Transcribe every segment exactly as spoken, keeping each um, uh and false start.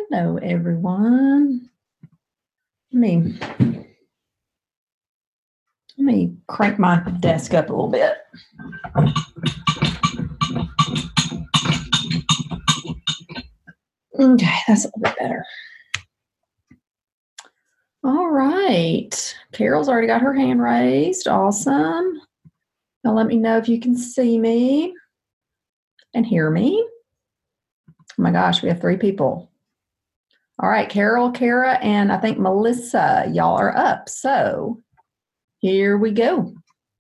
Hello, everyone. Let me let me crank my desk up a little bit. Okay, that's a little bit better. All right. Carol's already got her hand raised. Awesome. Now let me know if you can see me and hear me. Oh my gosh, we have three people. All right, Carol, Kara, and I think Melissa, y'all are up. So here we go.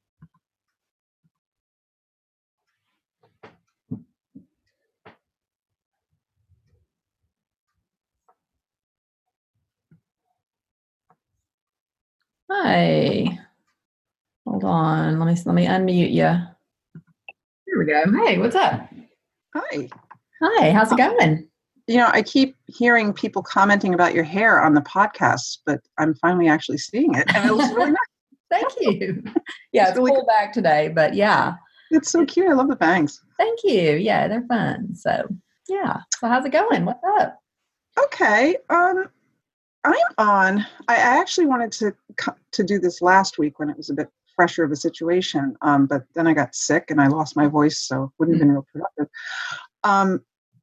Hi. Hold on. Let me let me unmute you. Here we go. Hey, what's up? Hi. Hi, how's it going? You know, I keep hearing people commenting about your hair on the podcast, but I'm finally actually seeing it, and it looks really nice. Thank you. Yeah, it's, it's really pulled back today, but yeah. It's so cute. I love the bangs. Thank you. Yeah, they're fun. So, yeah. So how's it going? What's up? Okay. Um, I'm on. I actually wanted to to do this last week when it was a bit fresher of a situation, um, but then I got sick and I lost my voice, so it wouldn't have been real productive. Um,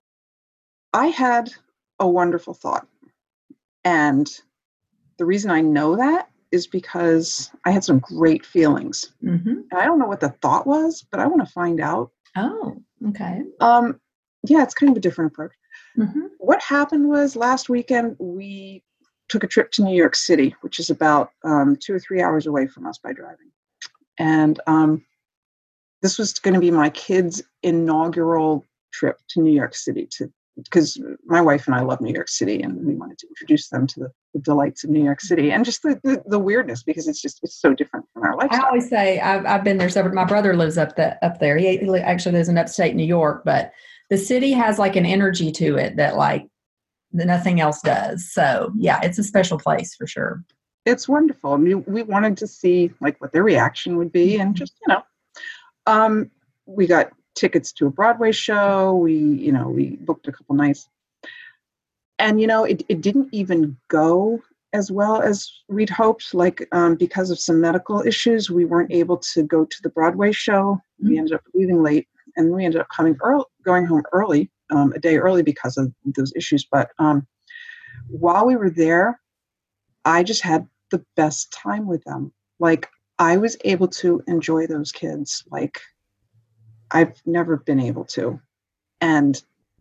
I had a wonderful thought, and the reason I know that is because I had some great feelings. Mm-hmm. And I don't know what the thought was, but I want to find out. Oh, okay. Um, yeah, it's kind of a different approach. Mm-hmm. What happened was last weekend we took a trip to New York City, which is about um, two or three hours away from us by driving. And um, this was going to be my kids' inaugural trip to New York City to because my wife and I love New York City, and we wanted to introduce them to the, the delights of New York City and just the, the, the weirdness, because it's just it's so different from our lifestyle. I always say I've I've been there several. My brother lives up the up there. He, he actually lives in upstate New York, but the city has like an energy to it that like nothing else does. So yeah, it's a special place for sure. It's wonderful. We we wanted to see like what their reaction would be, and just you know, um, we got tickets to a Broadway show. We, you know, we booked a couple nights. And, you know, it, it didn't even go as well as we'd hoped. Like, um, because of some medical issues, we weren't able to go to the Broadway show. Mm-hmm. We ended up leaving late, and we ended up coming early, going home early, um, a day early because of those issues. But um, while we were there, I just had the best time with them. Like, I was able to enjoy those kids like I've never been able to. And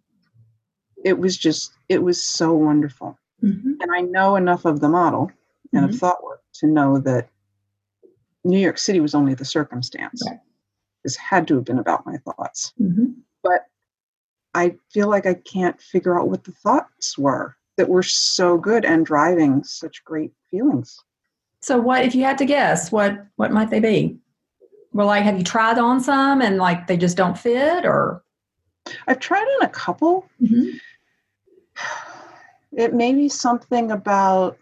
it was just, it was so wonderful. Mm-hmm. And I know enough of the model and mm-hmm. of thought work to know that New York City was only the circumstance. Right. This had to have been about my thoughts. Mm-hmm. But I feel like I can't figure out what the thoughts were that were so good and driving such great feelings. So what, if you had to guess, what, what might they be? Well, like, have you tried on some and like they just don't fit, or? I've tried on a couple. Mm-hmm. It may be something about,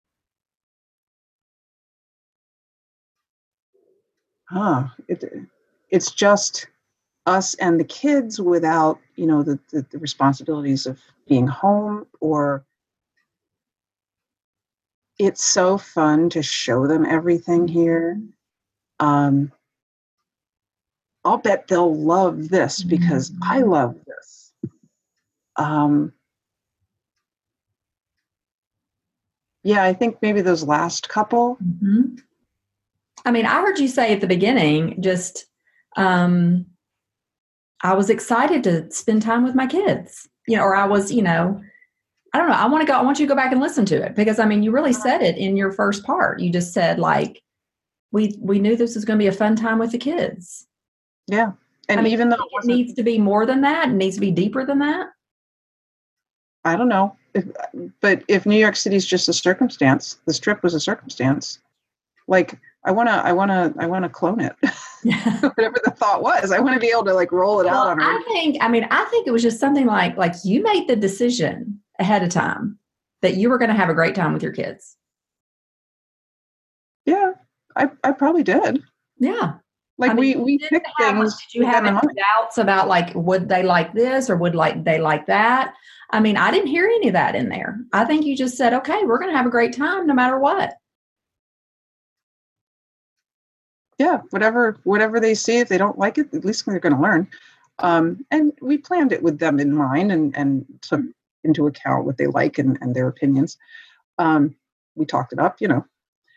huh, it, it's just us and the kids without, you know, the, the, the responsibilities of being home, or it's so fun to show them everything here. Um, I'll bet they'll love this because mm-hmm. I love this. Um, yeah, I think maybe those last couple. Mm-hmm. I mean, I heard you say at the beginning, just, um, I was excited to spend time with my kids, you know, or I was, you know, I don't know. I want to go, I want you to go back and listen to it, because I mean, you really said it in your first part. You just said like, we, we knew this was going to be a fun time with the kids. Yeah. And I mean, even though it, it needs to be more than that, it needs to be deeper than that. I don't know. If, but if New York City is just a circumstance, this trip was a circumstance. Like, I want to, I want to, I want to clone it. Whatever the thought was, I want to be able to like roll it well, out on her. I think, I mean, I think it was just something like, like you made the decision ahead of time that you were going to have a great time with your kids. Yeah, I, I probably did. Yeah. Like I mean, we you we didn't pick have, like, things did you with have them in any mind. doubts about, like, would they like this or would like they like that? I mean, I didn't hear any of that in there. I think you just said, okay, we're going to have a great time no matter what. Yeah, whatever whatever they see, if they don't like it, at least they're going to learn. Um, and we planned it with them in mind and and took into account what they like and, and their opinions. Um, we talked it up, you know.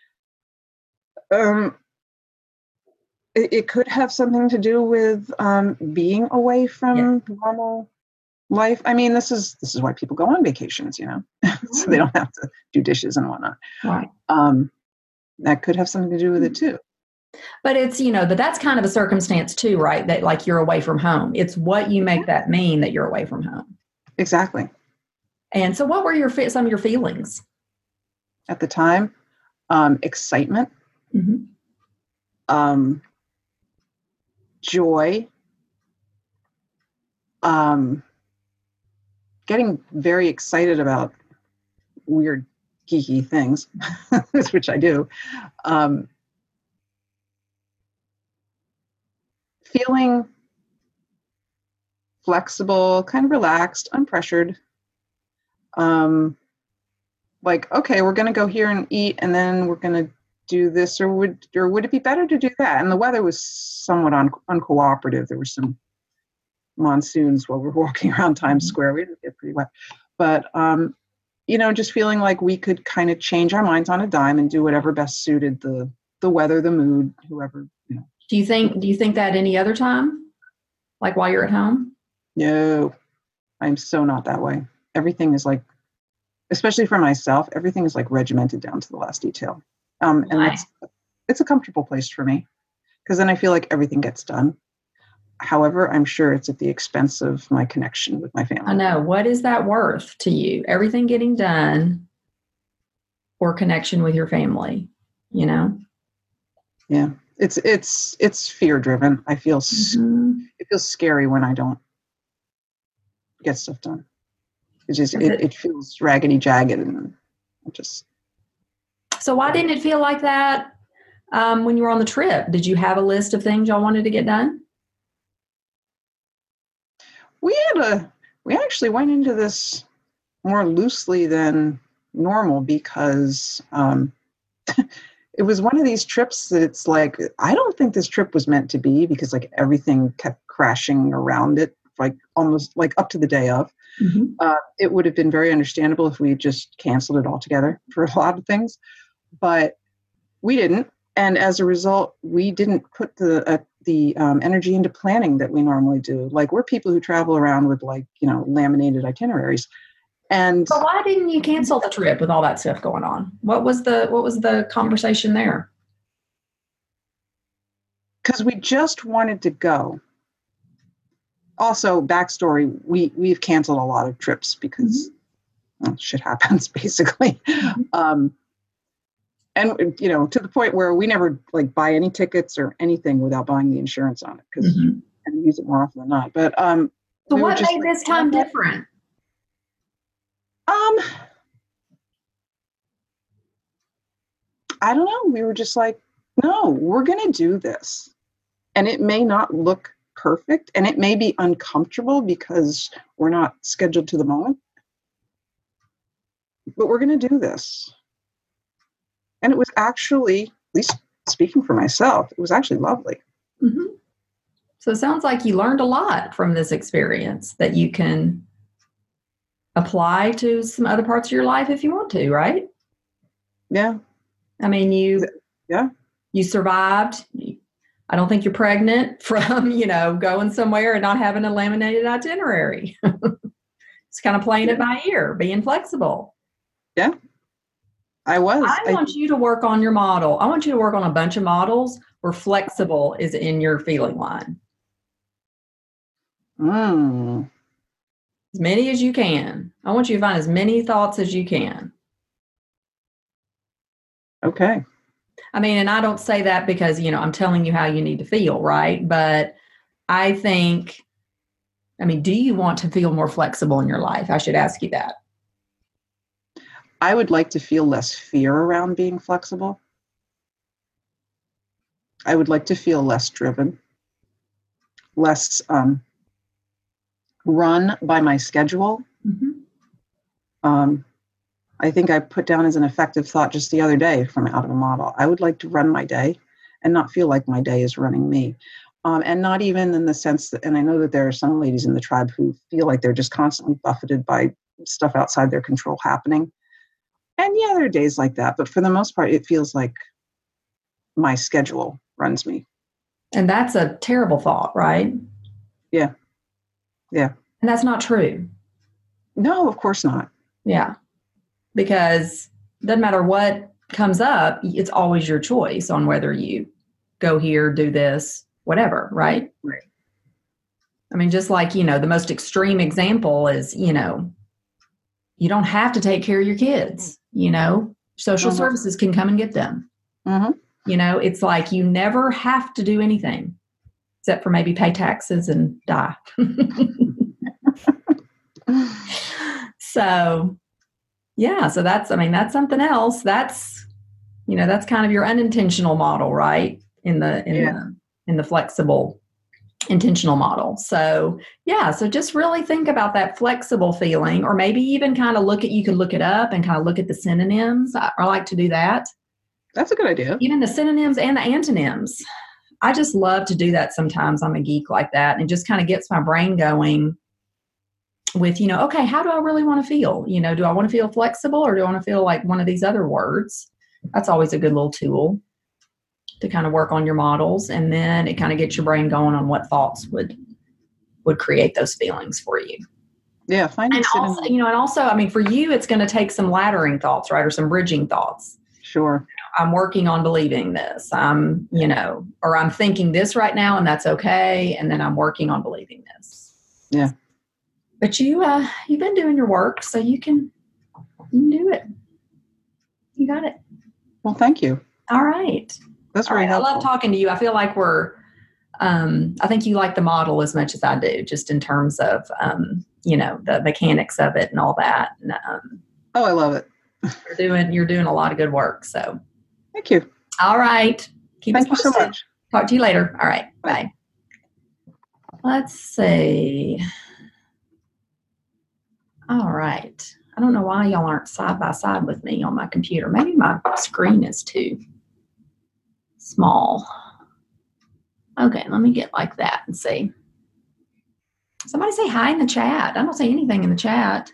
Um, it, it could have something to do with um, being away from yeah. normal life. I mean, this is this is why people go on vacations, you know, so they don't have to do dishes and whatnot. Right. Um, that could have something to do with it too. But it's, you know, but that's kind of a circumstance too, right? That like you're away from home. It's what you make that mean that you're away from home. Exactly. And so what were your some of your feelings? At the time, um, excitement, mm-hmm. um, joy, um, getting very excited about weird, geeky things, which I do. Um, feeling flexible, kind of relaxed, unpressured. Um, like, okay, we're going to go here and eat, and then we're going to do this, or would or would it be better to do that? And the weather was somewhat un- uncooperative. There were some monsoons while we're walking around Times Square. We didn't get pretty wet, but um, you know, just feeling like we could kind of change our minds on a dime and do whatever best suited the the weather, the mood, whoever, you know. Do you think? Do you think that any other time, like while you're at home? No, I'm so not that way. Everything is like, especially for myself, everything is like regimented down to the last detail. Um, and it's it's a comfortable place for me because then I feel like everything gets done. However, I'm sure it's at the expense of my connection with my family. I know. What is that worth to you? Everything getting done or connection with your family, you know? Yeah. It's it's it's fear driven. I feel mm-hmm. It feels scary when I don't get stuff done. It just it, it, it feels raggedy jagged and I just. So why didn't it feel like that um, when you were on the trip? Did you have a list of things y'all wanted to get done? We had a we actually went into this more loosely than normal because um, it was one of these trips that it's like, I don't think this trip was meant to be because like everything kept crashing around it, like almost like up to the day of. Mm-hmm. Uh, it would have been very understandable if we just canceled it altogether for a lot of things, but we didn't. And as a result, we didn't put the uh, the um, energy into planning that we normally do. Like we're people who travel around with like, you know, laminated itineraries. And but why didn't you cancel the trip with all that stuff going on? What was the what was the conversation there? Because we just wanted to go. Also, backstory, we, we've canceled a lot of trips because mm-hmm. well, shit happens, basically. Mm-hmm. Um, and, you know, to the point where we never, like, buy any tickets or anything without buying the insurance on it because mm-hmm. we use it more often than not. But um, so we what just, made like, this time different? Um, I don't know. We were just like, no, we're going to do this. And it may not look perfect and it may be uncomfortable because we're not scheduled to the moment, but we're going to do this. And it was actually, at least speaking for myself, it was actually lovely. Mm-hmm. So it sounds like you learned a lot from this experience that you can apply to some other parts of your life if you want to, right? Yeah. I mean, you, yeah, you survived. I don't think you're pregnant from, you know, going somewhere and not having a laminated itinerary. It's kind of playing yeah. it by ear, being flexible. Yeah, I was. I want I, you to work on your model. I want you to work on a bunch of models where flexible is in your feeling line. Mm. As many as you can. I want you to find as many thoughts as you can. Okay. I mean, and I don't say that because, you know, I'm telling you how you need to feel, right? But I think, I mean, do you want to feel more flexible in your life? I should ask you that. I would like to feel less fear around being flexible. I would like to feel less driven, less um, run by my schedule. Mm-hmm. Um, I think I put down as an effective thought just the other day from out of a model. I would like to run my day and not feel like my day is running me. Um, and not even in the sense that, and I know that there are some ladies in the tribe who feel like they're just constantly buffeted by stuff outside their control happening. And yeah, there are days like that. But for the most part, it feels like my schedule runs me. And that's a terrible thought, right? Yeah. Yeah. And that's not true. No, of course not. Yeah. Because it doesn't matter what comes up, it's always your choice on whether you go here, do this, whatever, right? Right. I mean, just like, you know, the most extreme example is, you know, you don't have to take care of your kids, you know, social mm-hmm. services can come and get them. Mm-hmm. You know, it's like you never have to do anything except for maybe pay taxes and die. So, yeah, so that's, I mean, that's something else. That's, you know, that's kind of your unintentional model, right? In the, in yeah. the, in the flexible intentional model. So, yeah, so just really think about that flexible feeling, or maybe even kind of look at, you could look it up and kind of look at the synonyms. I, I like to do that. That's a good idea. Even the synonyms and the antonyms. I just love to do that sometimes. I'm a geek like that, and it just kind of gets my brain going with, you know, okay, how do I really want to feel? You know, do I want to feel flexible, or do I want to feel like one of these other words? That's always a good little tool to kind of work on your models. And then it kind of gets your brain going on what thoughts would would create those feelings for you. Yeah. Find and also, you know, and also, I mean, for you, it's going to take some laddering thoughts, right? Or some bridging thoughts. Sure. I'm working on believing this. I'm, you know, or I'm thinking this right now, and that's okay. And then I'm working on believing this. Yeah. But you, uh, you've been doing your work, so you can, you can do it. You got it. Well, thank you. All right. That's All very right. helpful. I love talking to you. I feel like we're, um, I think you like the model as much as I do, just in terms of, um, you know, the mechanics of it and all that. And, um, oh, I love it. You're doing, you're doing a lot of good work. So thank you. All right. Keep Thank you us posted. so much. Talk to you later. All right. Bye. Bye. Let's see. All right. I don't know why y'all aren't side by side with me on my computer. Maybe my screen is too small. Okay, let me get like that and see. Somebody say hi in the chat. I don't say anything in the chat.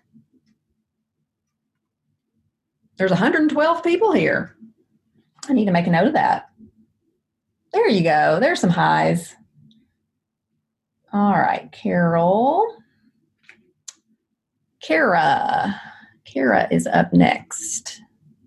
There's one hundred twelve people here. I need to make a note of that. There you go. There's some highs. All right, Carol. Kara. Kara is up next.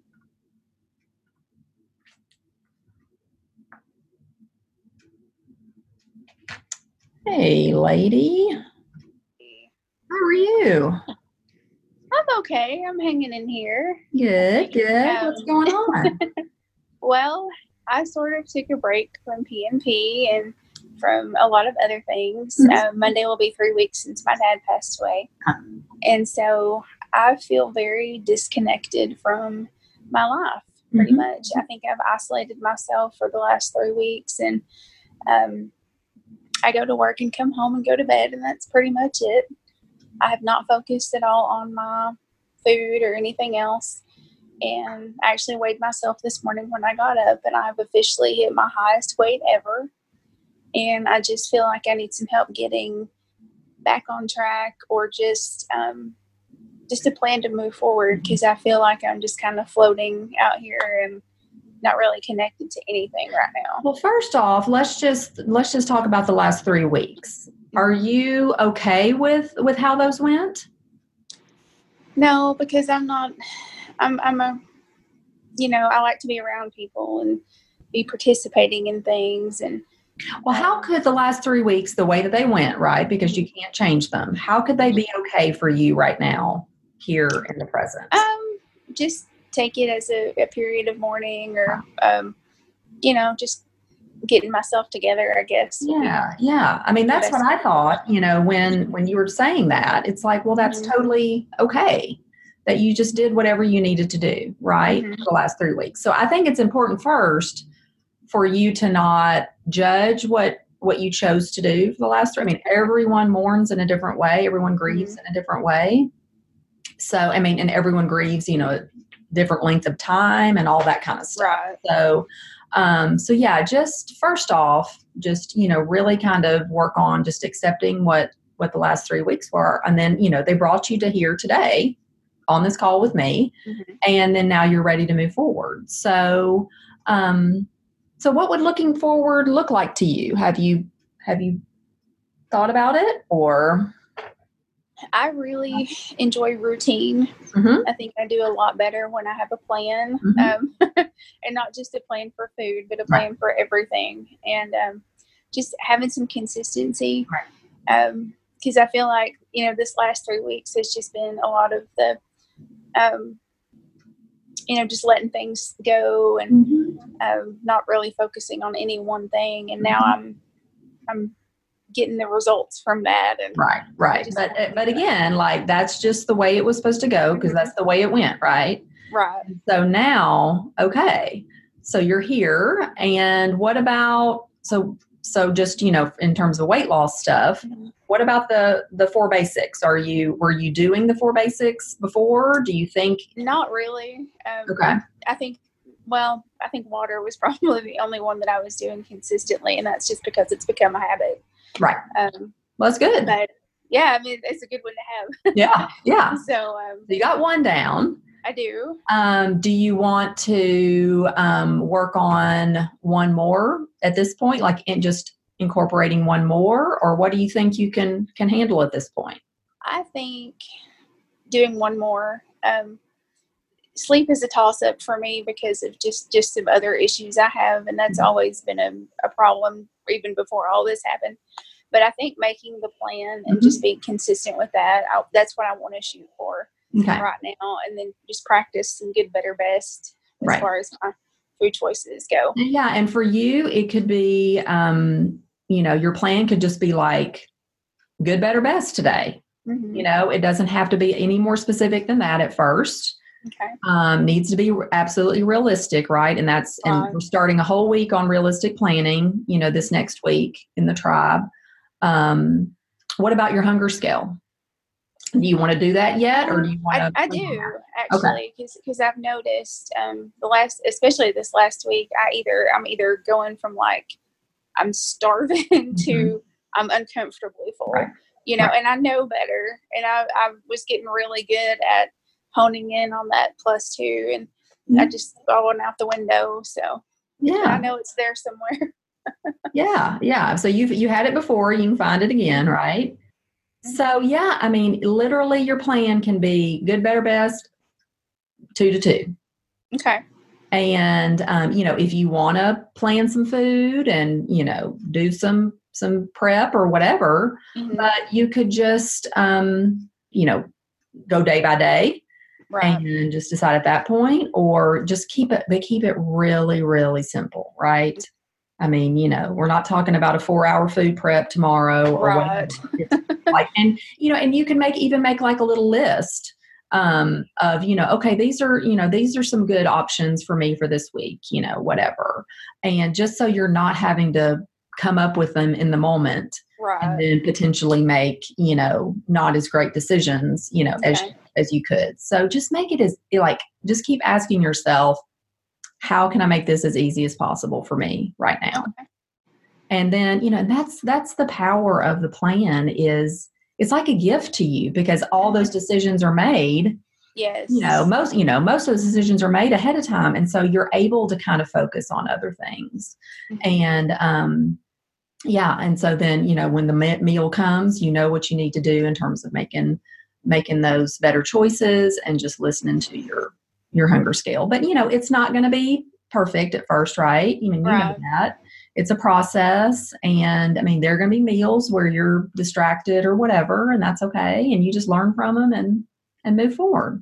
Hey, lady. How are you? I'm okay. I'm hanging in here. Good, good. Um, What's going on? Well, I sort of took a break from P N P and from a lot of other things. Mm-hmm. Uh, Monday will be three weeks since my dad passed away. And so I feel very disconnected from my life, pretty mm-hmm. much. I think I've isolated myself for the last three weeks. And um, I go to work and come home and go to bed, and that's pretty much it. I have not focused at all on my food or anything else. And I actually weighed myself this morning when I got up, and I've officially hit my highest weight ever. And I just feel like I need some help getting back on track, or just um, just a plan to move forward, because I feel like I'm just kind of floating out here and not really connected to anything right now. Well, first off, let's just let's just talk about the last three weeks. Are you okay with with how those went? No, because I'm not. I'm I'm a. You know, I like to be around people and be participating in things. And well, how could the last three weeks, the way that they went, right? Because you can't change them. How could they be okay for you right now, here in the present? Um, just take it as a, a period of mourning, or um, you know, just getting myself together, I guess. Yeah, yeah. I mean, that's what I thought, you know, when, when you were saying that. It's like, well, that's mm-hmm. totally okay that you just did whatever you needed to do, right, mm-hmm. for the last three weeks. So I think it's important first for you to not judge what what you chose to do for the last three. I mean, everyone mourns in a different way. Everyone grieves Mm-hmm. in a different way. So, I mean, and everyone grieves, you know, different length of time and all that kind of stuff. Right. So, um, so yeah, just first off, just, you know, really kind of work on just accepting what, what the last three weeks were. And then, you know, they brought you to here today on this call with me. Mm-hmm. And then now you're ready to move forward. So, um, so what would looking forward look like to you? Have you, have you thought about it or? I really enjoy routine. Mm-hmm. I think I do a lot better when I have a plan, Mm-hmm. um, and not just a plan for food, but a plan right. for everything. And um, just having some consistency. Right. Because um, I feel like, you know, this last three weeks has just been a lot of the, um, you know, just letting things go and Mm-hmm. um, not really focusing on any one thing. And now Mm-hmm. I'm, I'm getting the results from that. And right, right. But but again, like that's just the way it was supposed to go because that's the way it went, right? Right. So now, okay, so you're here, and what about so so just you know in terms of weight loss stuff? Mm-hmm. What about the the four basics? Are you were you doing the four basics before? Do you think? Not really. Um, Okay. I think. Well, I think water was probably the only one that I was doing consistently, and that's just because it's become a habit. Right. Um, well, that's good. But yeah, I mean, it's a good one to have. yeah. Yeah. So, um, so you got one down. I do. Um, do you want to um, work on one more at this point, like in just incorporating one more, or what do you think you can can handle at this point? I think doing one more. Um, sleep is a toss-up for me because of just, just some other issues I have, and that's always been a, a problem even before all this happened. But I think making the plan and Mm-hmm. just being consistent with that, I, that's what I want to shoot for okay. right now, and then just practice some good, better, best as right. far as my food choices go. Yeah, and for you, it could be, um, you know, your plan could just be like good, better, best today. Mm-hmm. You know, it doesn't have to be any more specific than that at first. Okay. Um, needs to be absolutely realistic, right? And that's, and right. we're starting a whole week on realistic planning, you know, this next week in the tribe. Um, what about your hunger scale? Do you want to do that yet? Or do you want to? I, I do actually, because okay. because I've noticed um, the last, especially this last week, I either, I'm either going from like, I'm starving mm-hmm. to I'm uncomfortably full, right. you know, right. and I know better. And I, I was getting really good at honing in on that plus two, and mm-hmm. I just fallen out the window. So yeah, I know it's there somewhere. yeah. Yeah. So you've, you had it before, you can find it again. Right. Mm-hmm. So yeah, I mean, literally your plan can be good, better, best, two to two. Okay. And, um, you know, if you want to plan some food and, you know, do some, some prep or whatever, mm-hmm. but you could just, um, you know, go day by day. Right. And just decide at that point, or just keep it, they keep it really, really simple, right? I mean, you know, we're not talking about a four hour food prep tomorrow or right. whatever. It's like, and, you know, and you can make, even make like a little list um, of, you know, okay, these are, you know, these are some good options for me for this week, you know, whatever. And just so you're not having to come up with them in the moment. Right. And then potentially make, you know, not as great decisions, you know, okay. as as you could. So just make it as, like, just keep asking yourself, how can I make this as easy as possible for me right now? Okay. And then, you know, that's that's the power of the plan is it's like a gift to you because all those decisions are made. Yes. You know, most, you know, most of those decisions are made ahead of time. And so you're able to kind of focus on other things. Mm-hmm. And, um, yeah. And so then, you know, when the me- meal comes, you know what you need to do in terms of making, making those better choices and just listening to your, your hunger scale. But, you know, it's not going to be perfect at first, right? I mean, you right. know that. It's a process. And I mean, there are going to be meals where you're distracted or whatever, and that's okay. And you just learn from them and, and move forward.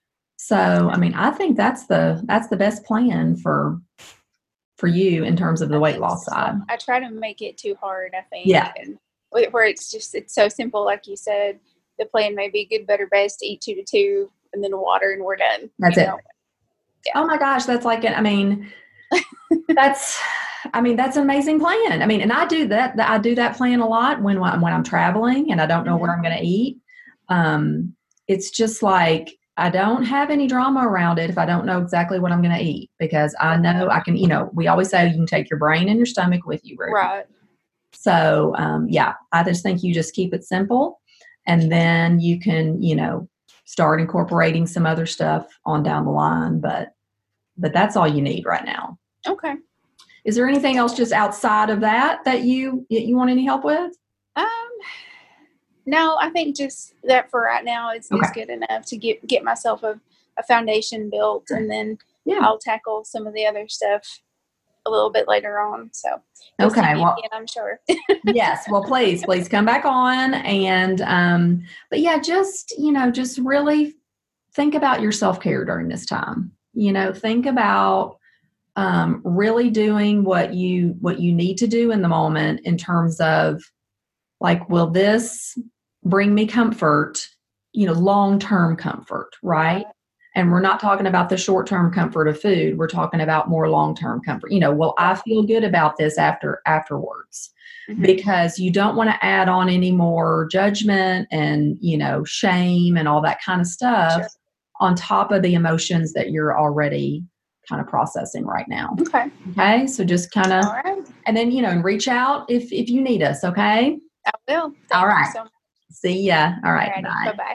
So, I mean, I think that's the, that's the best plan for, for you in terms of the weight loss side. I try to make it too hard, I think. Yeah. And where it's just, it's so simple. Like you said, the plan may be good, better, best, eat two to two, and then water, and we're done. That's it. Yeah. Oh my gosh. That's like, I mean, that's, I mean, that's an amazing plan. I mean, and I do that. I do that plan a lot when when I'm traveling and I don't know mm-hmm. where I'm going to eat. Um, it's just like I don't have any drama around it if I don't know exactly what I'm going to eat, because I know I can. You know, we always say you can take your brain and your stomach with you, Ruth. Right. So, um, yeah, I just think you just keep it simple, and then you can, you know, start incorporating some other stuff on down the line. But but that's all you need right now. Okay. Is there anything else just outside of that that you you want any help with? Um, no, I think just that for right now is, okay. is good enough to get get myself a, a foundation built, and then yeah. I'll tackle some of the other stuff a little bit later on. So okay, well, again, I'm sure. yes, well, please, please come back on, and um, but yeah, just you know, just really think about your self-care during this time. You know, think about um, really doing what you what you need to do in the moment in terms of like, will this bring me comfort? You know, long-term comfort, right? And we're not talking about the short-term comfort of food. We're talking about more long-term comfort. You know, will I feel good about this after afterwards? Mm-hmm. Because you don't want to add on any more judgment and, you know, shame and all that kind of stuff sure. on top of the emotions that you're already kind of processing right now. Okay. Okay. So just kind of, right. and then, you know, reach out if, if you need us. Okay. I will. Thank all right. you so much. See ya. All right. Alrighty, bye. Bye-bye.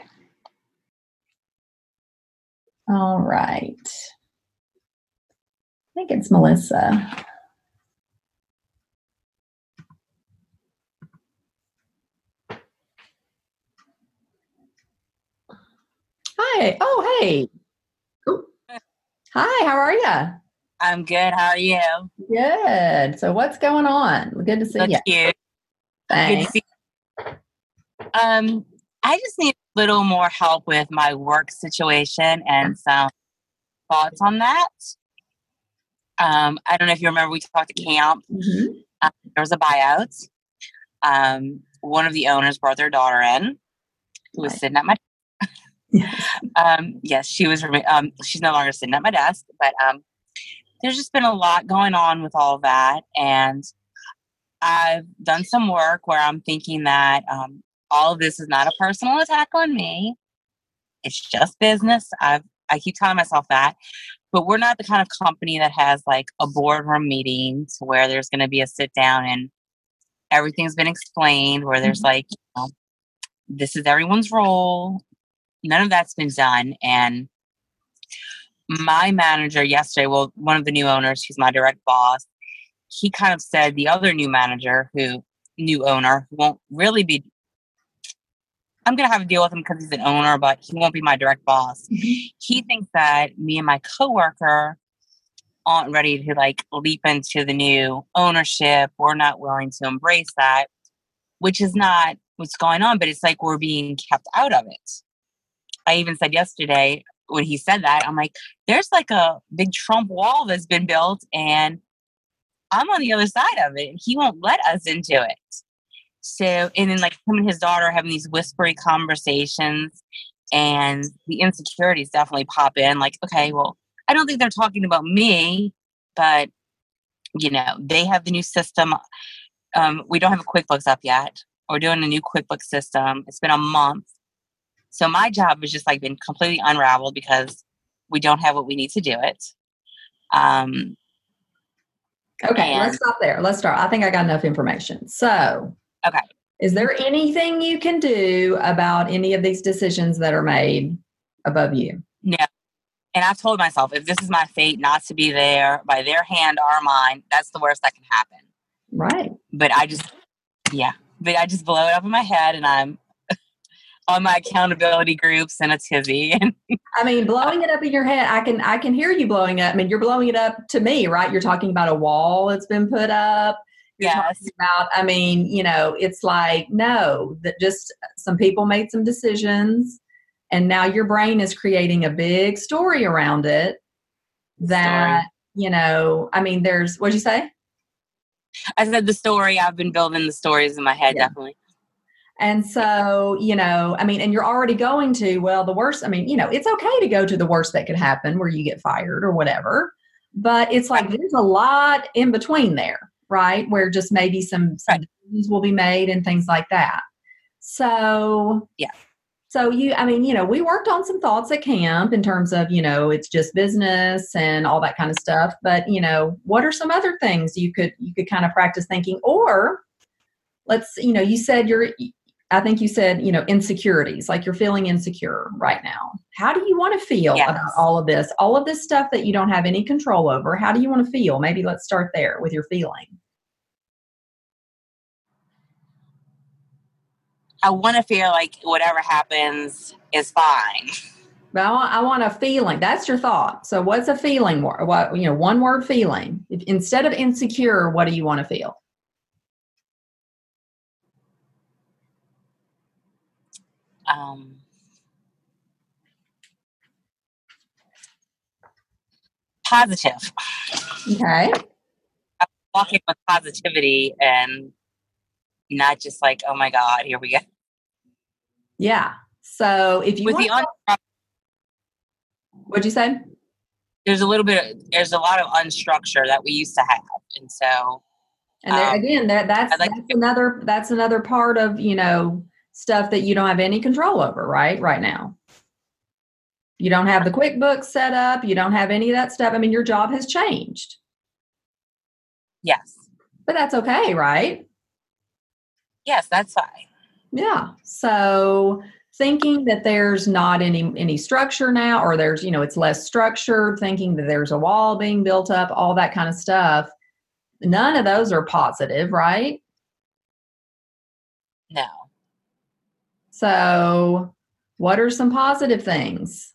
All right. I think it's Melissa. Hi. Oh, hey. Ooh. Hi, how are you? I'm good. How are you? Good. So what's going on? Good to see Look you. Cute. Thanks. Good to see you. Um, I just need a little more help with my work situation and some thoughts on that. Um, I don't know if you remember, we talked at camp. Mm-hmm. Um, there was a buyout. Um, one of the owners brought their daughter in, who was right. sitting at my yes. um, yes, she was. Um, she's no longer sitting at my desk, but um, there's just been a lot going on with all of that, and I've done some work where I'm thinking that um, all of this is not a personal attack on me. It's just business. I've I keep telling myself that. But we're not the kind of company that has like a boardroom meeting to where there's going to be a sit down and everything's been explained, where there's like, you know, this is everyone's role. None of that's been done. And my manager yesterday, well, one of the new owners, who's my direct boss, he kind of said the other new manager, who new owner, who won't really be, I'm going to have to deal with him because he's an owner, but he won't be my direct boss. Mm-hmm. He thinks that me and my coworker aren't ready to like leap into the new ownership. We're not willing to embrace that, which is not what's going on, but it's like we're being kept out of it. I even said yesterday when he said that, I'm like, there's like a big Trump wall that's been built and I'm on the other side of it and he won't let us into it. So, and then like him and his daughter having these whispery conversations, and the insecurities definitely pop in. Like, okay, well, I don't think they're talking about me, but you know, they have the new system. Um, we don't have a QuickBooks up yet. We're doing a new QuickBooks system. It's been a month. So my job has just like been completely unraveled because we don't have what we need to do it. Um, okay, and, let's stop there. Let's start. I think I got enough information. So, okay. Is there anything you can do about any of these decisions that are made above you? No. And I've told myself, if this is my fate not to be there by their hand or mine, that's the worst that can happen. Right. But I just, yeah. But I just blow it up in my head and I'm on my accountability groups and a tizzy. I mean, blowing it up in your head, I can I can hear you blowing up. I mean, you're blowing it up to me, right? You're talking about a wall that's been put up. You're yes. talking about, I mean, you know, it's like, no, that just some people made some decisions and now your brain is creating a big story around it that, story. you know, I mean, there's, what'd you say? I said the story. I've been building the stories in my head, yeah. definitely. And so, you know, I mean, and you're already going to, well, the worst, I mean, you know, it's okay to go to the worst that could happen where you get fired or whatever. but it's like there's a lot in between there, right? Where just maybe some, some Right. decisions will be made and things like that. So, Yeah. So you, I mean, you know, we worked on some thoughts at camp in terms of, you know, it's just business and all that kind of stuff. But, you know, what are some other things you could, you could kind of practice thinking? Or let's, you know, you said you're, I think you said, you know, insecurities, like you're feeling insecure right now. How do you want to feel Yes. about all of this, all of this stuff that you don't have any control over? How do you want to feel? Maybe let's start there with your feeling. I want to feel like whatever happens is fine. But I want, I want a feeling. That's your thought. So what's a feeling? What, you know, one word feeling. If, instead of insecure, what do you want to feel? Um, positive. Okay. Walking with positivity and not just like, oh my God, here we go. Yeah. So if you With want, the un- what'd you say? there's a little bit, of, there's a lot of unstructure that we used to have. And so, And there, um, again, that that's, like that's another, that's another part of, you know, stuff that you don't have any control over, right? Right now. You don't have the QuickBooks set up. You don't have any of that stuff. I mean, your job has changed. Yes. But that's okay, right? Yes, that's fine. Yeah. So thinking that there's not any any structure now, or there's, you know, it's less structured, thinking that there's a wall being built up, all that kind of stuff. None of those are positive, right? No. So what are some positive things?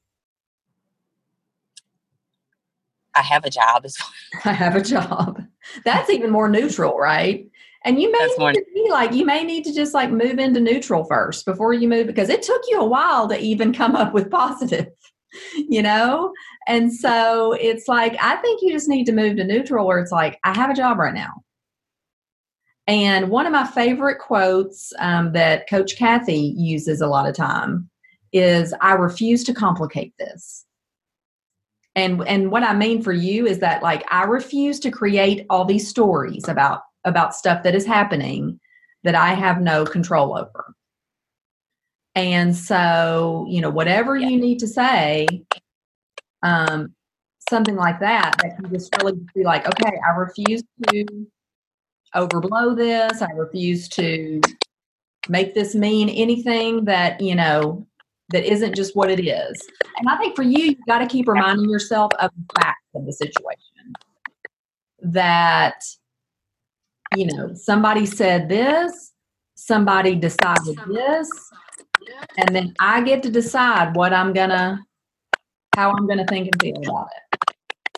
I have a job as well. I have a job. That's even more neutral, right? And you may That's need more- to be like, you may need to just like move into neutral first before you move, because it took you a while to even come up with positive, you know? And so it's like, I think you just need to move to neutral where it's like, I have a job right now. And one of my favorite quotes um, that Coach Kathy uses a lot of time is, I refuse to complicate this. And and what I mean for you is that, like, I refuse to create all these stories about about stuff that is happening that I have no control over. And so, you know, whatever Yeah. you need to say, um, something like that, that can just really be like, okay, I refuse to overblow this. I refuse to make this mean anything that, you know, that isn't just what it is. And I think for you, you've got to keep reminding yourself of the facts of the situation. That, you know, somebody said this, somebody decided this, and then I get to decide what I'm gonna, how I'm gonna think and feel about it.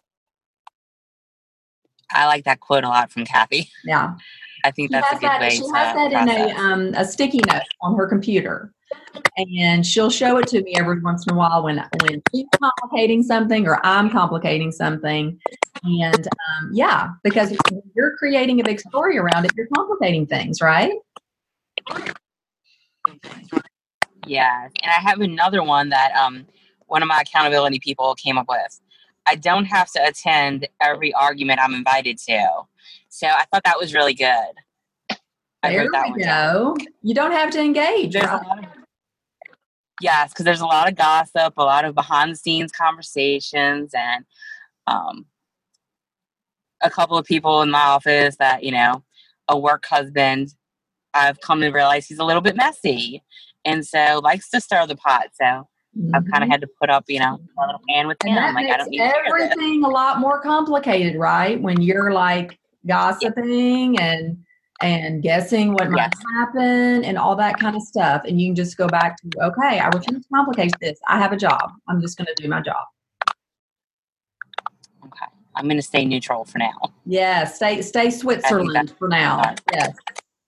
I like that quote a lot from Kathy. Yeah. I think She that's a has good that, way she to has that in a, process. um, a sticky note on her computer. And she'll show it to me every once in a while when when she's complicating something or I'm complicating something. And um, yeah, because you're creating a big story around it, you're complicating things, right? Yes. And I have another one that um, one of my accountability people came up with. I don't have to attend every argument I'm invited to. So I thought that was really good. I There wrote that we one down. go. You don't have to engage, There's right? a lot of Yes, because there's a lot of gossip, a lot of behind the scenes conversations, and um, a couple of people in my office that, you know, a work husband, I've come to realize he's a little bit messy. And so likes to stir the pot. So I've kind of had to put up, you know, a little hand with And him. that Like, I makes don't need to hear this. everything a lot more complicated, right? When you're like gossiping and and guessing what might Yes. happen and all that kind of stuff. And you can just go back to, okay, I refuse to complicate this. I have a job. I'm just going to do my job. Okay. I'm going to stay neutral for now. Yeah, stay stay Switzerland for now. Right. Yes.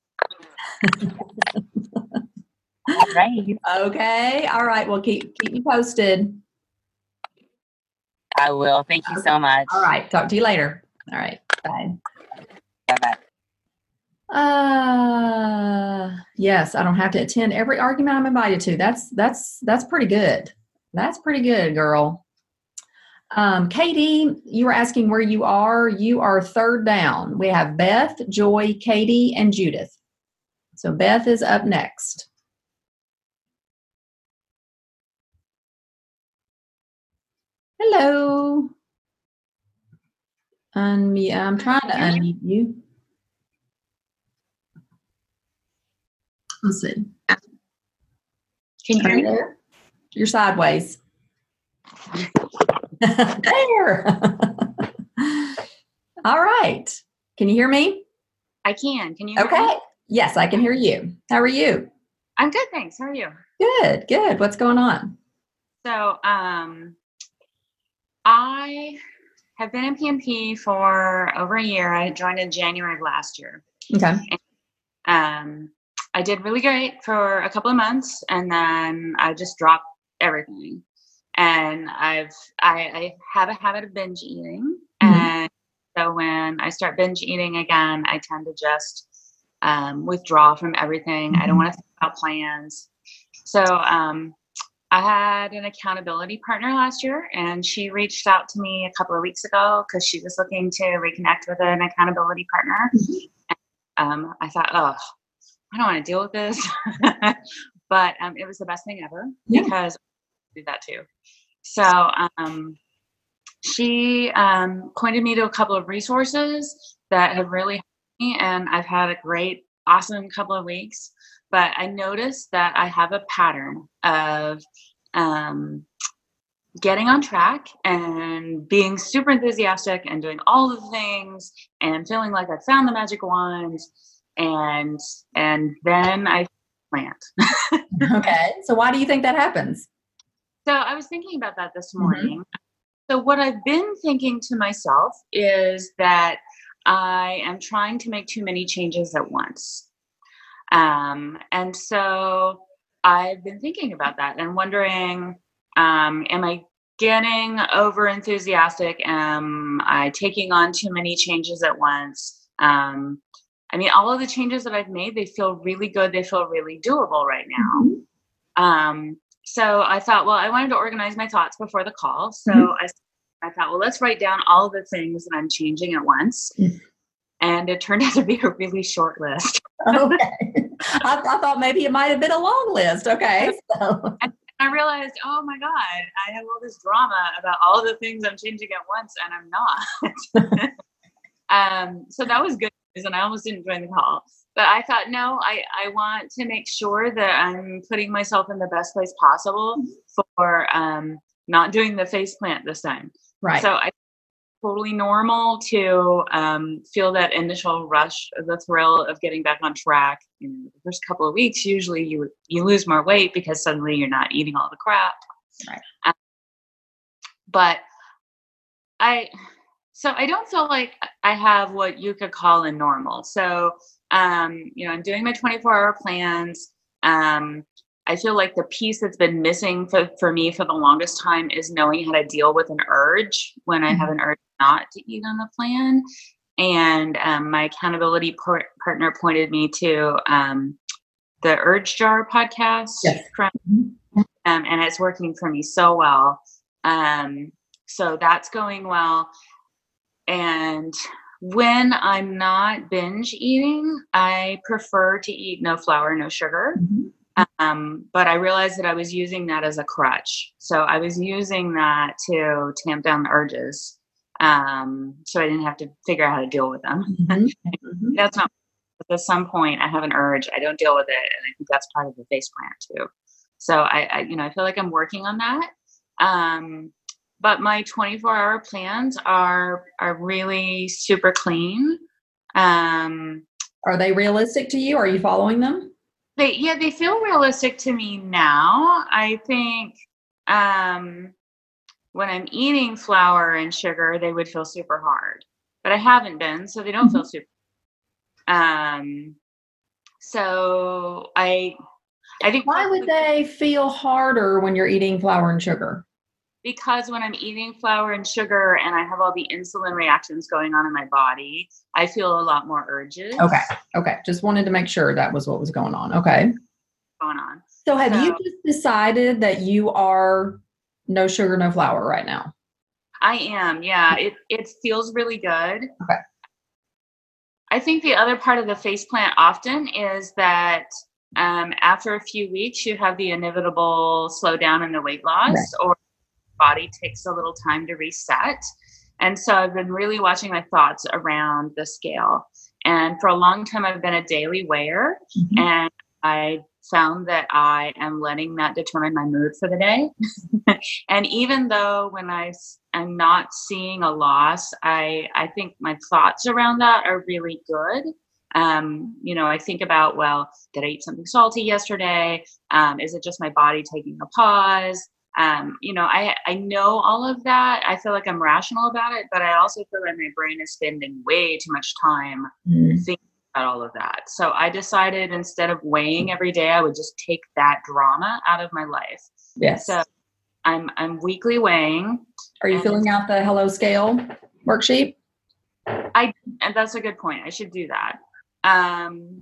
All right. Okay. All right. Well, keep keep me posted. I will. Thank you so much. All right. Talk to you later. All right. Bye. Bye-bye. Uh, yes, I don't have to attend every argument I'm invited to. That's that's that's pretty good. That's pretty good, girl. Um, Katie, you were asking where you are. You are third down. We have Beth, Joy, Katie, and Judith. So Beth is up next. Hello. Unmute. I'm trying to unmute you. Let's see. Can you hear me? There. You're sideways. There. All right. Can you hear me? I can. Can you hear Okay. me? Yes, I can hear you. How are you? I'm good, thanks. How are you? Good, good. What's going on? So, um, I have been in P M P for over a year. I joined in January of last year. Okay. And, um, I did really great for a couple of months, and then I just dropped everything. And I've I, I have a habit of binge eating, Mhm. and so when I start binge eating again, I tend to just um, withdraw from everything. I don't want to think about plans. So um, I had an accountability partner last year, and she reached out to me a couple of weeks ago because she was looking to reconnect with an accountability partner. And, um, I thought, oh, I don't want to deal with this, but um, it was the best thing ever Yeah. because I do that too. So um, she um, pointed me to a couple of resources that have really helped me, and I've had a great, awesome couple of weeks. But I noticed that I have a pattern of um, getting on track and being super enthusiastic and doing all the things and feeling like I found the magic wand, and and then I plant. Okay. So why do you think that happens? So I was thinking about that this morning. Mm-hmm. So what I've been thinking to myself is that I am trying to make too many changes at once. Um, and so I've been thinking about that and wondering, um, am I getting over enthusiastic? Am I taking on too many changes at once? Um, I mean, all of the changes that I've made, they feel really good. They feel really doable right now. Mm-hmm. Um, so I thought, well, I wanted to organize my thoughts before the call. So mm-hmm. I I thought, well, let's write down all the things that I'm changing at once. Mm-hmm. And it turned out to be a really short list. Okay. I, I thought maybe it might have been a long list. Okay. So. And I realized, oh my God, I have all this drama about all the things I'm changing at once, and I'm not. um, so that was good news, and I almost didn't join the call. But I thought, no, I, I want to make sure that I'm putting myself in the best place possible for um, not doing the face plant this time. Right. So I totally normal to um, feel that initial rush, the thrill of getting back on track. In the first couple of weeks, usually you you lose more weight because suddenly you're not eating all the crap. Right. Um, but I, so I don't feel like I have what you could call a normal. So, um, you know, I'm doing my twenty-four hour plans. Um, I feel like the piece that's been missing for, for me for the longest time is knowing how to deal with an urge when I have an urge not to eat on the plan. And um, my accountability por- partner pointed me to um, the Urge Jar podcast. Yes. From, um, and it's working for me so well. Um, so that's going well. And when I'm not binge eating, I prefer to eat no flour, no sugar. Mm-hmm. Um, but I realized that I was using that as a crutch. So I was using that to tamp down the urges. Um, so I didn't have to figure out how to deal with them. Mm-hmm. That's not, at some point I have an urge, I don't deal with it. And I think that's part of the face plant too. So I, I you know, I feel like I'm working on that. Um, but my twenty-four hour plans are, are really super clean. Um, are they realistic to you? Are you following them? They, yeah, they feel realistic to me now. I think um, when I'm eating flour and sugar, they would feel super hard, but I haven't been, so they don't mm-hmm. feel super. Um, so I, I think. Why would they feel harder when you're eating flour and sugar? Because when I'm eating flour and sugar and I have all the insulin reactions going on in my body, I feel a lot more urges. Okay. Okay. Just wanted to make sure that was what was going on. Okay. Going on. So have so, you just decided that you are no sugar, no flour right now? I am. Yeah. It, it feels really good. Okay. I think the other part of the face plant often is that um, after a few weeks, you have the inevitable slowdown in the weight loss, right. or body takes a little time to reset. And so I've been really watching my thoughts around the scale. And for a long time, I've been a daily weigher. Mm-hmm. And I found that I am letting that determine my mood for the day. And even though when I am not seeing a loss, I, I think my thoughts around that are really good. Um, you know, I think about, well, did I eat something salty yesterday? Um, is it just my body taking a pause? Um, you know, I, I know all of that. I feel like I'm rational about it, but I also feel like my brain is spending way too much time mm. thinking about all of that. So I decided instead of weighing every day, I would just take that drama out of my life. Yes. So I'm, I'm weekly weighing. Are you filling out the Hello Scale worksheet? I, and that's a good point. I should do that. Um,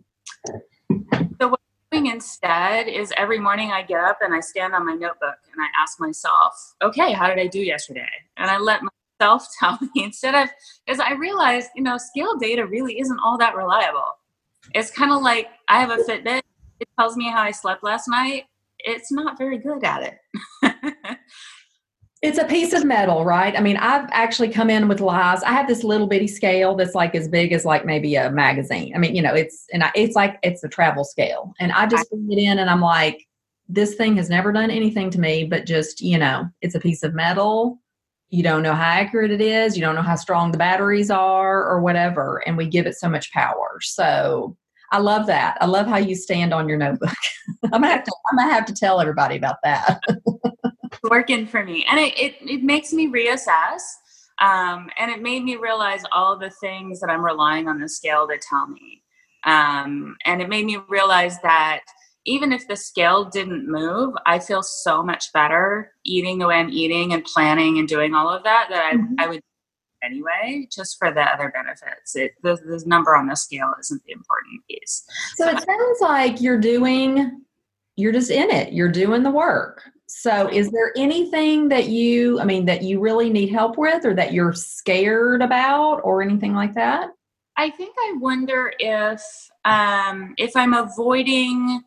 so what I'm doing instead is every morning I get up and I stand on my notebook and I ask myself, okay, how did I do yesterday? And I let myself tell me instead of, because I realized, you know, scale data really isn't all that reliable. It's kind of like I have a Fitbit. It tells me how I slept last night. It's not very good at it. It's a piece of metal, right? I mean, I've actually come in with lies. I have this little bitty scale that's like as big as like maybe a magazine. I mean, you know, it's, and I, it's like, it's a travel scale. And I just bring it in and I'm like, this thing has never done anything to me, but just, you know, it's a piece of metal. You don't know how accurate it is. You don't know how strong the batteries are or whatever. And we give it so much power. So I love that. I love how you stand on your notebook. I'm gonna have to, I'm gonna have to tell everybody about that. Working for me. And it, it, it makes me reassess. Um, and it made me realize all the things that I'm relying on the scale to tell me. Um, and it made me realize that even if the scale didn't move, I feel so much better eating the way I'm eating and planning and doing all of that, that I, mm-hmm. I would anyway, just for the other benefits. It, the, the number on the scale isn't the important piece. So, so it sounds like you're doing, you're just in it. You're doing the work. So is there anything that you, I mean, that you really need help with or that you're scared about or anything like that? I think I wonder if, um, if I'm avoiding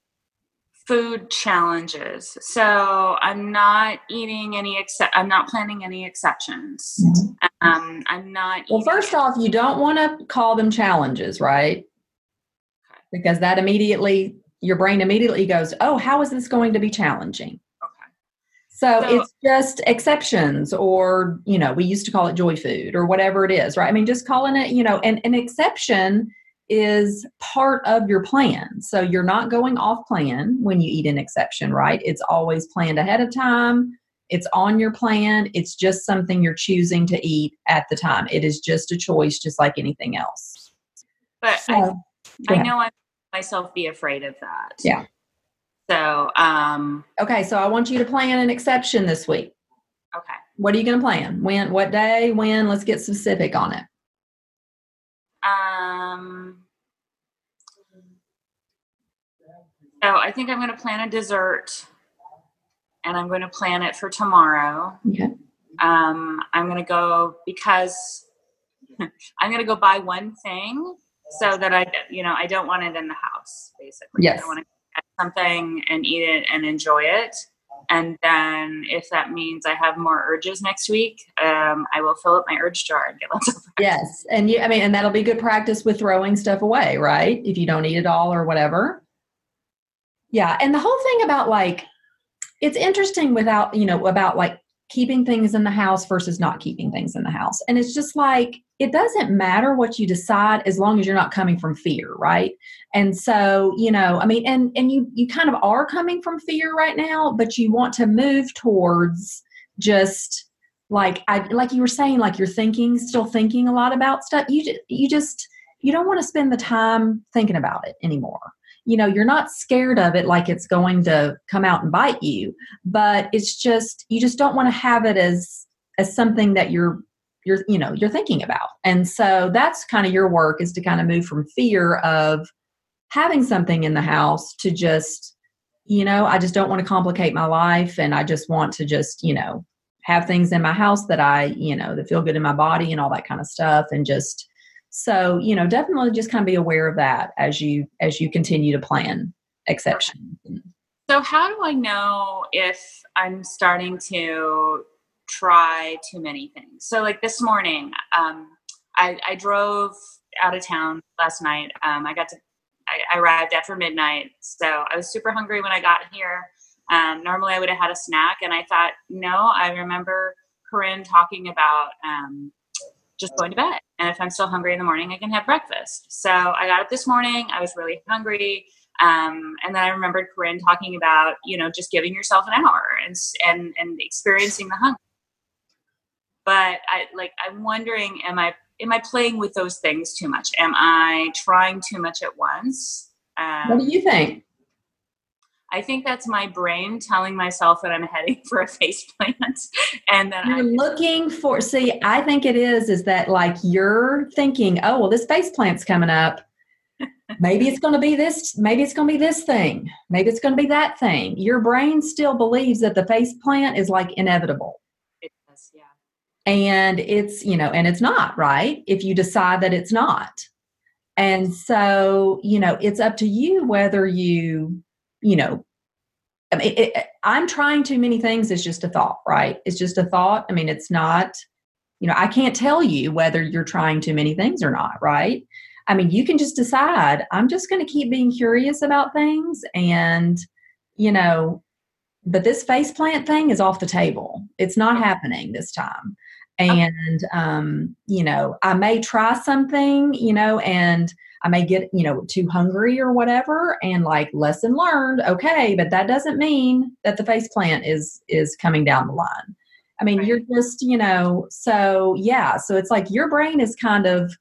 food challenges. So I'm not eating any, except I'm not planning any exceptions. Mm-hmm. Um, I'm not. Well, first off, you don't want to call them challenges, right? Okay. Because that immediately, your brain immediately goes, oh, how is this going to be challenging? So, so it's just exceptions or, you know, we used to call it joy food or whatever it is, right? I mean, just calling it, you know, and an exception is part of your plan. So you're not going off plan when you eat an exception, right? It's always planned ahead of time. It's on your plan. It's just something you're choosing to eat at the time. It is just a choice, just like anything else. But so, I, I know I myself be afraid of that. Yeah. So, um, okay. So I want you to plan an exception this week. Okay. What are you going to plan? When, what day, when? Let's get specific on it. Um, so I think I'm going to plan a dessert and I'm going to plan it for tomorrow. Okay. Um, I'm going to go because I'm going to go buy one thing so that I, you know, I don't want it in the house, basically. Yes. I want to something and eat it and enjoy it. And then if that means I have more urges next week, um, I will fill up my urge jar and get lots of practice. Yes. And you, I mean, and that'll be good practice with throwing stuff away, right? If you don't eat it all or whatever. Yeah. And the whole thing about like, it's interesting without, you know, about like keeping things in the house versus not keeping things in the house. And it's just like, it doesn't matter what you decide as long as you're not coming from fear, right? And so, you know, I mean, and and you you kind of are coming from fear right now, but you want to move towards just like I like you were saying, like you're thinking, still thinking a lot about stuff. You just, you just you don't want to spend the time thinking about it anymore. You know, you're not scared of it like it's going to come out and bite you, but it's just you just don't want to have it as as something that you're you're, you know, you're thinking about. And so that's kind of your work, is to kind of move from fear of having something in the house to just, you know, I just don't want to complicate my life. And I just want to just, you know, have things in my house that I, you know, that feel good in my body and all that kind of stuff. And just, so, you know, definitely just kind of be aware of that as you, as you continue to plan exceptions. So how do I know if I'm starting to try too many things? So like this morning, um, I, I drove out of town last night. Um, I got to, I, I arrived after midnight. So I was super hungry when I got here. Um, normally I would have had a snack, and I thought, no, I remember Corinne talking about, um, just going to bed. And if I'm still hungry in the morning, I can have breakfast. So I got up this morning. I was really hungry. Um, and then I remembered Corinne talking about, you know, just giving yourself an hour and, and, and experiencing the hunger. But I like, I'm wondering, am I, am I playing with those things too much? Am I trying too much at once? Um, what do you think? I think that's my brain telling myself that I'm heading for a face plant. And then You're I'm looking for, see, I think it is, is that like you're thinking, oh, well, this face plant's coming up. Maybe it's going to be this, maybe it's going to be this thing. Maybe it's going to be that thing. Your brain still believes that the face plant is like inevitable. It does, yeah. And it's, you know, and it's not, right? If you decide that it's not. And so, you know, it's up to you whether you, you know, I mean, it, it, I'm trying too many things is just a thought, right? It's just a thought. I mean, it's not, you know, I can't tell you whether you're trying too many things or not, right? I mean, you can just decide, I'm just going to keep being curious about things. And, you know, but this face plant thing is off the table. It's not happening this time. And, um, you know, I may try something, you know, and I may get, you know, too hungry or whatever, and like lesson learned. Okay. But that doesn't mean that the face plant is, is coming down the line. I mean, right. You're just, you know, so yeah. So it's like your brain is kind of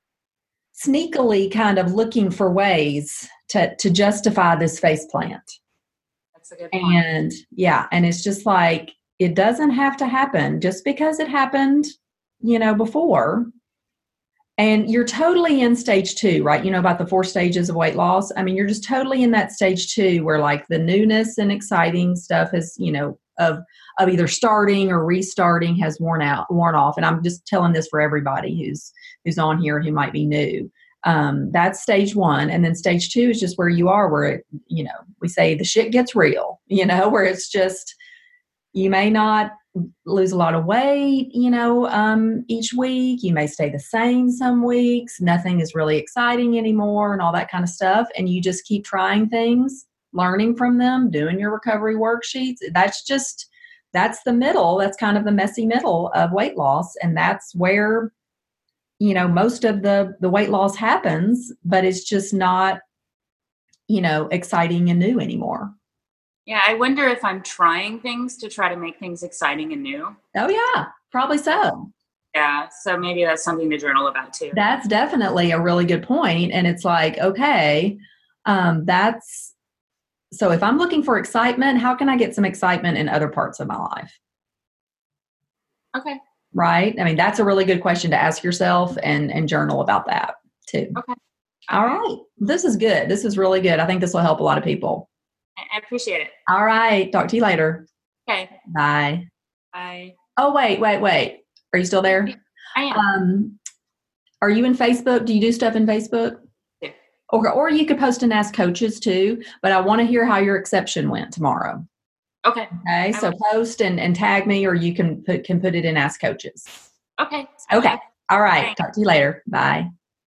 sneakily kind of looking for ways to, to justify this face plant. That's a good point. And yeah. And it's just like, it doesn't have to happen just because it happened, you know, before. And you're totally in stage two, right? You know about the four stages of weight loss. I mean, you're just totally in that stage two where like the newness and exciting stuff is, you know, of, of either starting or restarting has worn out, worn off. And I'm just telling this for everybody who's, who's on here who might be new. Um, that's stage one. And then stage two is just where you are, where, it, you know, we say the shit gets real, you know, where it's just, you may not lose a lot of weight, you know, um, each week. You may stay the same some weeks. Nothing is really exciting anymore and all that kind of stuff. And you just keep trying things, learning from them, doing your recovery worksheets. That's just, that's the middle. That's kind of the messy middle of weight loss. And that's where, you know, most of the, the weight loss happens, but it's just not, you know, exciting and new anymore. Yeah, I wonder if I'm trying things to try to make things exciting and new. Oh, yeah, probably so. Yeah, so maybe that's something to journal about too. That's definitely a really good point. And it's like, okay, um, that's, so if I'm looking for excitement, how can I get some excitement in other parts of my life? Okay. Right? I mean, that's a really good question to ask yourself and, and journal about that too. Okay. All right. This is good. This is really good. I think this will help a lot of people. I appreciate it. All right. Talk to you later. Okay. Bye. Bye. Oh, wait, wait, wait. Are you still there? I am. Um, are you in Facebook? Do you do stuff in Facebook? Yeah. Or, or you could post and ask coaches too, but I want to hear how your exception went tomorrow. Okay. Okay. So post and, and tag me, or you can put, can put it in Ask Coaches. Okay. Okay. All right. Okay. Talk to you later. Bye.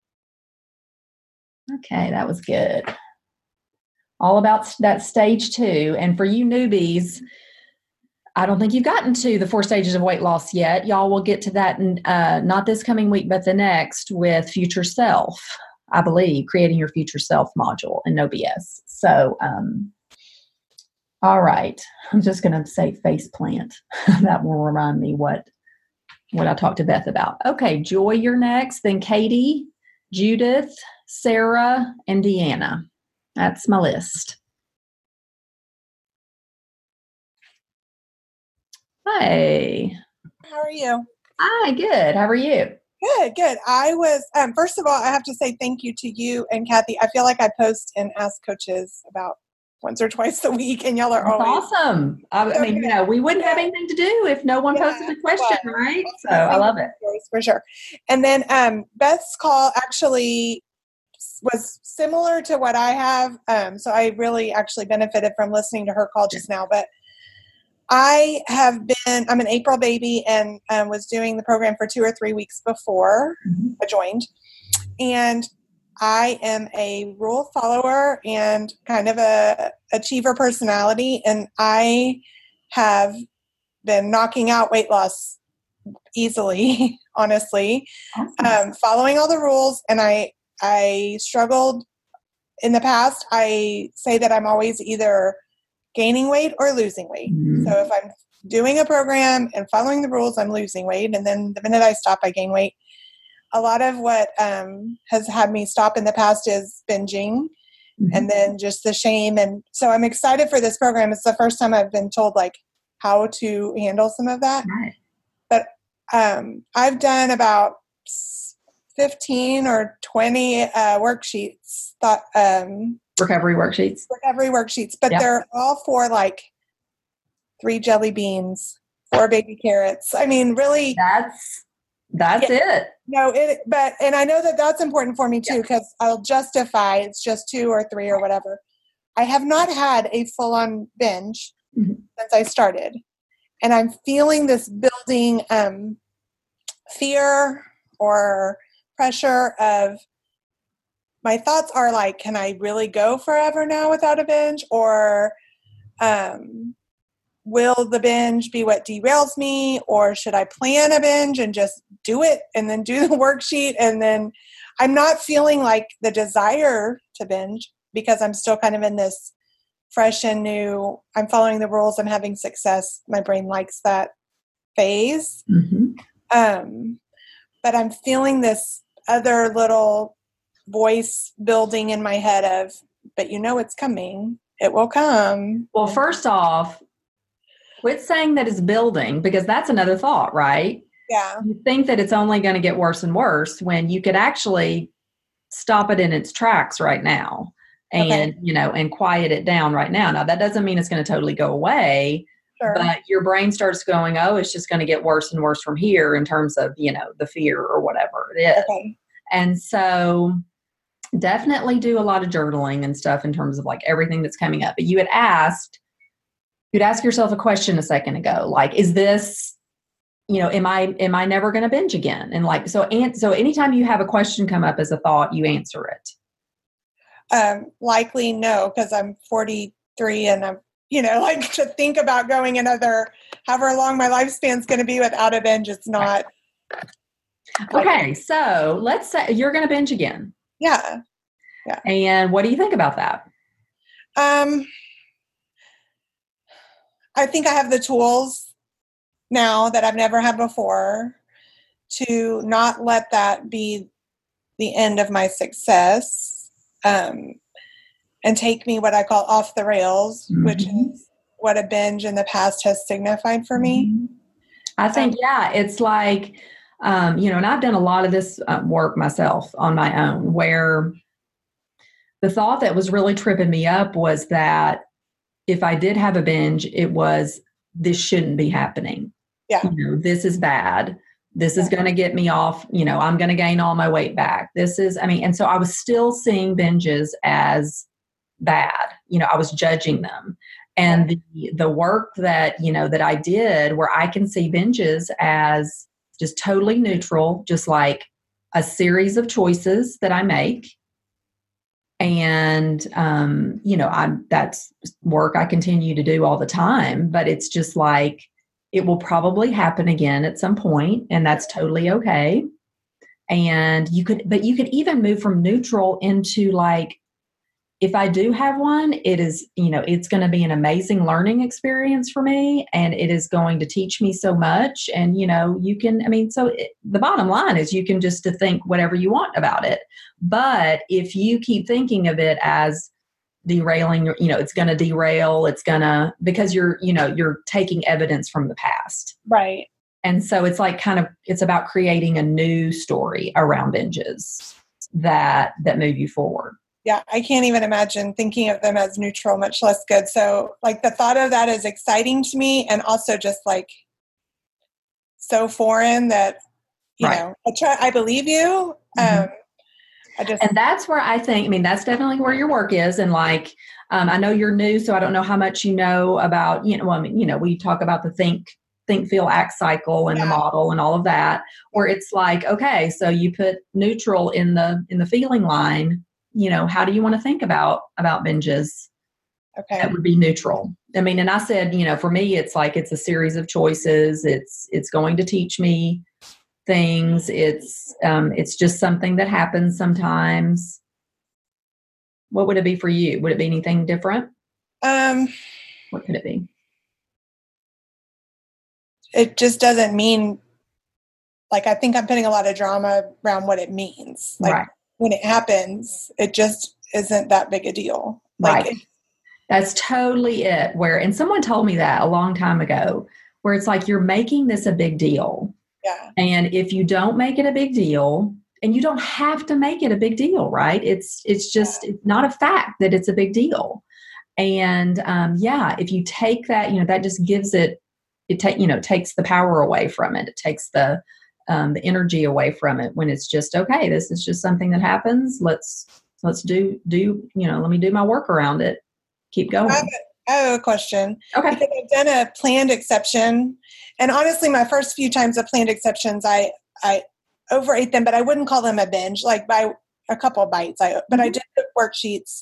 Okay. That was good. All about that stage two. And for you newbies, I don't think you've gotten to the four stages of weight loss yet. Y'all will get to that, in, uh, not this coming week, but the next with Future Self, I believe, creating your future self module in No B S. So, um, all right. I'm just going to say face plant. That will remind me what, what I talked to Beth about. Okay. Joy, you're next. Then Katie, Judith, Sarah, and Deanna. That's my list. Hi. How are you? Hi, good. How are you? Good, good. I was, um, first of all, I have to say thank you to you and Kathy. I feel like I post and ask coaches about once or twice a week, and y'all are That's always awesome. I, I mean, you know, we wouldn't have Yeah. anything to do if no one Yeah, posted a question, well, right? So I love it. for sure. And then um, Beth's call actually was similar to what I have. Um, so I really actually benefited from listening to her call just now. But I have been, I'm an April baby and um, was doing the program for two or three weeks before Mm-hmm. I joined. And I am a rule follower and kind of a achiever personality. And I have been knocking out weight loss easily, honestly, Awesome. um, following all the rules. And I, I struggled in the past. I say that I'm always either gaining weight or losing weight. Mhm. So if I'm doing a program and following the rules, I'm losing weight. And then the minute I stop, I gain weight. A lot of what um, has had me stop in the past is binging Mhm. and then just the shame. And so I'm excited for this program. It's the first time I've been told like how to handle some of that. Right. But um, I've done about fifteen or twenty uh, worksheets, thought, um, Recovery worksheets. recovery worksheets, but Yep. they're all for like three jelly beans, four baby carrots. I mean, really, That's that's it. no, it, but, and I know that that's important for me too, because I'll justify it's just two or three or whatever. I have not had a full on binge Mhm. since I started. And I'm feeling this building um, fear or pressure of, my thoughts are like, can I really go forever now without a binge? Or um, will the binge be what derails me? Or should I plan a binge and just do it and then do the worksheet? And then I'm not feeling like the desire to binge because I'm still kind of in this fresh and new, I'm following the rules, I'm having success. My brain likes that phase. Mm-hmm. Um, but I'm feeling this other little voice building in my head of, but you know it's coming. It will come. Well, first off, quit saying that it's building, because that's another thought, right? Yeah. You think that it's only going to get worse and worse when you could actually stop it in its tracks right now and, Okay. you know, and quiet it down right now. Now, that doesn't mean it's going to totally go away, Sure. but your brain starts going, oh, it's just going to get worse and worse from here in terms of, you know, the fear or whatever it is. Okay. And so definitely do a lot of journaling and stuff in terms of like everything that's coming up. But you had asked, you'd ask yourself a question a second ago, like, is this, you know, am I, am I never going to binge again? And like, so, and so anytime you have a question come up as a thought, you answer it. Um, likely no, because I'm forty-three and I'm, you know, like to think about going another, however long my lifespan's going to be without a binge, it's not. Okay. So let's say you're going to binge again. Yeah. And what do you think about that? Um, I think I have the tools now that I've never had before to not let that be the end of my success, um, and take me what I call off the rails, Mm-hmm. which is what a binge in the past has signified for me. I think, Um, yeah, it's like, um, you know, and I've done a lot of this uh, work myself on my own, where the thought that was really tripping me up was that if I did have a binge, it was, this shouldn't be happening. Yeah. You know, this is bad. This is going to get me off, you know, I'm going to gain all my weight back. This is, I mean, and so I was still seeing binges as bad. You know, I was judging them. And the, the work that, you know, that I did where I can see binges as just totally neutral, just like a series of choices that I make. And, um, you know, I'm, that's work I continue to do all the time, but it's just like, it will probably happen again at some point, and that's totally okay. And you could, but you could even move from neutral into like, if I do have one, it is, you know, it's going to be an amazing learning experience for me, and it is going to teach me so much. And, you know, you can, I mean, so it, the bottom line is you can just to think whatever you want about it. But if you keep thinking of it as derailing, you know, it's going to derail, it's going to, because you're, you know, you're taking evidence from the past. Right. And so it's like kind of, it's about creating a new story around binges that, that move you forward. Yeah, I can't even imagine thinking of them as neutral, much less good. So, like, the thought of that is exciting to me, and also just like so foreign that, you Right. know, I try, I believe you. Mhm. Um, I just, And that's where I think, I mean, that's definitely where your work is. And like, um, I know you're new, so I don't know how much you know about, you know, well, I mean, you know, we talk about the think, think, feel, act cycle and Yeah. the model and all of that, where it's like, okay, so you put neutral in the, in the feeling line, you know, how do you want to think about, about binges? okay. That would be neutral. I mean, and I said, you know, for me, it's like, it's a series of choices. It's, it's going to teach me things. It's, um, it's just something that happens sometimes. What would it be for you? Would it be anything different? Um, What could it be? it just doesn't mean, like, I think I'm putting a lot of drama around what it means. Like, Right. when it happens, it just isn't that big a deal. Like, Right. That's totally it. Where, and someone told me that a long time ago, where it's like, you're making this a big deal. yeah, And if you don't make it a big deal, and you don't have to make it a big deal, right? It's, it's just it's not a fact that it's a big deal. And um, yeah, if you take that, you know, that just gives it, it take, you know, takes the power away from it. It takes the, um, the energy away from it when it's just, okay, this is just something that happens. Let's, let's do, do, you know, let me do my work around it. Keep going. I have, a, I have a question. Okay. Because I've done a planned exception, and honestly, my first few times of planned exceptions, I I overate them, but I wouldn't call them a binge. Like by a couple of bites, I but I did the worksheets.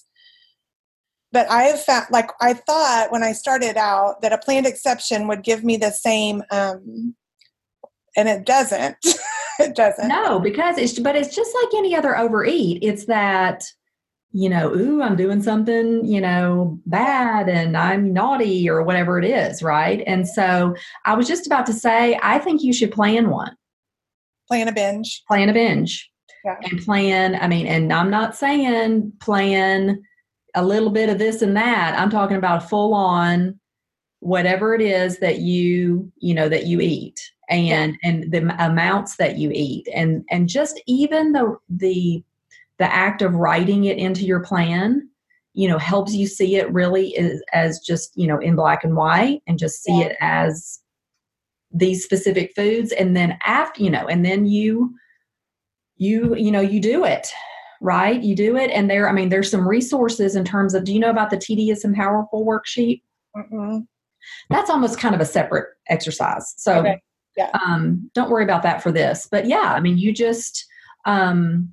But I have found, like, I thought when I started out that a planned exception would give me the same, um, and it doesn't. It doesn't. No, because it's, but it's just like any other overeat. It's that, you know, ooh, I'm doing something, you know, bad and I'm naughty or whatever it is, right? And so I was just about to say, I think you should plan one. Plan a binge. Plan a binge. Yeah. And plan, I mean, and I'm not saying plan a little bit of this and that. I'm talking about full on whatever it is that you, you know, that you eat and, yeah. and the amounts that you eat and, and just even the, the, the act of writing it into your plan, you know, helps you see it really as, as just, you know, in black and white and just see yeah. it as these specific foods. And then after, you know, and then you, you, you know, you do it, right? You do it. And there, I mean, there's some resources in terms of, do you know about the Tedious and Powerful worksheet? Mm-hmm. That's almost kind of a separate exercise. So okay. yeah. um, don't worry about that for this, but yeah, I mean, you just, um,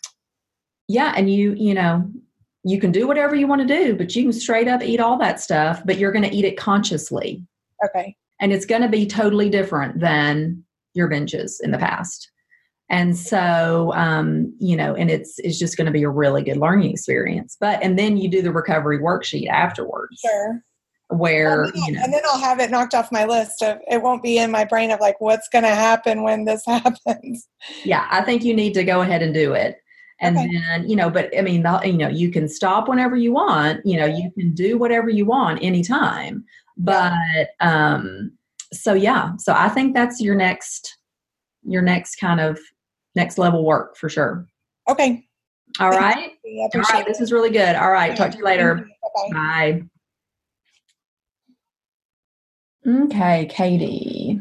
yeah. And you, you know, you can do whatever you want to do, but you can straight up eat all that stuff, but you're going to eat it consciously. Okay. And it's going to be totally different than your binges in the past. And so, um, you know, and it's, it's just going to be a really good learning experience, but, and then you do the recovery worksheet afterwards. Sure. Where, and then, you know, and then I'll have it knocked off my list of, it won't be in my brain of like, what's going to happen when this happens. Yeah. I think you need to go ahead and do it. And okay. then, you know, but I mean, the, you know, you can stop whenever you want, you know, you can do whatever you want anytime, but, yeah. um, so yeah, so I think that's your next, your next kind of next level work for sure. Okay. All right. All right. This is really good. All right. Talk to you later. You. Bye. Okay, Katie.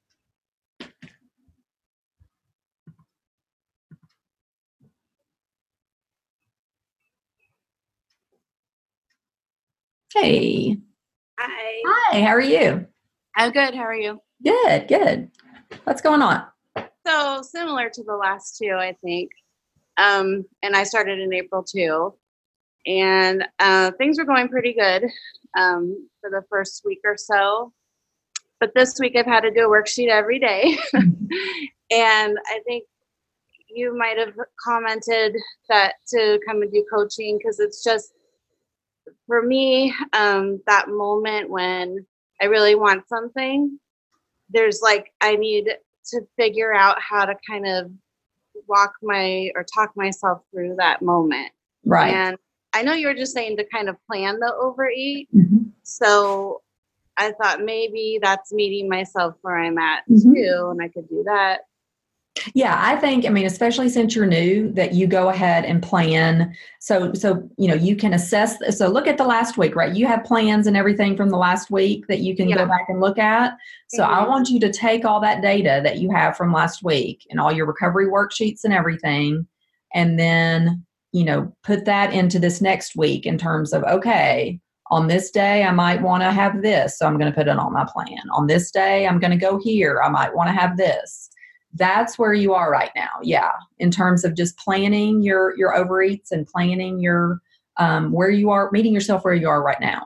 Hey. Hi. Hi, how are you? I'm good. How are you? Good, good. What's going on? So similar to the last two, I think. Um, and I started in April too. And uh, things were going pretty good um, for the first week or so. But this week I've had to do a worksheet every day. And I think you might have commented that to come and do coaching because it's just, for me, um, that moment when I really want something, there's like, I need to figure out how to kind of walk my or talk myself through that moment. Right. And I know you were just saying to kind of plan the overeat. Mm-hmm. So I thought maybe that's meeting myself where I'm at mm-hmm. too, and I could do that. Yeah, I think, I mean, especially since you're new, that you go ahead and plan. So, so, you know, you can assess. So look at the last week, right? You have plans and everything from the last week that you can Yeah. go back and look at. So I Mhm. want you to take all that data that you have from last week and all your recovery worksheets and everything, and then, you know, put that into this next week in terms of, okay, on this day, I might want to have this. So I'm going to put it on my plan. On this day, I'm going to go here. I might want to have this. That's where you are right now. Yeah. In terms of just planning your, your overeats and planning your, um, where you are, meeting yourself where you are right now.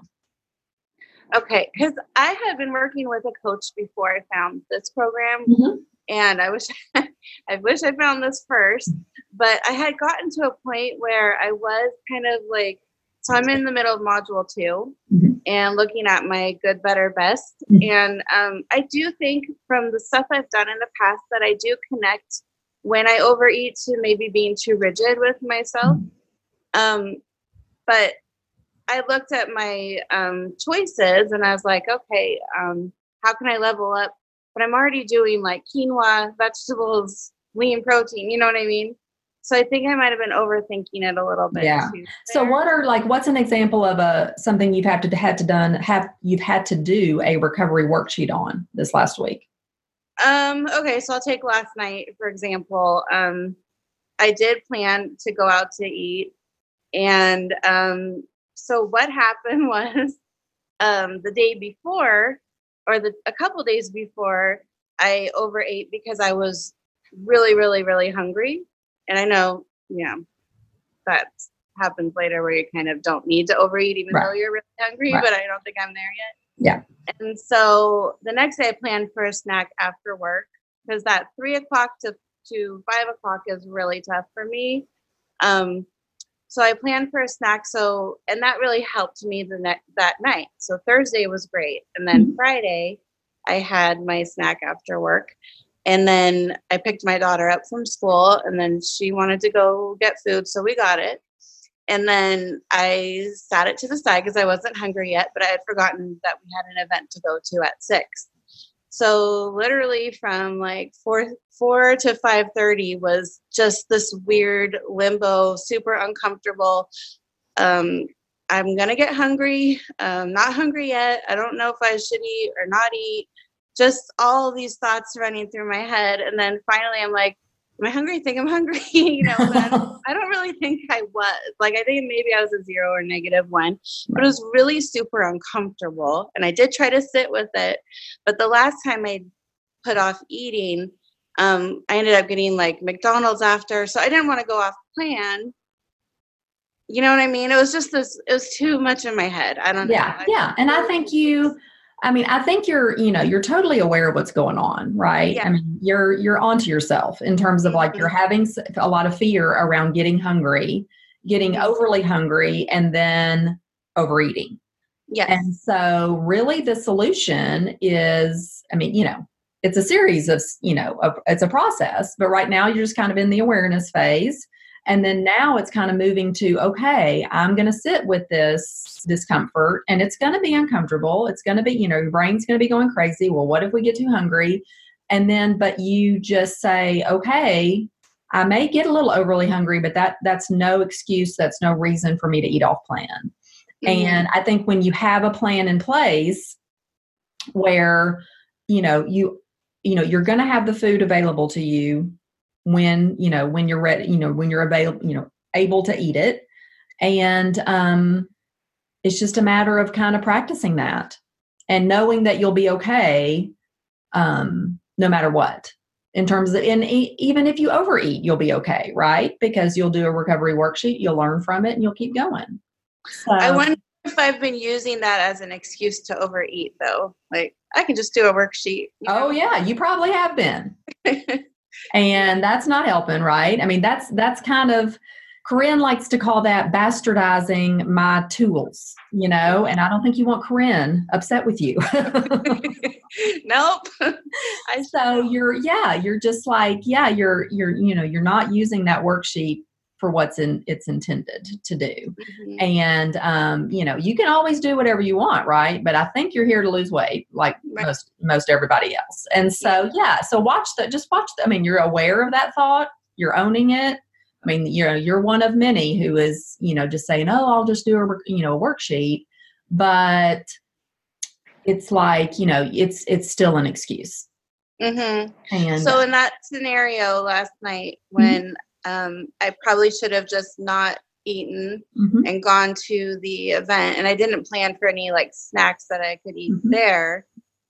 Okay. Because I had been working with a coach before I found this program. Mm-hmm. And I wish, I wish I found this first, but I had gotten to a point where I was kind of like, so I'm in the middle of module two Mm-hmm. and looking at my good, better, best. Mhm. And um, I do think from the stuff I've done in the past that I do connect when I overeat to maybe being too rigid with myself. Um, but I looked at my um, choices and I was like, okay, um, how can I level up? But I'm already doing like quinoa, vegetables, lean protein, you know what I mean? So I think I might have been overthinking it a little bit Yeah. too. So there. what are like, what's an example of a, something you've had to, had to done, have, you've had to do a recovery worksheet on this last week? Um, okay, so I'll take last night, for example. Um, I did plan to go out to eat. And um, so what happened was um, the day before, or the a couple days before, I overate because I was really, really, really hungry. And I know, yeah, that happens later where you kind of don't need to overeat even Right. though you're really hungry, Right. but I don't think I'm there yet. Yeah. And so the next day I planned for a snack after work because that three o'clock to, to five o'clock is really tough for me. Um, so I planned for a snack. So, and that really helped me the next, that night. So Thursday was great. And then Mhm. Friday I had my snack after work. And then I picked my daughter up from school and then she wanted to go get food. So we got it. And then I sat it to the side because I wasn't hungry yet, but I had forgotten that we had an event to go to at six. So literally from like four four to five thirty was just this weird limbo, super uncomfortable. Um, I'm gonna get hungry. I'm not hungry yet. I don't know if I should eat or not eat. Just all of these thoughts running through my head, and then finally I'm like, am I hungry? I think I'm hungry. you know, but I don't, I don't really think I was. Like, I think maybe I was a zero or negative one, but it was really super uncomfortable. And I did try to sit with it. But the last time I put off eating, um, I ended up getting like McDonald's after. So I didn't want to go off plan. You know what I mean? It was just this, it was too much in my head. I don't know. Yeah. I- Yeah. And I think you, I mean, I think you're, you know, you're totally aware of what's going on, right? Yeah. I mean, you're, you're onto yourself in terms of like, you're having s- a lot of fear around getting hungry, getting Mhm. overly hungry, and then overeating. Yes. And so really the solution is, I mean, you know, it's a series of, you know, of, it's a process, but right now you're just kind of in the awareness phase. And then now it's kind of moving to, okay, I'm going to sit with this discomfort and it's going to be uncomfortable. It's going to be, you know, your brain's going to be going crazy. Well, what if we get too hungry? And then, but you just say, okay, I may get a little overly hungry, but that that's no excuse. That's no reason for me to eat off plan. Mhm. And I think when you have a plan in place where, you know, you, you know, you're going to have the food available to you when, you know, when you're ready, you know, when you're available, you know, able to eat it. And um, it's just a matter of kind of practicing that and knowing that you'll be okay um, no matter what. In terms of, and e- even if you overeat, you'll be okay, right? Because you'll do a recovery worksheet, you'll learn from it, and you'll keep going. So, I wonder if I've been using that as an excuse to overeat, though. Like, I can just do a worksheet. you oh know? yeah, you probably have been. And that's not helping, right? I mean, that's that's kind of, Corinne likes to call that bastardizing my tools, you know, and I don't think you want Corinne upset with you. Nope. I So you're, yeah, you're just like, yeah, you're, you're, you know, you're not using that worksheet for what's in it's intended to do. Mhm. And, um, you know, you can always do whatever you want, right? But I think you're here to lose weight, like Right. most most everybody else. And so, yeah, so watch that. Just watch that. I mean, you're aware of that thought. You're owning it. I mean, you're you're one of many who is, you know, just saying, "Oh, I'll just do a you know a worksheet," but it's like, you know, it's it's still an excuse. Mhm. And So in that scenario last night, when um, I probably should have just not eaten Mhm. and gone to the event, and I didn't plan for any like snacks that I could eat Mhm. there.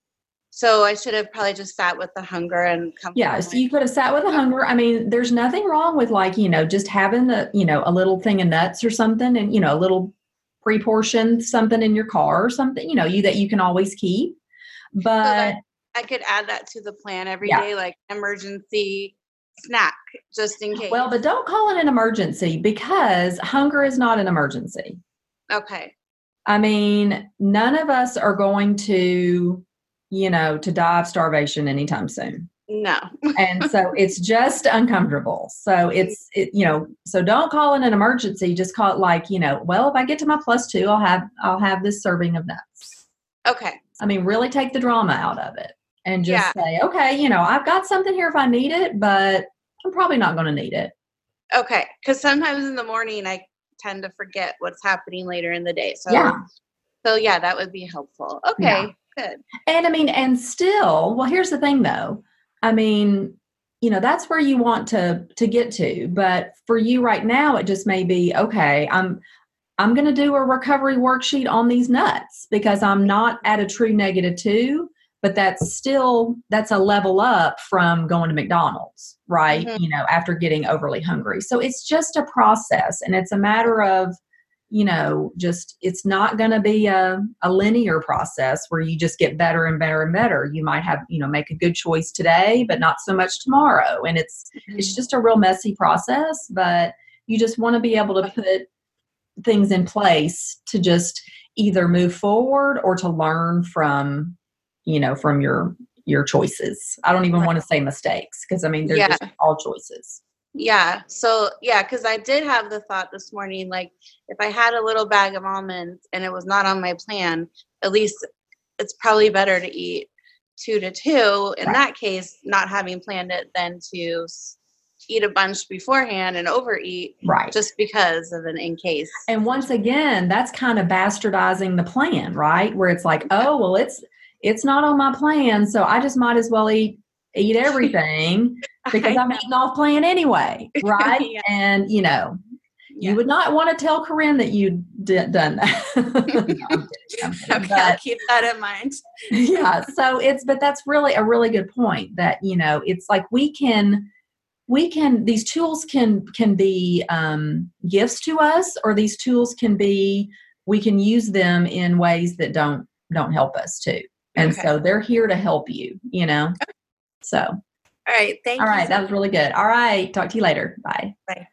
So I should have probably just sat with the hunger and come. Yeah, so you could have sat with a hunger. I mean, there's nothing wrong with like, you know, just having a, you know, a little thing of nuts or something and, you know, a little pre-portioned something in your car or something, you know, you that you can always keep. So But that I could add that to the plan every day, Yeah. like emergency snack, just in case. well, but don't call it an emergency because hunger is not an emergency. Okay. I mean, none of us are going to, you know, to die of starvation anytime soon. No. And so it's just uncomfortable. So it's, it, you know, so don't call it an emergency. Just call it like, you know, well, if I get to my plus two, I'll have, I'll have this serving of nuts. Okay. I mean, really take the drama out of it and just Yeah. say, okay, you know, I've got something here if I need it, but I'm probably not going to need it. Okay. Because sometimes in the morning I tend to forget what's happening later in the day. So Yeah. So yeah, that would be helpful. Okay. Yeah. Good. And I mean, and still, well, here's the thing though. I mean, you know, that's where you want to to get to. But for you right now, it just may be, okay, I'm I'm going to do a recovery worksheet on these nuts because I'm not at a true negative two, but that's still, that's a level up from going to McDonald's, right? Mhm. You know, after getting overly hungry. So it's just a process and it's a matter of, you know, just, it's not going to be a, a linear process where you just get better and better and better. You might have, you know, make a good choice today, but not so much tomorrow. And it's, it's just a real messy process, but you just want to be able to put things in place to just either move forward or to learn from, you know, from your, your choices. I don't even Right. want to say mistakes because I mean, they're Yeah. just all choices. Yeah. So yeah, because I did have the thought this morning, like if I had a little bag of almonds and it was not on my plan, at least it's probably better to eat two to two. In Right. that case, not having planned it, than to s- eat a bunch beforehand and overeat Right. just because of an in case. And once again, that's kind of bastardizing the plan, right? Where it's like, oh, well, it's it's not on my plan, so I just might as well eat eat everything because I I'm know. eating off plan anyway, right? Yeah. And you know, Yeah. you would not want to tell Corinne that you'd d- done that. No, I'm kidding, I'm kidding. Okay, I'll But keep that in mind. yeah, so it's but that's really a really good point that, you know, it's like we can we can these tools can can be um, gifts to us, or these tools can be we can use them in ways that don't don't help us too. And Okay. so they're here to help you, you know. So All right. Thank all you. right, so that was really good. All right, talk to you later. Bye. Bye.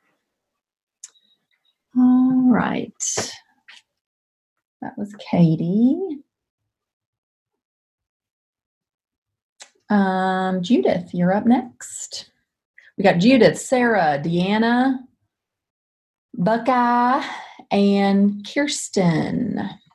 All right. That was Katie. Um, Judith, you're up next. We got Judith, Sarah, Deanna, Buckeye, and Kirsten.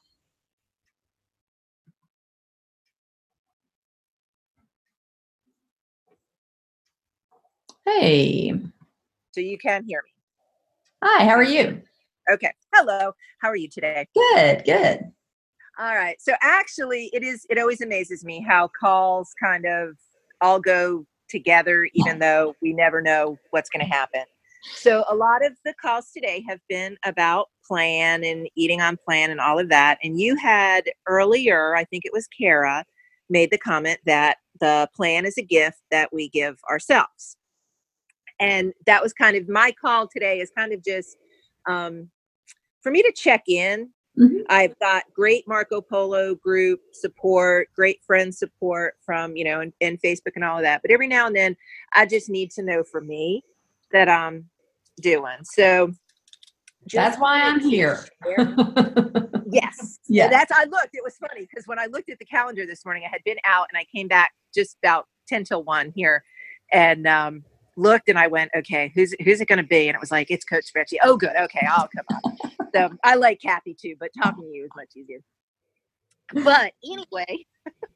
Hey. So you can hear me. Hi, how are you? Okay. Hello. How are you today? Good, good. All right. So actually it is, it always amazes me how calls kind of all go together, even though we never know what's going to happen. So a lot of the calls today have been about plan and eating on plan and all of that. And you had earlier, I think it was Kara, made the comment that the plan is a gift that we give ourselves. And that was kind of my call today, is kind of just um, for me to check in. Mm-hmm. I've got great Marco Polo group support, great friend support from, you know, in, in Facebook and all of that. But every now and then I just need to know for me that I'm doing. So just That's why I'm wanted to here. share. Yes. Yeah. And that's, I looked, it was funny because when I looked at the calendar this morning, I had been out and I came back just about ten till one here. And um, looked and I went, okay, who's who's it going to be? And it was like, it's Coach Betsy. Oh, good. Okay, I'll come on. So I like Kathy too, but talking to you is much easier. But anyway,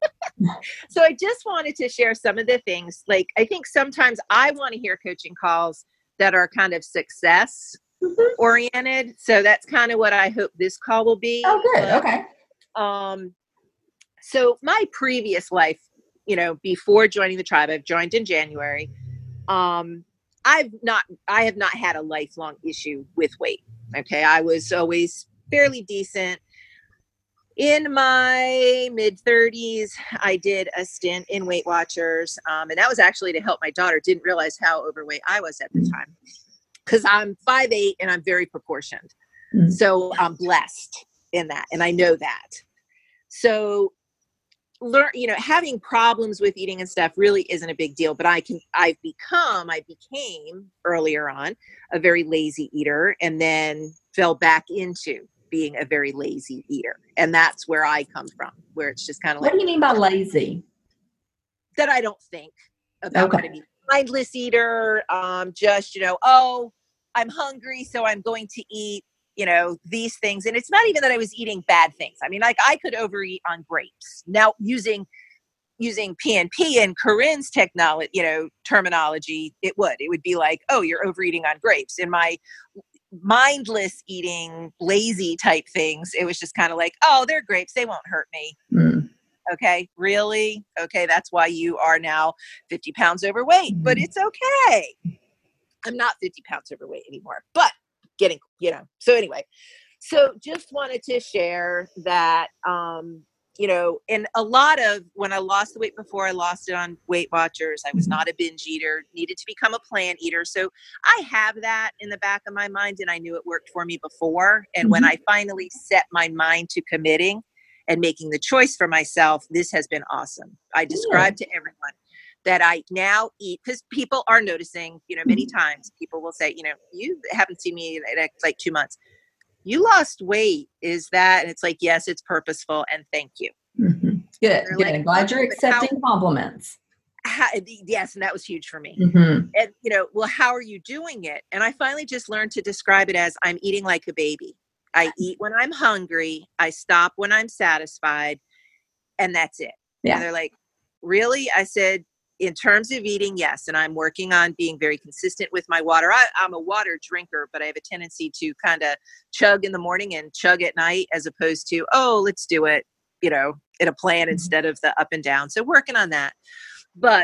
so I just wanted to share some of the things. Like, I think sometimes I want to hear coaching calls that are kind of success oriented. So that's kind of what I hope this call will be. Oh, good. But, Okay. Um, so my previous life, you know, before joining the tribe, I've joined in January. Um, I've not, I have not had a lifelong issue with weight. Okay. I was always fairly decent. In my mid thirties, I did a stint in Weight Watchers. Um, and that was actually to help my daughter. Didn't realize how overweight I was at the time, because I'm five eight and I'm very proportioned. Mm-hmm. So I'm blessed in that. And I know that. So learn, you know, having problems with eating and stuff really isn't a big deal, but I can, I've become, I became earlier on a very lazy eater, and then fell back into being a very lazy eater. And that's where I come from, where it's just kind of like, what do you mean by lazy? That I don't think about okay. what I mean. Mindless eater, um, just, you know, oh, I'm hungry, so I'm going to eat, you know, these things. And it's not even that I was eating bad things. I mean, like, I could overeat on grapes. Now, using using P N P and Corinne's technology, you know, terminology, it would. It would be like, oh, you're overeating on grapes. In my mindless eating, lazy type things, it was just kind of like, oh, they're grapes, they won't hurt me. Mm. Okay, really? Okay, that's why you are now fifty pounds overweight, mm. But it's okay. I'm not fifty pounds overweight anymore, but getting, you know, so anyway, so just wanted to share that, um, you know, and a lot of, when I lost the weight before, I lost it on Weight Watchers. I was not a binge eater, needed to become a plan eater. So I have that in the back of my mind, and I knew it worked for me before. And mm-hmm. when I finally set my mind to committing and making the choice for myself, this has been awesome. I describe yeah. to everyone that I now eat, because people are noticing, you know, many mm-hmm. times people will say, you know, you haven't seen me in like two months. You lost weight. Is that? And it's like, yes, it's purposeful. And thank you. Mm-hmm. Good. Good. Like, I'm glad you're accepting how, compliments. How, yes. And that was huge for me. Mm-hmm. And, you know, well, how are you doing it? And I finally just learned to describe it as, I'm eating like a baby. I eat when I'm hungry. I stop when I'm satisfied. And that's it. Yeah. And they're like, really? I said, in terms of eating, yes. And I'm working on being very consistent with my water. I, I'm a water drinker, but I have a tendency to kind of chug in the morning and chug at night, as opposed to, oh, let's do it, you know, in a plan instead of the up and down. So working on that. But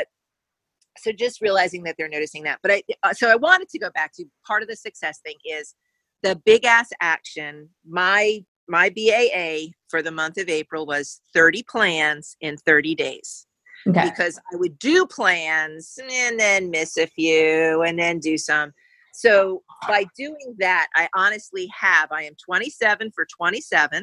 so just realizing that they're noticing that. But I, so I wanted to go back to part of the success thing is the big ass action. My, my B A A for the month of April was thirty plans in thirty days. Okay. Because I would do plans and then miss a few and then do some. So by doing that, I honestly have, I am twenty-seven for twenty-seven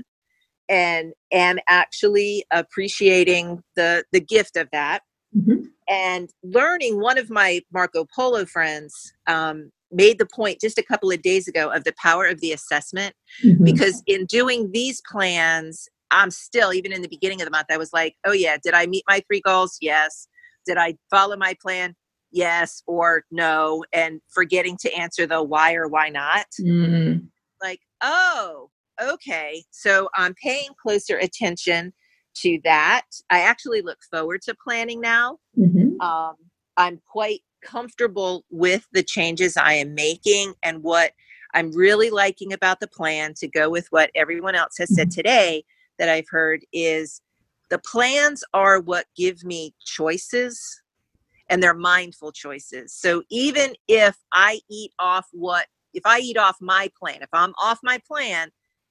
and am actually appreciating the, the gift of that. Mm-hmm. And learning, one of my Marco Polo friends um, made the point just a couple of days ago of the power of the assessment, mm-hmm. because in doing these plans, I'm still, even in the beginning of the month, I was like, oh yeah, did I meet my three goals? Yes. Did I follow my plan? Yes or no. And forgetting to answer the why or why not. Mm-hmm. Like, oh, okay. So I'm paying closer attention to that. I actually look forward to planning now. Mm-hmm. Um, I'm quite comfortable with the changes I am making, and what I'm really liking about the plan, to go with what everyone else has said today that I've heard, is the plans are what give me choices, and they're mindful choices. So even if I eat off what, if I eat off my plan, if I'm off my plan,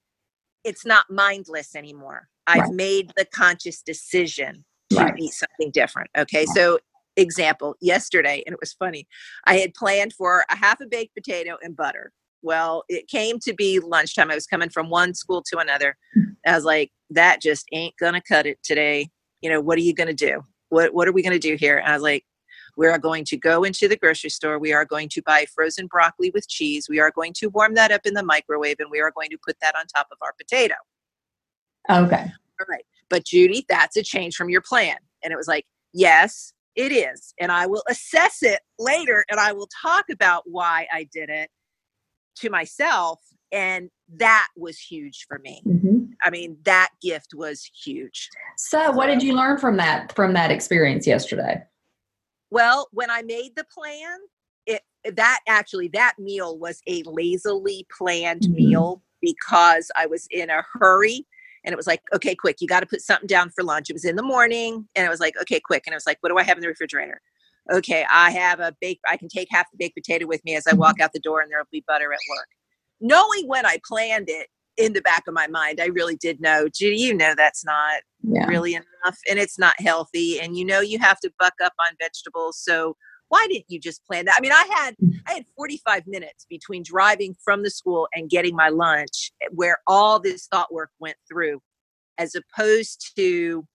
it's not mindless anymore. I've right. made the conscious decision to right. eat something different. Okay. So example, yesterday, and it was funny, I had planned for a half a baked potato and butter. Well, it came to be lunchtime. I was coming from one school to another. I was like, that just ain't going to cut it today. You know, what are you going to do? What What are we going to do here? And I was like, we are going to go into the grocery store. We are going to buy frozen broccoli with cheese. We are going to warm that up in the microwave, and we are going to put that on top of our potato. Okay. All right. But Judy, that's a change from your plan. And it was like, yes, It is. And I will assess it later and I will talk about why I did it to myself. And that was huge for me. Mm-hmm. I mean, that gift was huge. So what did you learn from that, from that experience yesterday? Well, when I made the plan, it that actually, that meal was a lazily planned Mm-hmm. meal because I was in a hurry. And it was like, okay, quick, you got to put something down for lunch. It was in the morning. And it was like, okay, quick. And it was like, what do I have in the refrigerator? Okay, I have a baked, I can take half the baked potato with me as I walk out the door and there'll be butter at work. Knowing when I planned it in the back of my mind, I really did know, Judy, you know, that's not Yeah. really enough and it's not healthy. And you know, you have to buck up on vegetables. So why didn't you just plan that? I mean, I had, I had forty-five minutes between driving from the school and getting my lunch where all this thought work went through, as opposed to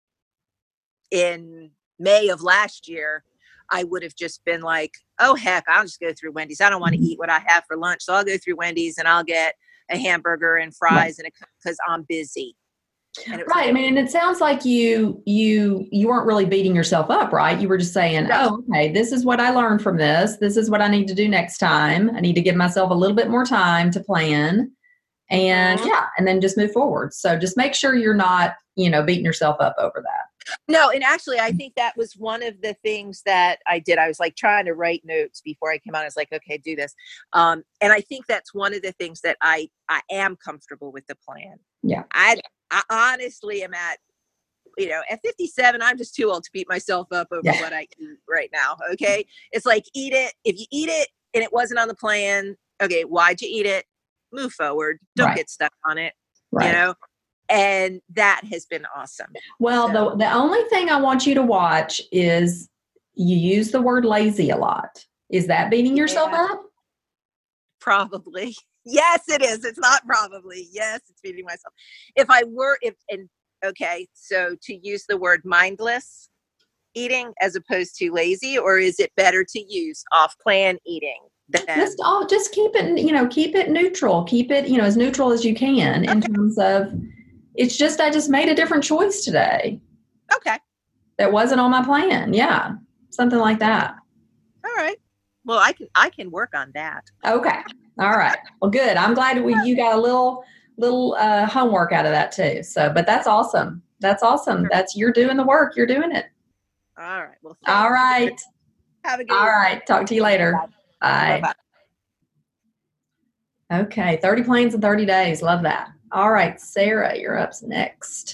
in May of last year, I would have just been like, oh, heck, I'll just go through Wendy's. I don't want to eat what I have for lunch. So I'll go through Wendy's and I'll get a hamburger and fries and because I'm busy. And it was Right. like, I mean, and it sounds like you you you weren't really beating yourself up, right? You were just saying, No. oh, okay, this is what I learned from this. This is what I need to do next time. I need to give myself a little bit more time to plan. And Mhm. yeah, and then just move forward. So just make sure you're not, you know, beating yourself up over that. No, and actually, I think that was one of the things that I did. I was like trying to write notes before I came on. I was like, okay, do this. Um, and I think that's one of the things that I, I am comfortable with the plan. Yeah. I, I honestly am at, you know, at fifty-seven, I'm just too old to beat myself up over Yeah. what I eat right now. Okay. It's like, eat it. If you eat it and it wasn't on the plan, okay, why'd you eat it? Move forward. Don't Right. get stuck on it, Right. you know? And that has been awesome. Well, So- the the only thing I want you to watch is you use the word lazy a lot. Is that beating yourself Yeah. up? Probably. Yes, it is. It's not probably. Yes, it's beating myself. If I were, if, and okay, so to use the word mindless eating as opposed to lazy, or is it better to use off plan eating? Than, Just oh, just keep it, you know, keep it neutral. Keep it, you know, as neutral as you can in terms of it's just I just made a different choice today okay. that wasn't on my plan. Yeah. Something like that. All right. Well, I can, I can work on that. Okay. All right. Well, good. I'm glad we, you got a little little uh, homework out of that too. So, but that's awesome. That's awesome. That's you're doing the work. You're doing it. All right. Well, All thanks. right. Have a good All one. right. Talk to you later. Bye. Bye-bye. Okay. thirty planes in thirty days. Love that. All right. Sarah, you're up next.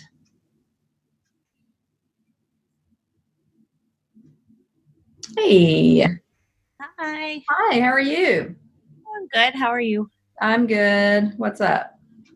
Hey. Hi. Hi. How are you? I'm good. How are you? I'm good. What's up?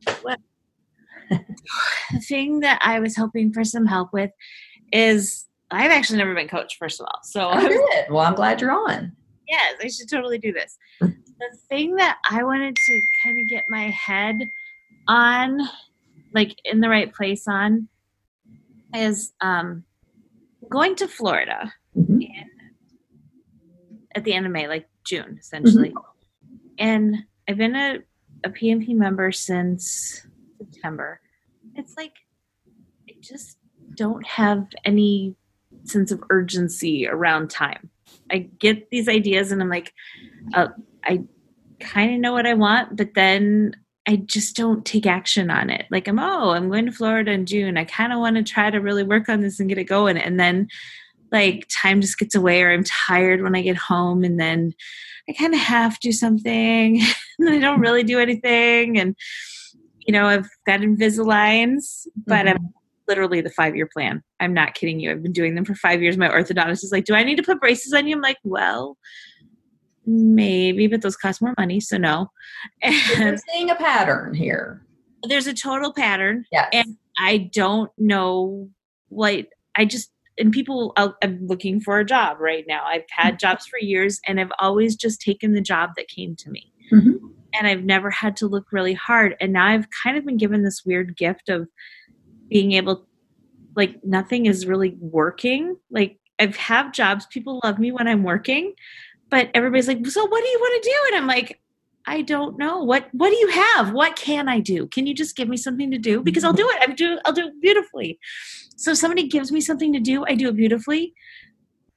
The thing that I was hoping for some help with is I've actually never been coached, first of all. So Oh, I was, good. Well, I'm glad you're on. yes, I should totally do this. The thing that I wanted to kind of get my head on, like in the right place on, is um, going to Florida Mhm. in, at the end of May, like June, essentially. And I've been a, a P M P member since September. It's like, I just don't have any sense of urgency around time. I get these ideas and I'm like, uh, I kind of know what I want, but then I just don't take action on it. Like I'm, oh, I'm going to Florida in June. I kind of want to try to really work on this and get it going. And then like time just gets away, or I'm tired when I get home, and then I kind of have to do something and I don't really do anything. And, you know, I've got Invisaligns, but Mhm. I'm literally the five-year plan. I'm not kidding you. I've been doing them for five years. My orthodontist is like, do I need to put braces on you? I'm like, well, maybe, but those cost more money. So no. You're And seeing a pattern here. there's a total pattern. Yes. And I don't know, like, I just, and people, I'm looking for a job right now. I've had jobs for years and I've always just taken the job that came to me. Mhm. And I've never had to look really hard. And now I've kind of been given this weird gift of being able, like, nothing is really working. Like, I've have jobs, people love me when I'm working, but everybody's like, so what do you want to do? And I'm like, I don't know. What what do you have? What can I do? Can you just give me something to do? Because I'll do it. I'm do I'll do it beautifully. So if somebody gives me something to do, I do it beautifully.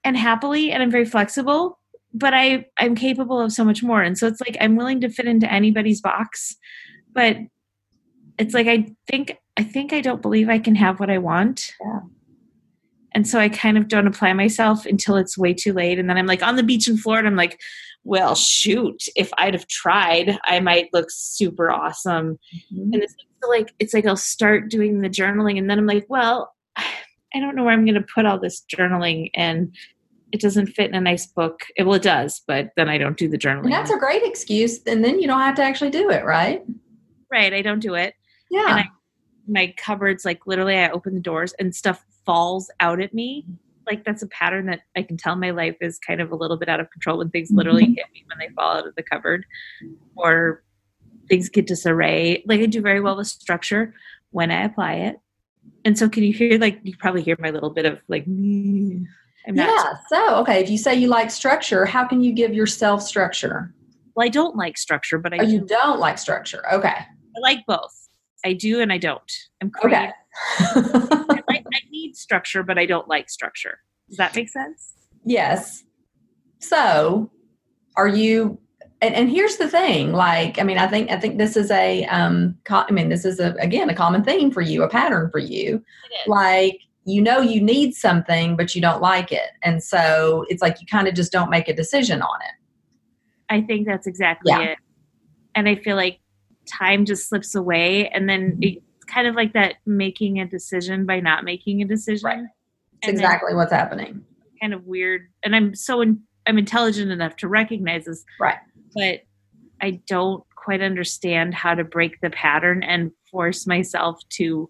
and happily, and I'm very flexible, but I, I'm capable of so much more. And so it's like, I'm willing to fit into anybody's box, but it's like, I think, I think I don't believe I can have what I want. Yeah. And so I kind of don't apply myself until it's way too late. And then I'm like on the beach in Florida. I'm like, well, shoot, if I'd have tried, I might look super awesome. Mm-hmm. And it's like, it's like, I'll start doing the journaling. And then I'm like, well, I don't know where I'm going to put all this journaling, and it doesn't fit in a nice book. It, well, it does, but then I don't do the journaling. And that's a great excuse. And then you don't have to actually do it, right? Right. I don't do it. Yeah. And I, my cupboards, like literally I open the doors and stuff falls out at me. Like that's a pattern that I can tell my life is kind of a little bit out of control when things literally hit me when they fall out of the cupboard, or things get disarray. Like I do very well with structure when I apply it. And so can you hear, like, you probably hear my little bit of like, I'm not. Yeah. So, okay. If you say you like structure, how can you give yourself structure? Well, I don't like structure, but I oh, do. You don't like structure. Okay. I like both. I do and I don't. I'm creative. Okay. I, like, I need structure, but I don't like structure. Does that make sense? Yes. So are you, and, and here's the thing, like, I mean, I think, I think this is a, um, co- I mean, this is a, again, a common theme for you, a pattern for you. It is. Like, you know, you need something, but you don't like it. And so it's like, you kind of just don't make a decision on it. I think that's exactly Yeah. it. And I feel like time just slips away, and then it's kind of like that making a decision by not making a decision. Right. It's And exactly what's happening. kind of weird. And I'm so in, I'm intelligent enough to recognize this, Right. but I don't quite understand how to break the pattern and force myself to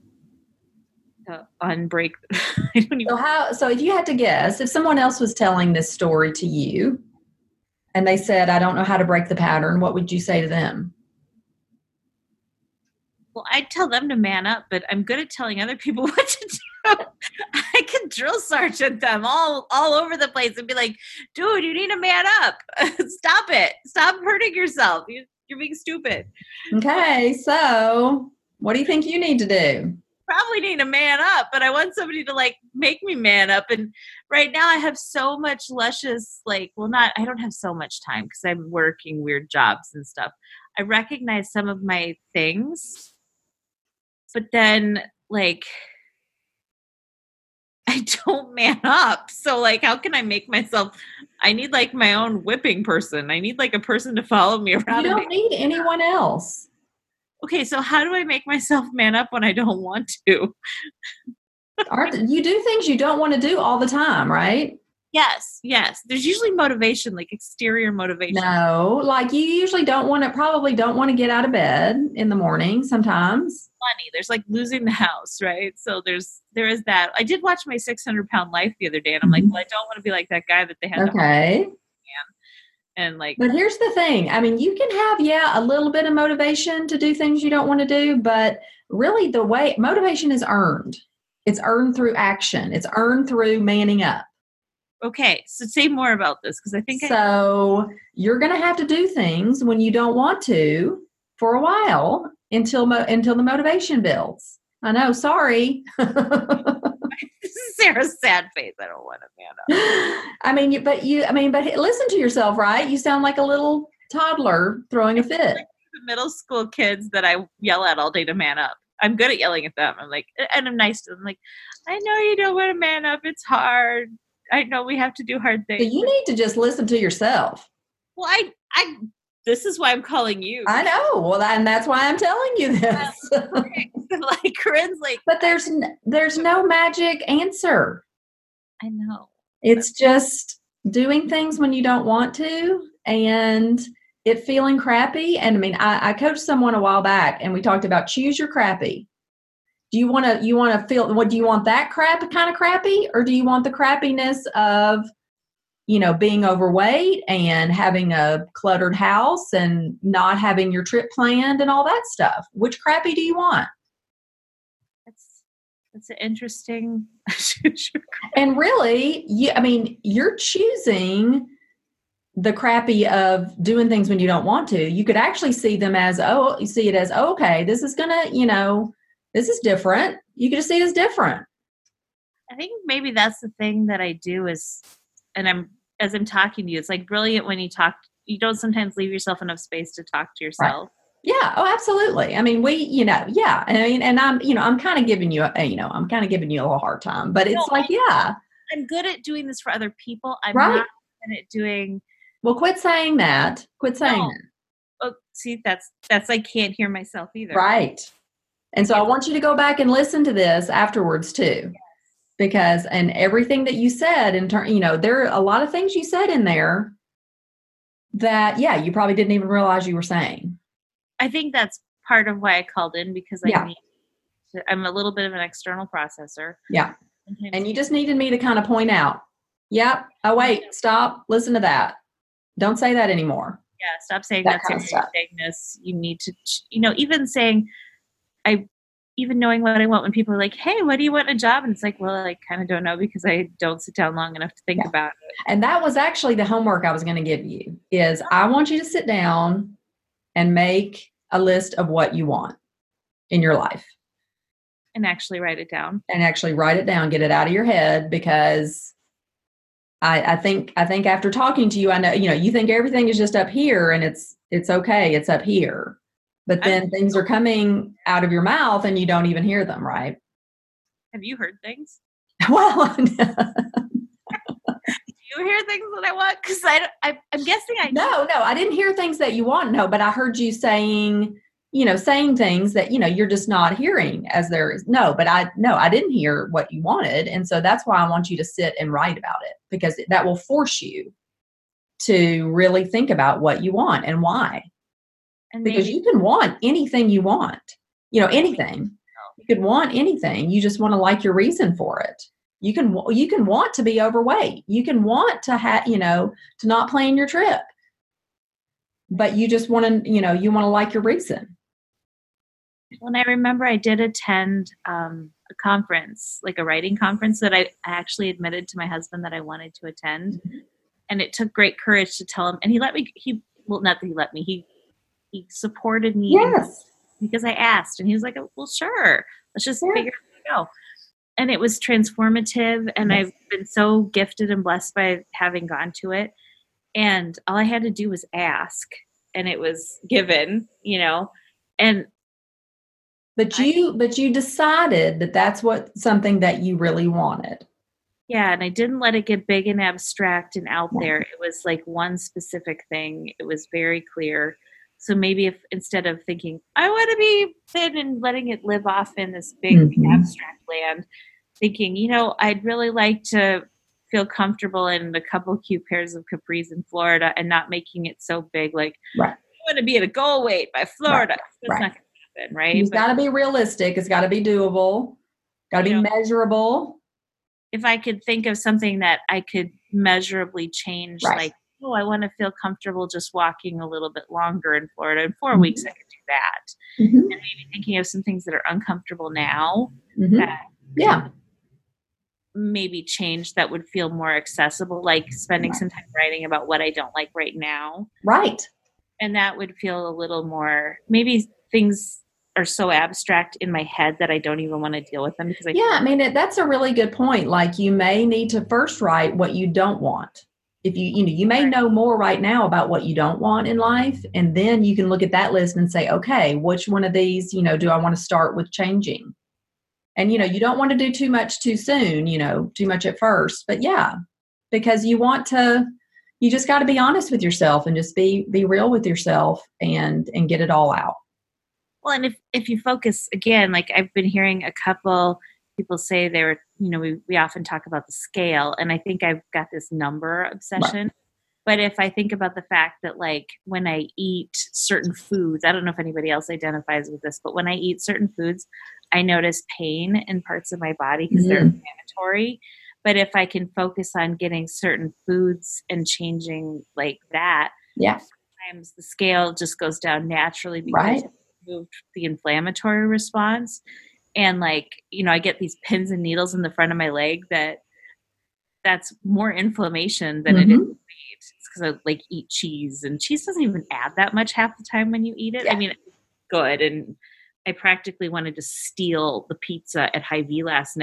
uh, unbreak. I don't even So how, so if you had to guess, if someone else was telling this story to you and they said, I don't know how to break the pattern, what would you say to them? Well, I'd tell them to man up, but I'm good at telling other people what to do. I can drill sergeant them all, all over the place and be like, dude, you need to man up. Stop it. Stop hurting yourself. You, you're being stupid. Okay. So what do you think you need to do? Probably need to man up, but I want somebody to like make me man up. And right now I have so much luscious, like, well, not, I don't have so much time because I'm working weird jobs and stuff. I recognize some of my things, but then like, I don't man up. So like, how can I make myself, I need like my own whipping person. I need like a person to follow me around. You and don't make- need anyone else. Okay, so how do I make myself man up when I don't want to? Aren't, you do things you don't want to do all the time, right? Yes, yes. There's usually motivation, like exterior motivation. No, like you usually don't want to, probably don't want to get out of bed in the morning sometimes. Money. There's like losing the house, right? So there's there is that. I did watch My six hundred pound Life the other day, and I'm like, well, I don't want to be like that guy that they had. Okay. And like, but here's the thing. I mean, you can have, yeah, a little bit of motivation to do things you don't want to do, but really the way motivation is earned. It's earned through action. It's earned through manning up. Okay. So say more about this. Cause I think, so I- you're going to have to do things when you don't want to for a while until, mo- until the motivation builds. I know. Sorry. This is Sarah's sad face. I don't want to man up. I mean, you, but you, I mean, but listen to yourself, right? You sound like a little toddler throwing a fit. Like the middle school kids that I yell at all day to man up. I'm good at yelling at them. I'm like, and I'm nice to them. I'm like, I know you don't want to man up. It's hard. I know we have to do hard things. So you need to just listen to yourself. Well, I, I, this is why I'm calling you. I know. Well, and that's why I'm telling you this. Like Corinne's like, but there's n- there's no magic answer. I know. It's just doing things when you don't want to, and it feeling crappy. And I mean, I, I coached someone a while back, and we talked about choose your crappy. Do you want to you want to feel what? Do you want that crap kind of crappy, or do you want the crappiness of, you know, being overweight and having a cluttered house and not having your trip planned and all that stuff? Which crappy do you want? That's that's an interesting. And really, you, I mean, you're choosing the crappy of doing things when you don't want to. You could actually see them as, oh, you see it as, oh, okay, this is gonna, you know, this is different. You could just see it as different. I think maybe that's the thing that I do is, and I'm, as I'm talking to you, it's like brilliant when you talk, you don't sometimes leave yourself enough space to talk to yourself. Right. Yeah. Oh, absolutely. I mean, we, you know, yeah. I mean, and I'm, you know, I'm kind of giving you, a, you know, I'm kind of giving you a little hard time, but it's no, like, yeah. I'm good at doing this for other people. I'm right. not good at doing. Well, quit saying that. Quit saying no. that. Oh, see, that's, that's, I can't hear myself either. Right. And so I want you to go back and listen to this afterwards too, yes. because, and everything that you said in turn, you know, there are a lot of things you said in there that, yeah, you probably didn't even realize you were saying. I think that's part of why I called in, because I yeah. need to, I'm a little bit of an external processor. Yeah. Sometimes and you just needed me to kind of point out, yep. Oh, wait, stop. Listen to that. Don't say that anymore. Yeah. Stop saying that that. Kind of stuff. Saying this. You need to, you know, even saying, I, even knowing what I want when people are like, hey, what do you want in a job? And it's like, well, I kind of don't know because I don't sit down long enough to think yeah. about it. And that was actually the homework I was going to give you is I want you to sit down and make a list of what you want in your life. And actually write it down. And actually write it down, get it out of your head, because I, I think, I think after talking to you, I know, you know, you think everything is just up here and it's, it's okay. It's up here. But then I'm, things are coming out of your mouth and you don't even hear them, right? Have you heard things? Well, do you hear things that I want? Because I, I, I'm guessing I no, no, I didn't hear things that you want. No, but I heard you saying, you know, saying things that, you know, you're just not hearing as there is. No, but I, no, I didn't hear what you wanted. And so that's why I want you to sit and write about it, because that will force you to really think about what you want and why. And because maybe, you can want anything you want, you know, anything. You could want anything. You just want to like your reason for it. You can, you can want to be overweight. You can want to have, you know, to not plan your trip, but you just want to, you know, you want to like your reason. When I remember I did attend um, a conference, like a writing conference that I actually admitted to my husband that I wanted to attend. Mm-hmm. And it took great courage to tell him. And he let me, he, well, not that he let me, he, he supported me yes. because I asked, and he was like, oh, well, sure, let's just yeah. figure it out. And it was transformative. And yes. I've been so gifted and blessed by having gone to it. And all I had to do was ask, and it was given, you know, and But you, I, but you decided that that's what something that you really wanted. Yeah. And I didn't let it get big and abstract and out yeah. there. It was like one specific thing. It was very clear. So maybe if instead of thinking, I want to be thin and letting it live off in this big mm-hmm. abstract land, thinking, you know, I'd really like to feel comfortable in a couple cute pairs of capris in Florida and not making it so big. Like, right. I want to be at a goal weight by Florida. Right. That's right. not going to happen, right? It's got to be realistic. It's got to be doable. Got to be know, measurable. If I could think of something that I could measurably change, right. like, oh, I want to feel comfortable just walking a little bit longer in Florida. In four mm-hmm. weeks, I could do that. Mm-hmm. And maybe thinking of some things that are uncomfortable now mm-hmm. that yeah. maybe change that would feel more accessible, like spending right. some time writing about what I don't like right now. Right. And that would feel a little more, maybe things are so abstract in my head that I don't even want to deal with them. Because I Yeah, I mean, it, that's a really good point. Like, you may need to first write what you don't want. If you, you know, you may know more right now about what you don't want in life, and then you can look at that list and say, okay, which one of these, you know, do I want to start with changing? And, you know, you don't want to do too much too soon, you know, too much at first, but yeah, because you want to, you just got to be honest with yourself and just be, be real with yourself and, and get it all out. Well, and if, if you focus again, like I've been hearing a couple people say they were, you know, we, we often talk about the scale, and I think I've got this number obsession. Right. But if I think about the fact that, like, when I eat certain foods, I don't know if anybody else identifies with this, but when I eat certain foods, I notice pain in parts of my body because mm. they're inflammatory. But if I can focus on getting certain foods and changing like that, yeah, sometimes the scale just goes down naturally because right. I've moved the inflammatory response. And, like, you know, I get these pins and needles in the front of my leg that that's more inflammation than mm-hmm. it is weight. It's because I, like, eat cheese. And cheese doesn't even add that much half the time when you eat it. Yeah. I mean, it's good. And I practically wanted to steal the pizza at Hy-Vee last night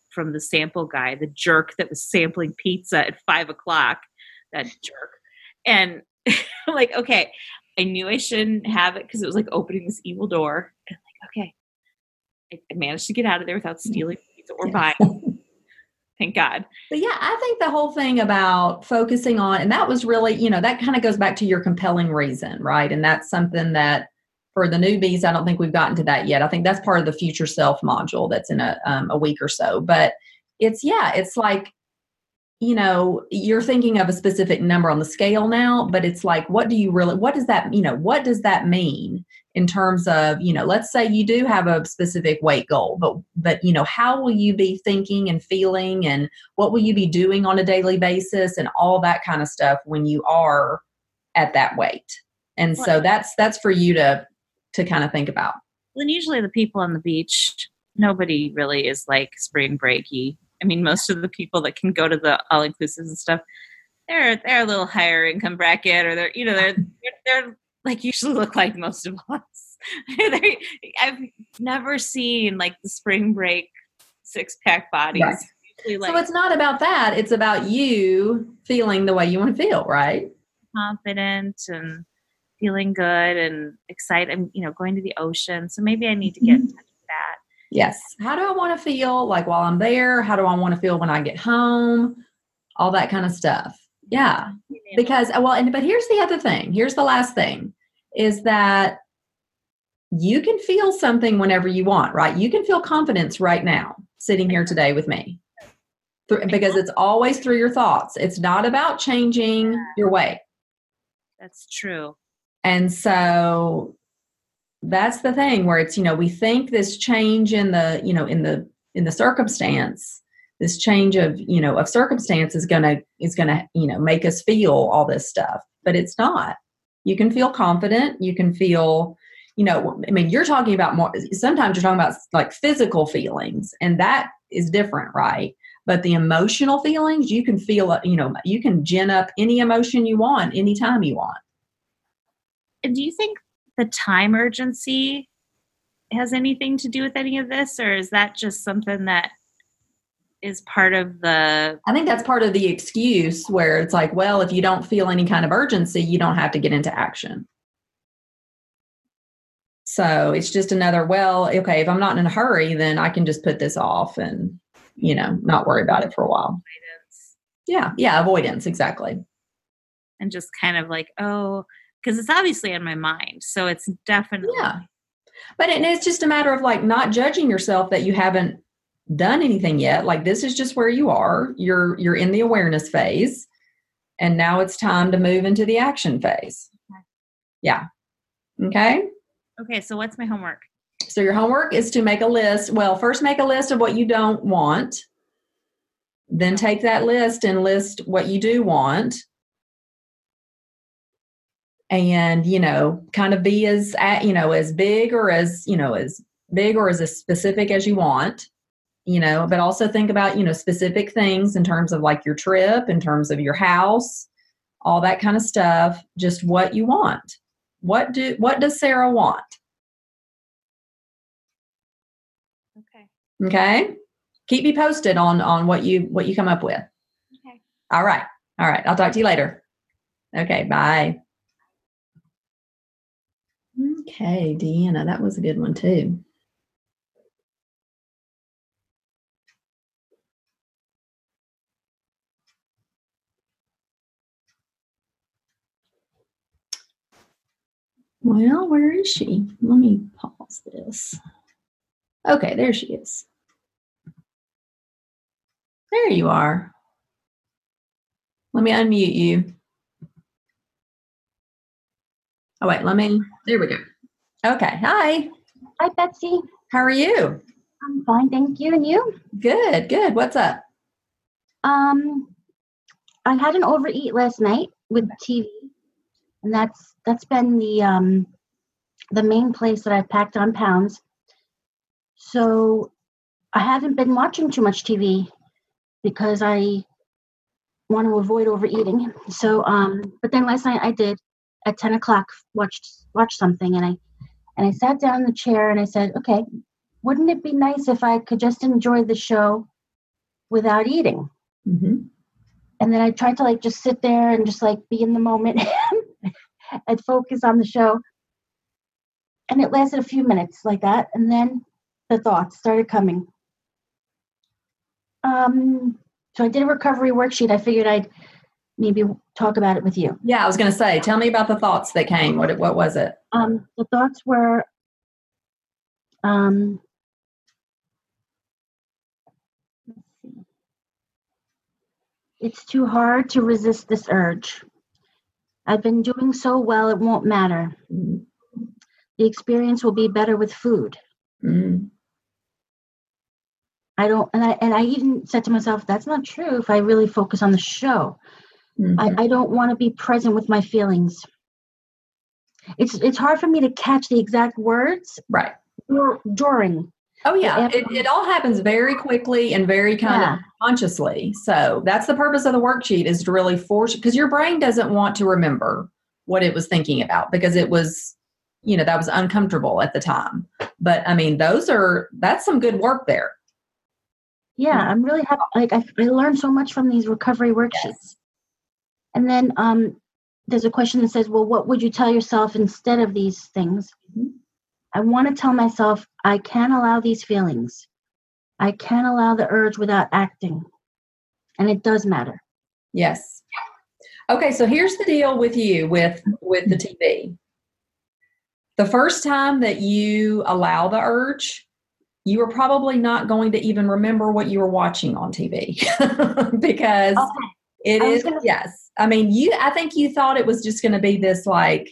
from the sample guy, the jerk that was sampling pizza at five o'clock, that jerk. And I'm like, okay, I knew I shouldn't have it because it was like opening this evil door. And I'm like, okay, I, I managed to get out of there without stealing pizza or buying. Thank God. But yeah, I think the whole thing about focusing on, and that was really, you know, that kind of goes back to your compelling reason, right? And that's something that for the newbies, I don't think we've gotten to that yet. I think that's part of the future self module that's in a, um, a week or so. But it's, yeah, it's like, you know, you're thinking of a specific number on the scale now, but it's like, what do you really, what does that, you know, what does that mean in terms of, you know, let's say you do have a specific weight goal, but, but, you know, how will you be thinking and feeling and what will you be doing on a daily basis and all that kind of stuff when you are at that weight? And so that's, that's for you to, to kind of think about. Then usually the people on the beach, nobody really is like spring breaky. I mean, most of the people that can go to the all-inclusives and stuff, they're they're a little higher income bracket, or they're you know they're they're, they're like usually look like most of us. I've never seen like the spring break six pack bodies. Right. Like, so it's not about that; it's about you feeling the way you want to feel, right? Confident and feeling good and excited. I'm you know going to the ocean, so maybe I need to get in touch with that. Yes. How do I want to feel like while I'm there? How do I want to feel when I get home? All that kind of stuff. Yeah. Because, well, and, but here's the other thing. Here's the last thing is that you can feel something whenever you want, right? You can feel confidence right now sitting here today with me because it's always through your thoughts. It's not about changing your weight. That's true. And so that's the thing where it's, you know, we think this change in the, you know, in the, in the circumstance, this change of, you know, of circumstance is going to, is going to, you know, make us feel all this stuff, but it's not. You can feel confident. You can feel, you know, I mean, you're talking about more, sometimes you're talking about like physical feelings and that is different, right? But the emotional feelings, you can feel, you know, you can gin up any emotion you want, anytime you want. And do you think the time urgency has anything to do with any of this, or is that just something that is part of the... I think that's part of the excuse where it's like, well, if you don't feel any kind of urgency, you don't have to get into action. So it's just another, well, okay, if I'm not in a hurry, then I can just put this off and, you know, not worry about it for a while. Avoidance. Yeah. Yeah. Avoidance. Exactly. And just kind of like, oh, because it's obviously in my mind. So it's definitely. Yeah. But it, it's just a matter of like not judging yourself that you haven't done anything yet. Like this is just where you are. You're, you're in the awareness phase. And now it's time to move into the action phase. Yeah. Okay. Okay. So what's my homework? So your homework is to make a list. Well, first make a list of what you don't want. Then take that list and list what you do want. And, you know, kind of be as, you know, as big or as, you know, as big or as, as specific as you want, you know, but also think about, you know, specific things in terms of like your trip, in terms of your house, all that kind of stuff, just what you want. What do, what does Sarah want? Okay. Okay. Keep me posted on, on what you, what you come up with. Okay. All right. All right. I'll talk to you later. Okay. Bye. Okay, Deanna, that was a good one too. Well, where is she? Let me pause this. Okay, there she is. There you are. Let me unmute you. Oh, wait, let me, there we go. Okay, hi. Hi, Betsy. How are you? I'm fine, thank you. And you? Good, good. What's up? Um, I had an overeat last night with T V, and that's that's been the um the main place that I've packed on pounds. So I haven't been watching too much T V because I want to avoid overeating. So, um, but then last night I did. At ten o'clock, watched watched something, and I and I sat down in the chair and I said, okay, wouldn't it be nice if I could just enjoy the show without eating. Mm-hmm. And then I tried to like just sit there and just like be in the moment and focus on the show. And it lasted a few minutes like that. And then the thoughts started coming. Um, so I did a recovery worksheet. I figured I'd maybe talk about it with you. Yeah, I was going to say, tell me about the thoughts that came. What what was it? Um, the thoughts were, um, let's see. It's too hard to resist this urge. I've been doing so well, it won't matter. Mm-hmm. The experience will be better with food. Mm-hmm. I don't, and I and I even said to myself, that's not true if I really focus on the show. Mm-hmm. I, I don't want to be present with my feelings. It's it's hard for me to catch the exact words. Right. Dur- during. Oh, yeah. It, it all happens very quickly and very kind Yeah. of consciously. So that's the purpose of the worksheet, is to really force, because your brain doesn't want to remember what it was thinking about, because it was, you know, that was uncomfortable at the time. But I mean, those are, that's some good work there. Yeah, I'm really happy. Like I, I learned so much from these recovery worksheets. Yes. And then um, there's a question that says, well, what would you tell yourself instead of these things? Mm-hmm. I want to tell myself I can allow these feelings. I can allow the urge without acting. And it does matter. Yes. Okay, so here's the deal with you with with the T V. The first time that you allow the urge, you are probably not going to even remember what you were watching on T V because Okay. it I was is, gonna- yes. I mean, you, I think you thought it was just going to be this like,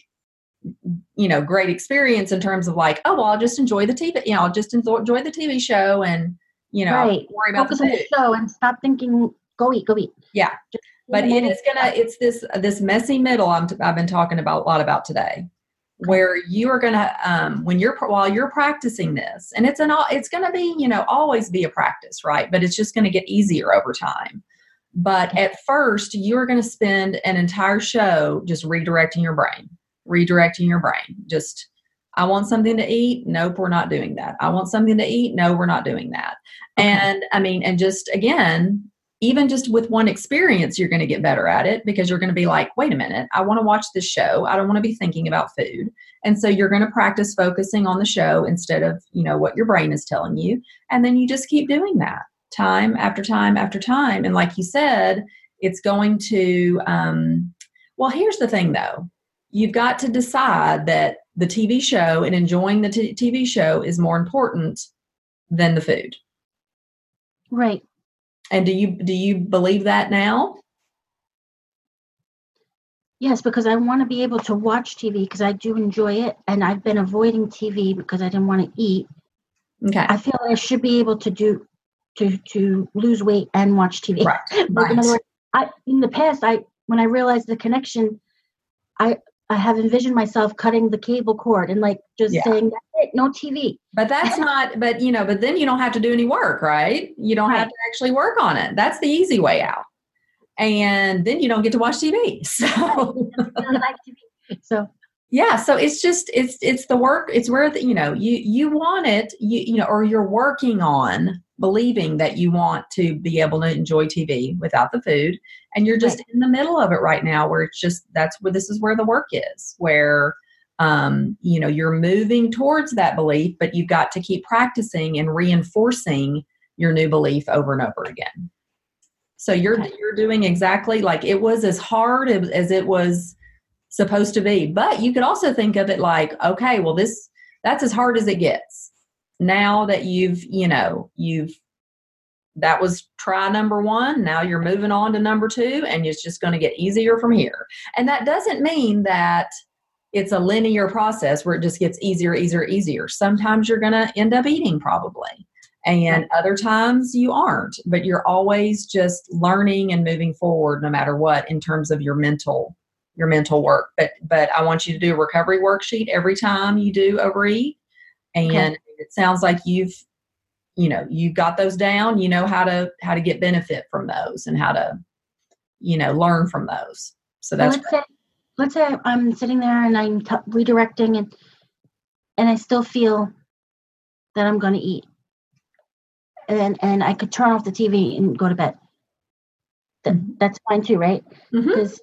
you know, great experience in terms of like, oh, well, I'll just enjoy the T V, you know, I'll just enjoy the T V show and, you know, Right. worry about Focus the on the food. show and stop thinking, go eat, go eat. Yeah. Just But in a it minute. is gonna, it's this this messy middle I'm t- I've been talking about a lot about today, where you are gonna um, when you're while you're practicing this, and it's an all it's gonna be, you know, always be a practice, right? But it's just gonna get easier over time. But at first, you're gonna spend an entire show just redirecting your brain, redirecting your brain. Just, I want something to eat. Nope, we're not doing that. I want something to eat. No, we're not doing that. Okay. And I mean, and just again, even just with one experience, you're going to get better at it, because you're going to be like, wait a minute, I want to watch this show. I don't want to be thinking about food. And so you're going to practice focusing on the show instead of, you know, what your brain is telling you. And then you just keep doing that time after time after time. And like you said, it's going to, um, well, here's the thing though. You've got to decide that the T V show and enjoying the t- TV show is more important than the food. Right. And do you do you believe that now? Yes, because I want to be able to watch T V because I do enjoy it. And I've been avoiding T V because I didn't want to eat. Okay. I feel like I should be able to do to to lose weight and watch T V. Right. Like, Right. in other words, I in the past I when I realized the connection, I I have envisioned myself cutting the cable cord and like just Yeah. saying that's it, no T V. But that's not, but you know, but then you don't have to do any work, right? You don't have Right. to actually work on it. That's the easy way out. And then you don't get to watch T V. So I really like T V. So yeah, so it's just it's it's the work. It's where the, you know you you want it. You you know, or you're working on believing that you want to be able to enjoy T V without the food, and you're just Right. in the middle of it right now, where it's just that's where this is where the work is, where um you know you're moving towards that belief, but you've got to keep practicing and reinforcing your new belief over and over again. So you're Okay. you're doing exactly like it was as hard as, as it was supposed to be. But you could also think of it like, okay, well this that's as hard as it gets. Now that you've, you know, you've that was try number one. Now you're moving on to number two, and it's just going to get easier from here. And that doesn't mean that it's a linear process where it just gets easier, easier, easier. Sometimes you're going to end up eating probably. And other times you aren't, but you're always just learning and moving forward no matter what in terms of your mental, your mental work. But, but I want you to do a recovery worksheet every time you do overeat. And Okay. it sounds like you've, you know, you've got those down, you know how to, how to get benefit from those and how to, you know, learn from those. So Well, that's let's say let's say I'm sitting there and I'm t- redirecting and and I still feel that I'm going to eat. and and I could turn off the T V and go to bed. That, Mhm. that's fine too, right? Mhm. Because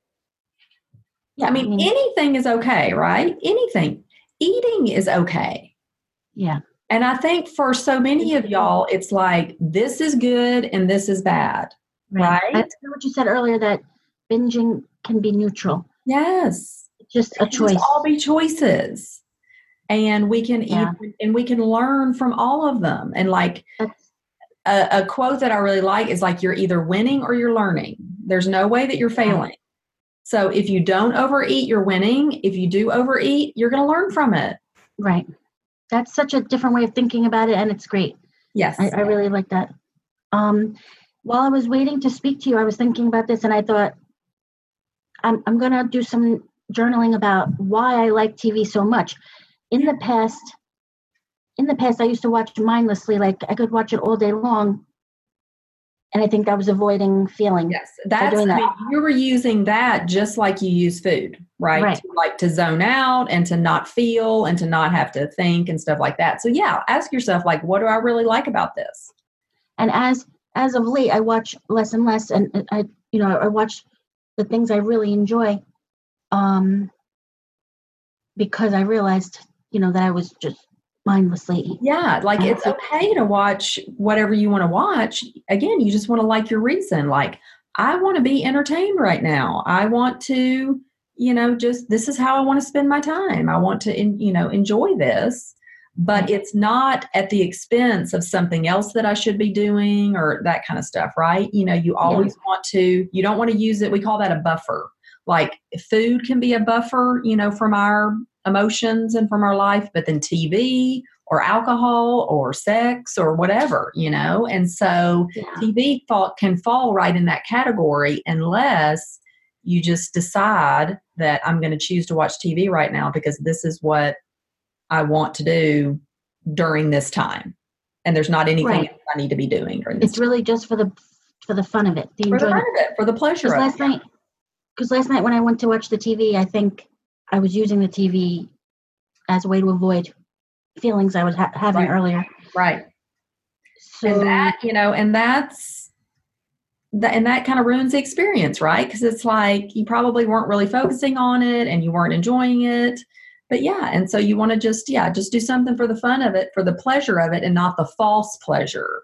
Yeah, I mean, anything is okay, right? Anything. Eating is okay. yeah, And I think for so many of y'all, it's like, this is good and this is bad, right. right? I heard what you said earlier, that binging can be neutral. Yes. It's just a It can just choice. all be choices. And we can Yeah. eat, and we can learn from all of them. And like That's a, a quote that I really like is like, you're either winning or you're learning. There's no way that you're failing. So if you don't overeat, you're winning. If you do overeat, you're going to learn from it. right. That's such a different way of thinking about it, and it's great. Yes. I, I really like that. Um, while I was waiting to speak to you, I was thinking about this, and I thought, I'm I'm gonna do some journaling about why I like T V so much. In the past, in the past, I used to watch mindlessly, like I could watch it all day long, and I think I was avoiding feeling. Yes, that's, doing I that. mean, you were using that just like you use food, right? Right. To, like to zone out and to not feel and to not have to think and stuff like that. So yeah, ask yourself, like, what do I really like about this? And as as of late, I watch less and less, and I, you know, I watch the things I really enjoy, um, because I realized, you know, that I was just mindlessly. Yeah, like I it's think- okay to watch whatever you want to watch. Again, you just want to like your reason. Like, I want to be entertained right now. I want to, you know, just this is how I want to spend my time. I want to, in, you know, enjoy this, but Right. it's not at the expense of something else that I should be doing or that kind of stuff, right? You know, you always want to, you don't want to use it. We call that a buffer. Like food can be a buffer, you know, from our emotions and from our life, but then T V or alcohol or sex or whatever, you know? And so Yeah. T V fall, can fall right in that category unless you just decide that I'm going to choose to watch T V right now because this is what I want to do during this time. And there's not anything Right. else I need to be doing during this It's really just for the for the fun of it, the time. For the fun enjoyment. of it, for the pleasure Because of last it. night, because last night when I went to watch the T V, I think I was using the T V as a way to avoid feelings I was ha- having Right. earlier. Right. So And that, you know, and that's, that, and that kind of ruins the experience, right? Because it's like you probably weren't really focusing on it and you weren't enjoying it. But yeah, and so you want to just, yeah, just do something for the fun of it, for the pleasure of it, and not the false pleasure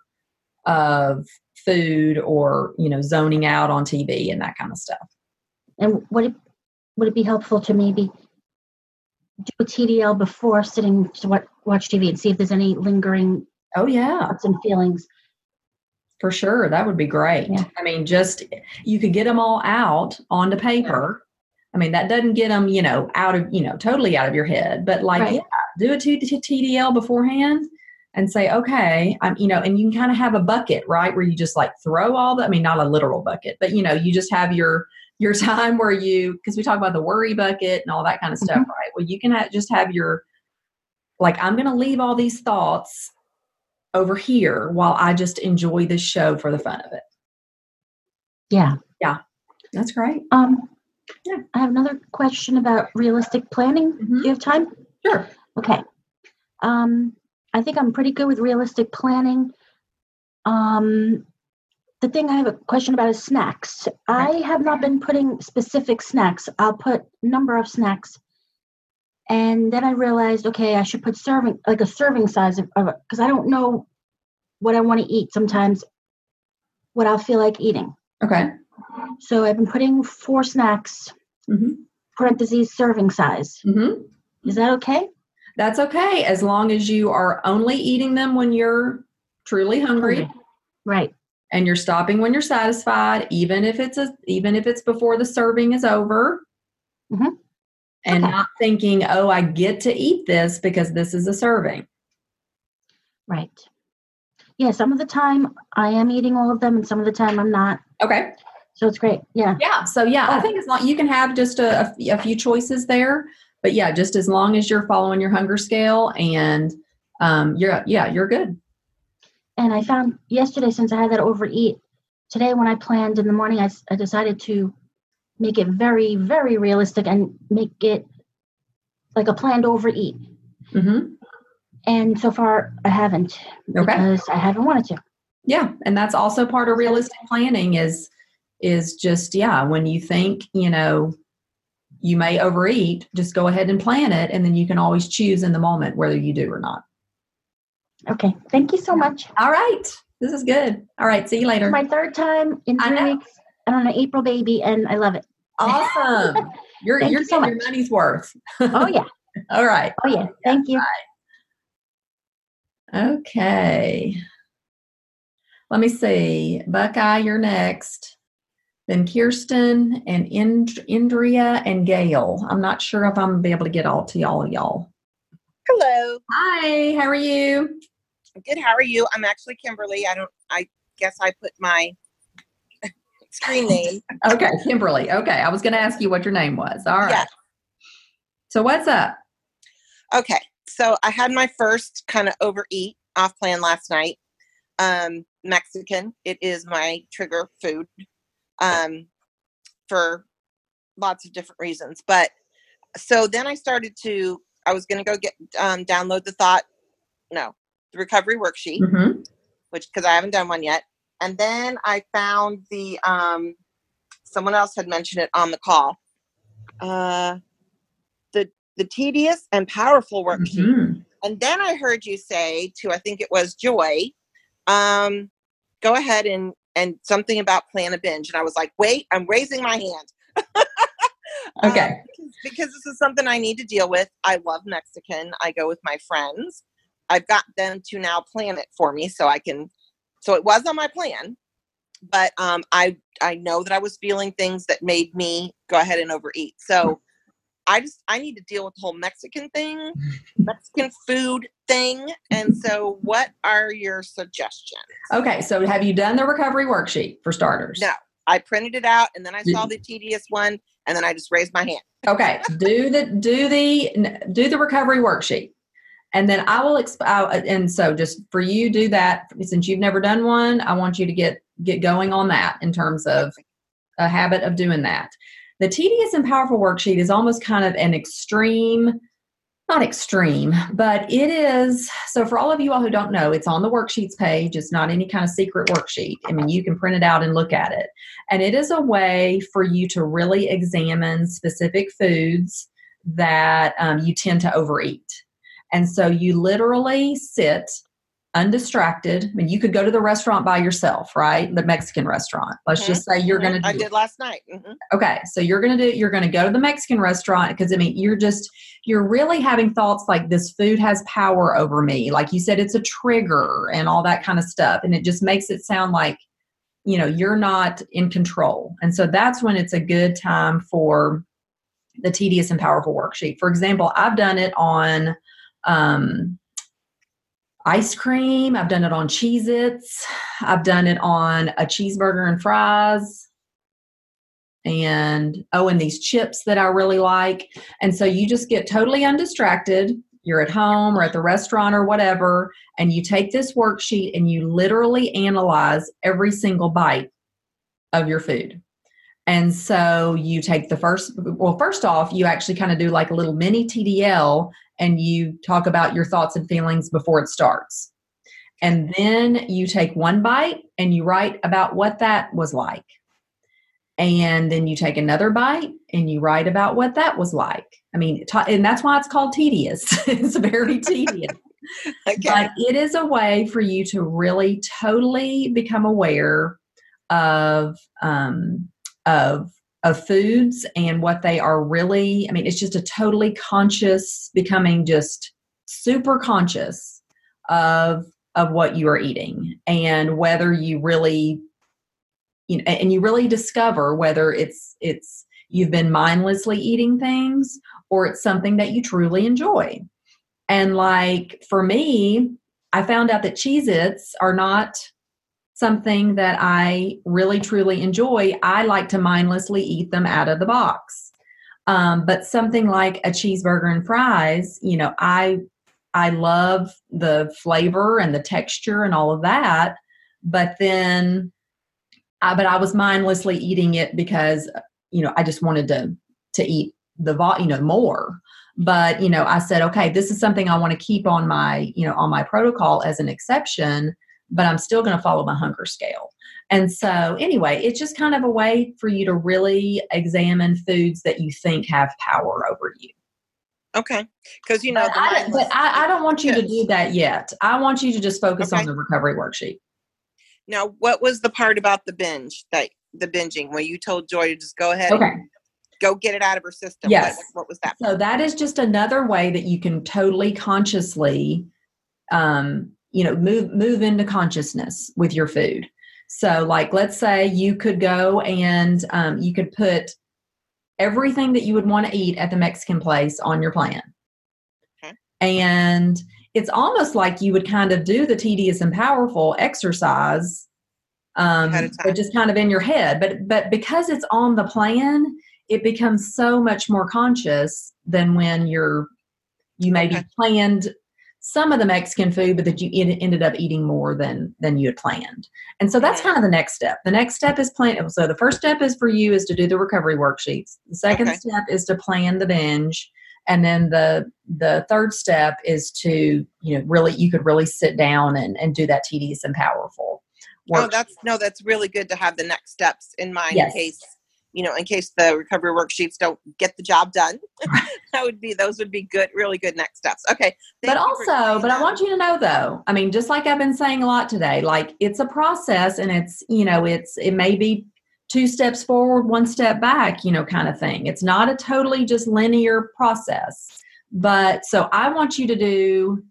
of food or, you know, zoning out on T V and that kind of stuff. and would it would it be helpful to maybe do a T D L before sitting to watch, watch T V and see if there's any lingering Oh, yeah. thoughts and feelings? For sure. That would be great. Yeah. I mean, just you could get them all out onto paper. I mean, that doesn't get them, you know, out of, you know, totally out of your head. But like, Right. yeah, do a T D L beforehand and say, okay, I'm, you know, and you can kind of have a bucket, right? Where you just like throw all the, I mean, not a literal bucket, but, you know, you just have your, your time where you, because we talk about the worry bucket and all that kind of stuff, Mhm. right? Well, you can have, just have your, like, I'm going to leave all these thoughts over here while I just enjoy this show for the fun of it. Yeah. That's great. Um, Yeah. I have another question about realistic planning. Mhm. Do you have time? Sure. Okay. Um, I think I'm pretty good with realistic planning. Um, the thing I have a question about is snacks. I have not been putting specific snacks. I'll put number of snacks. And then I realized, okay, I should put serving, like a serving size of it, because I don't know what I want to eat sometimes, what I'll feel like eating. Okay. So I've been putting four snacks, Mm-hmm. parentheses, serving size. Mm-hmm. Is that okay? That's okay, as long as you are only eating them when you're truly hungry, Hungry. Right. and you're stopping when you're satisfied, even if it's a, even if it's before the serving is over, Mhm. and Okay. not thinking, oh, I get to eat this because this is a serving. Right. Yeah, some of the time I am eating all of them, and some of the time I'm not. Okay. So it's great. Yeah. Yeah. So yeah, I Oh. think as long you can have just a, a f- a few choices there, but yeah, just as long as you're following your hunger scale and um, you're yeah, you're good. And I found yesterday, since I had that overeat, today when I planned in the morning, I, s- I decided to make it very, very realistic and make it like a planned overeat. Mm-hmm. And so far, I haven't Okay. because I haven't wanted to. Yeah, and that's also part of realistic planning is is just, yeah, when you think, you know, you may overeat, just go ahead and plan it, and then you can always choose in the moment whether you do or not. Okay. Thank you so much. All right. This is good. All right. See you later. My third time in I three know. weeks. I'm on an April baby, and I love it. Awesome. You're, Thank you're you so getting your much. money's worth. Oh, yeah. All right. Oh, yeah. Thank you. Okay. Let me see. Buckeye, you're next. Then Kirsten and Ind- Indria and Gail. I'm not sure if I'm going to be able to get all to all of y'all. Hello. Hi, how are you? Good. How are you? I'm actually Kimberly. I don't, I guess I put my screen name. Okay, Kimberly. Okay, I was going to ask you what your name was. All right. Yeah. So what's up? Okay. So I had my first kind of overeat off plan last night. Um, Mexican. It is my trigger food um, for lots of different reasons. But so then I started to, I was going to go get, um, download the thought, no, the recovery worksheet, Mm-hmm. which, because I haven't done one yet. And then I found the, um, someone else had mentioned it on the call, uh, the, the tedious and powerful worksheet. Mm-hmm. And then I heard you say to, I think it was Joy, um, go ahead and, and something about plan a binge. And I was like, wait, I'm raising my hand. Okay. Um, because, because this is something I need to deal with. I love Mexican. I go with my friends. I've got them to now plan it for me so I can, so it was on my plan, but um, I, I know that I was feeling things that made me go ahead and overeat. So I just, I need to deal with the whole Mexican thing, Mexican food thing. And so what are your suggestions? Okay, so have you done the recovery worksheet for starters? No, I printed it out and then I saw the tedious one and then I just raised my hand. Okay, do the do the do the recovery worksheet, and then I will. Exp- I, and so, just for you, do that since you've never done one. I want you to get get going on that in terms of a habit of doing that. The tedious and powerful worksheet is almost kind of an extreme, not extreme, but it is. So for all of you all who don't know, it's on the worksheets page. It's not any kind of secret worksheet. I mean, you can print it out and look at it. And it is a way for you to really examine specific foods that um, you tend to overeat. And so you literally sit undistracted. I mean, you could go to the restaurant by yourself, right? The Mexican restaurant. Let's Mhm. just say you're Mhm. going to I did last night. Mhm. Okay, so you're going to do, you're going to go to the Mexican restaurant because, I mean, you're just, you're really having thoughts like this food has power over me. Like you said, it's a trigger and all that kind of stuff. And it just makes it sound like, you know, you're not in control. And so that's when it's a good time for the tedious and powerful worksheet. For example, I've done it on um, ice cream. I've done it on Cheez-Its. I've done it on a cheeseburger and fries. And, oh, and these chips that I really like. And so you just get totally undistracted. You're at home or at the restaurant or whatever, and you take this worksheet and you literally analyze every single bite of your food. And so you take the first, well, first off, you actually kind of do like a little mini T D L and you talk about your thoughts and feelings before it starts. And then you take one bite and you write about what that was like. And then you take another bite and you write about what that was like. I mean, t- and that's why it's called tedious. It's very tedious. Okay. But it is a way for you to really totally become aware of um, of of foods and what they are really. I mean, it's just a totally conscious, becoming just super conscious of of what you are eating and whether you really. You know, and you really discover whether it's it's you've been mindlessly eating things or it's something that you truly enjoy. And like for me, I found out that Cheez-Its are not something that I really truly enjoy. I like to mindlessly eat them out of the box. Um, but something like a cheeseburger and fries, you know, I I love the flavor and the texture and all of that. But then I, but I was mindlessly eating it because, you know, I just wanted to to eat the vol, you know, more. But, you know, I said, okay, this is something I want to keep on my, you know, on my protocol as an exception, but I'm still going to follow my hunger scale. And so anyway, it's just kind of a way for you to really examine foods that you think have power over you. Okay. Because, you know, but, I, but I, I don't want you to do that yet. I want you to just focus Okay. on the recovery worksheet. Now, what was the part about the binge, that the binging, where you told Joy to just go ahead Okay. and go get it out of her system? Yes. What, what was that? So that is just another way that you can totally consciously, um, you know, move move into consciousness with your food. So, like, let's say you could go and um, you could put everything that you would want to eat at the Mexican place on your plan. Okay. And it's almost like you would kind of do the tedious and powerful exercise, um, but just kind of in your head. But but because it's on the plan, it becomes so much more conscious than when you're you maybe Okay. planned some of the Mexican food, but that you en- ended up eating more than than you had planned. And so that's Mm-hmm. kind of the next step. The next step is plan. So the first step is for you is to do the recovery worksheets. The second Okay. step is to plan the binge. And then the the third step is to, you know, really, you could really sit down and, and do that tedious and powerful work. Oh, that's no, that's really good to have the next steps in mind Yes. in case, you know, in case the recovery worksheets don't get the job done. That would be, those would be good, really good next steps. Okay. But also, but I want you to know though, I mean, just like I've been saying a lot today, like it's a process and it's, you know, it's, it may be two steps forward, one step back, you know, kind of thing. It's not a totally just linear process. But so I want you to do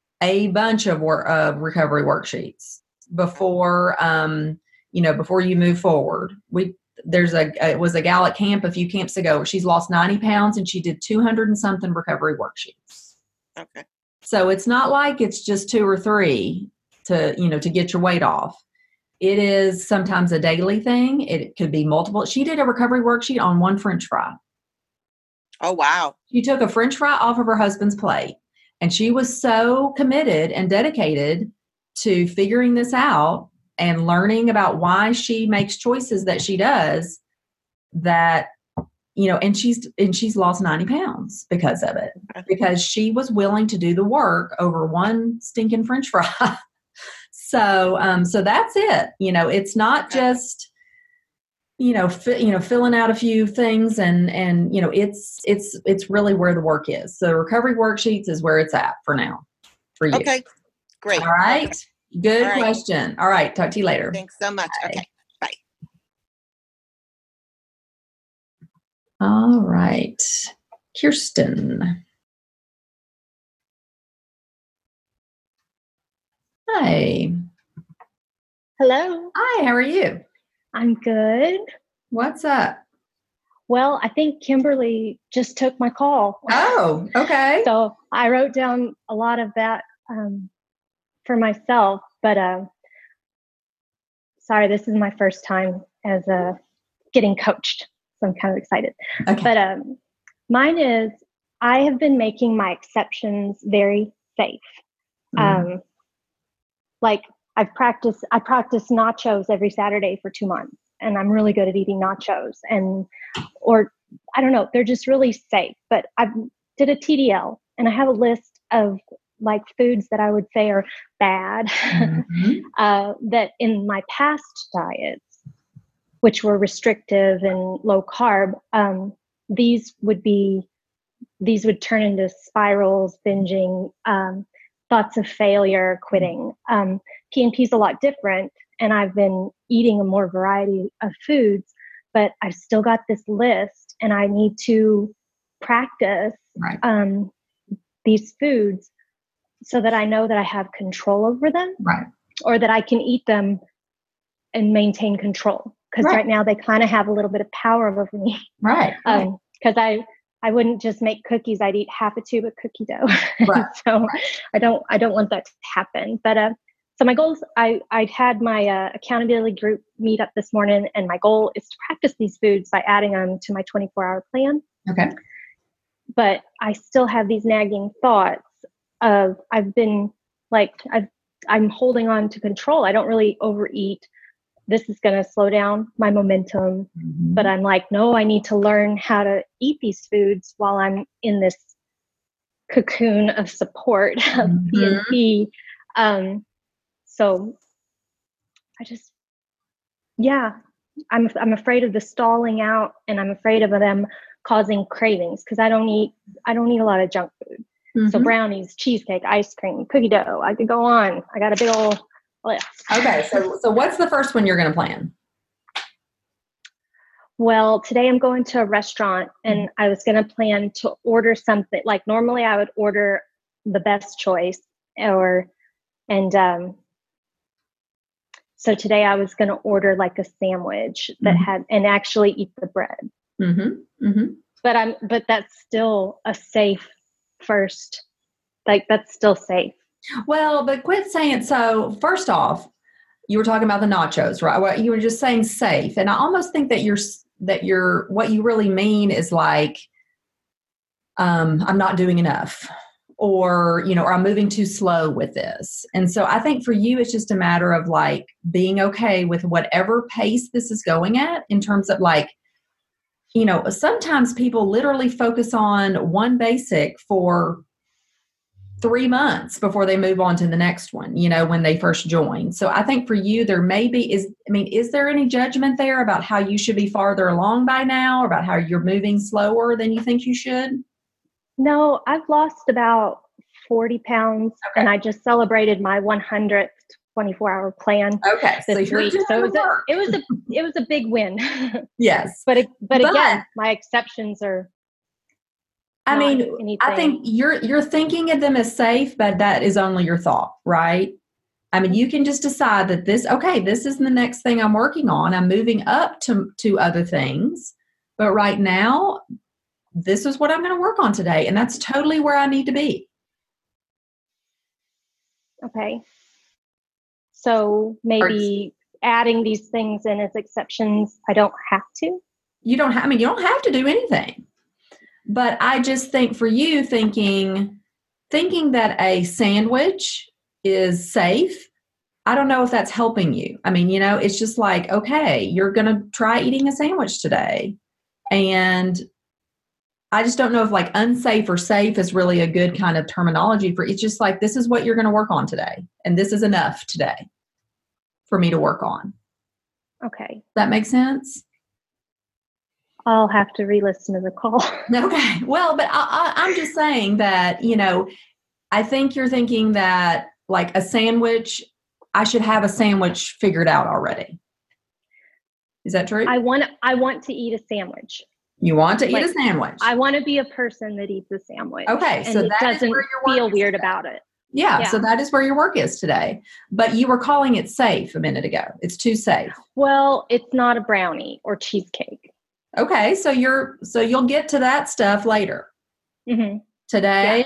a bunch of work of recovery worksheets before, um, you know, before you move forward. We, there's a, it was a gal at camp a few camps ago where she's lost ninety pounds and she did two hundred and something recovery worksheets. Okay. So it's not like it's just two or three to, you know, to get your weight off. It is sometimes a daily thing. It could be multiple. She did a recovery worksheet on one French fry. Oh, wow. She took a French fry off of her husband's plate and she was so committed and dedicated to figuring this out and learning about why she makes choices that she does, that, you know, and she's, and she's lost ninety pounds because of it, because she was willing to do the work over one stinking French fry. So, um, so that's it. You know, it's not just, you know, fi- you know, filling out a few things and, and, you know, it's, it's, it's really where the work is. So recovery worksheets is where it's at for now for you. Okay. Great. All right. Good All right. question. All right. Talk to you later. Thanks so much. Bye. Okay. Bye. All right. Kirsten. Hi. Hello. Hi, how are you? I'm good. What's up? Well, I think Kimberly just took my call. Oh, okay. So I wrote down a lot of that um, for myself, but uh, sorry, this is my first time as a getting coached, so I'm kind of excited. Okay. But um, mine is I have been making my exceptions very safe. Mm. Um, like I've practiced, I practice nachos every Saturday for two months, and I'm really good at eating nachos. And or I don't know, they're just really safe. But I did a T D L, and I have a list of like foods that I would say are bad Mm-hmm. uh, that in my past diets, which were restrictive and low carb, um, these would be, these would turn into spirals, binging, um, thoughts of failure, quitting. Um, P N P is a lot different, and I've been eating a more variety of foods, but I've still got this list, and I need to practice Right. um, these foods so that I know that I have control over them, Right. or that I can eat them and maintain control. Because Right. right now they kind of have a little bit of power over me. Right. Right. Um, because I I wouldn't just make cookies. I'd eat half a tube of cookie dough. Right. So I don't I don't want that to happen. But uh, so my goals, I I had my uh, accountability group meet up this morning, and my goal is to practice these foods by adding them to my twenty-four hour plan. Okay. But I still have these nagging thoughts of I've been like I've I'm holding on to control. I don't really overeat this is going to slow down my momentum. Mm-hmm. But I'm like, no, I need to learn how to eat these foods while I'm in this cocoon of support of Mm-hmm. P N P. Um, so I just, yeah, I'm I'm afraid of the stalling out, and I'm afraid of them causing cravings because I don't eat I don't eat a lot of junk food. Mm-hmm. So brownies, cheesecake, ice cream, cookie dough. I could go on. I got a big old list. Okay, so so what's the first one you're going to plan? Well, today I'm going to a restaurant, and I was going to plan to order something. Like normally, I would order the best choice, or and um, so today I was going to order like a sandwich that Mm-hmm. had and actually eat the bread. Mm-hmm. Mm-hmm. But I'm but that's still a safe first. Like that's still safe. Well, but quit saying, so first off, you were talking about the nachos, right? Well, you were just saying safe. And I almost think that you're, that you're, what you really mean is like, um, I'm not doing enough, or, you know, or I'm moving too slow with this. And so I think for you, it's just a matter of like being okay with whatever pace this is going at in terms of like, you know, sometimes people literally focus on one basic for three months before they move on to the next one, you know, when they first join. So I think for you, there may be, is, I mean, is there any judgment there about how you should be farther along by now, or about how you're moving slower than you think you should? No, I've lost about forty pounds, Okay. and I just celebrated my one hundredth twenty-four hour plan Okay. So this you're week. doing So it was the a, work. it was a it was a big win. Yes. But it, but But- again, my exceptions are. I not mean, anything. I think you're you're thinking of them as safe, but that is only your thought, right? I mean, you can just decide that this, okay, this is the next thing I'm working on. I'm moving up to to other things, but right now, this is what I'm going to work on today, and that's totally where I need to be. Okay. So maybe adding these things in as exceptions, I don't have to. You don't have, I mean, you don't have to do anything. But I just think for you thinking, thinking that a sandwich is safe, I don't know if that's helping you. I mean, you know, it's just like, okay, you're going to try eating a sandwich today. And I just don't know if like unsafe or safe is really a good kind of terminology for, it's just like, this is what you're going to work on today. And this is enough today for me to work on. Okay. Does that make sense? I'll have to re-listen to the call. Okay. Well, but I, I, I'm just saying that, you know, I think you're thinking that like a sandwich, I should have a sandwich figured out already. Is that true? I want I want to eat a sandwich. You want to eat Like, a sandwich. I want to be a person that eats a sandwich. Okay, and so it that is doesn't where your work feel is weird today. about it. yeah, yeah. So that is where your work is today. But you were calling it safe a minute ago. It's too safe. Well, it's not a brownie or cheesecake. Okay. So you're, so you'll get to that stuff later. Mm-hmm. Today,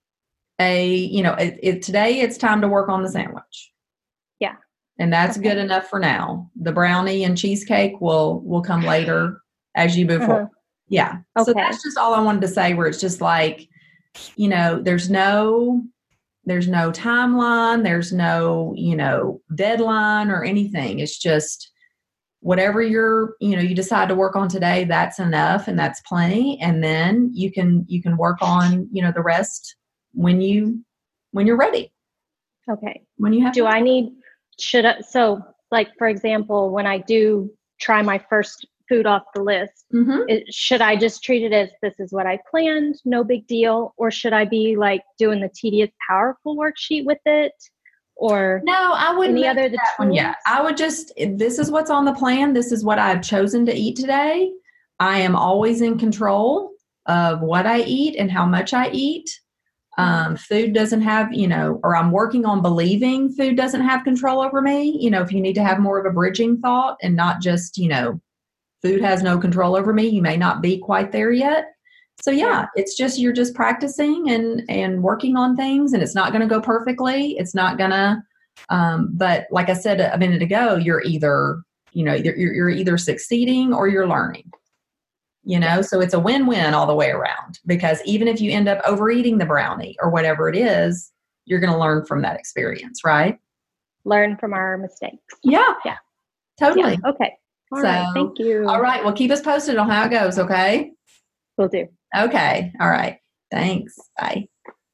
a, you know, it, it, today it's time to work on the sandwich. Yeah. And that's Okay. good enough for now. The brownie and cheesecake will will come later as you move Uh-huh. forward. Yeah. So Okay. that's just all I wanted to say, where it's just like, you know, there's no there's no timeline, there's no, you know, deadline or anything. It's just whatever you're, you know, you decide to work on today, that's enough and that's plenty. And then you can you can work on, you know, the rest when you when you're ready. Okay. When you have Do I need, should I, so like, for example, when I do try my first food off the list, Mm-hmm. it, should I just treat it as this is what I planned, no big deal? Or should I be like doing the tedious, powerful worksheet with it? Or No, I wouldn't any move other to the that one yet. tools? I would just, this is what's on the plan. This is what I've chosen to eat today. I am always in control of what I eat and how much I eat. Um, food doesn't have, you know, or I'm working on believing food doesn't have control over me. You know, if you need to have more of a bridging thought and not just, you know, food has no control over me, you may not be quite there yet. So yeah, it's just, you're just practicing and, and working on things, and it's not going to go perfectly. It's not going to, um, but like I said a minute ago, you're either, you know, you're, you're either succeeding or you're learning, you know, so it's a win-win all the way around, because even if you end up overeating the brownie or whatever it is, you're going to learn from that experience, right? Learn from our mistakes. Yeah. Yeah. Totally. Yeah, okay. All so, right. Thank you. All right. Well, keep us posted on how it goes. Okay. Will do. Okay. All right. Thanks. Bye.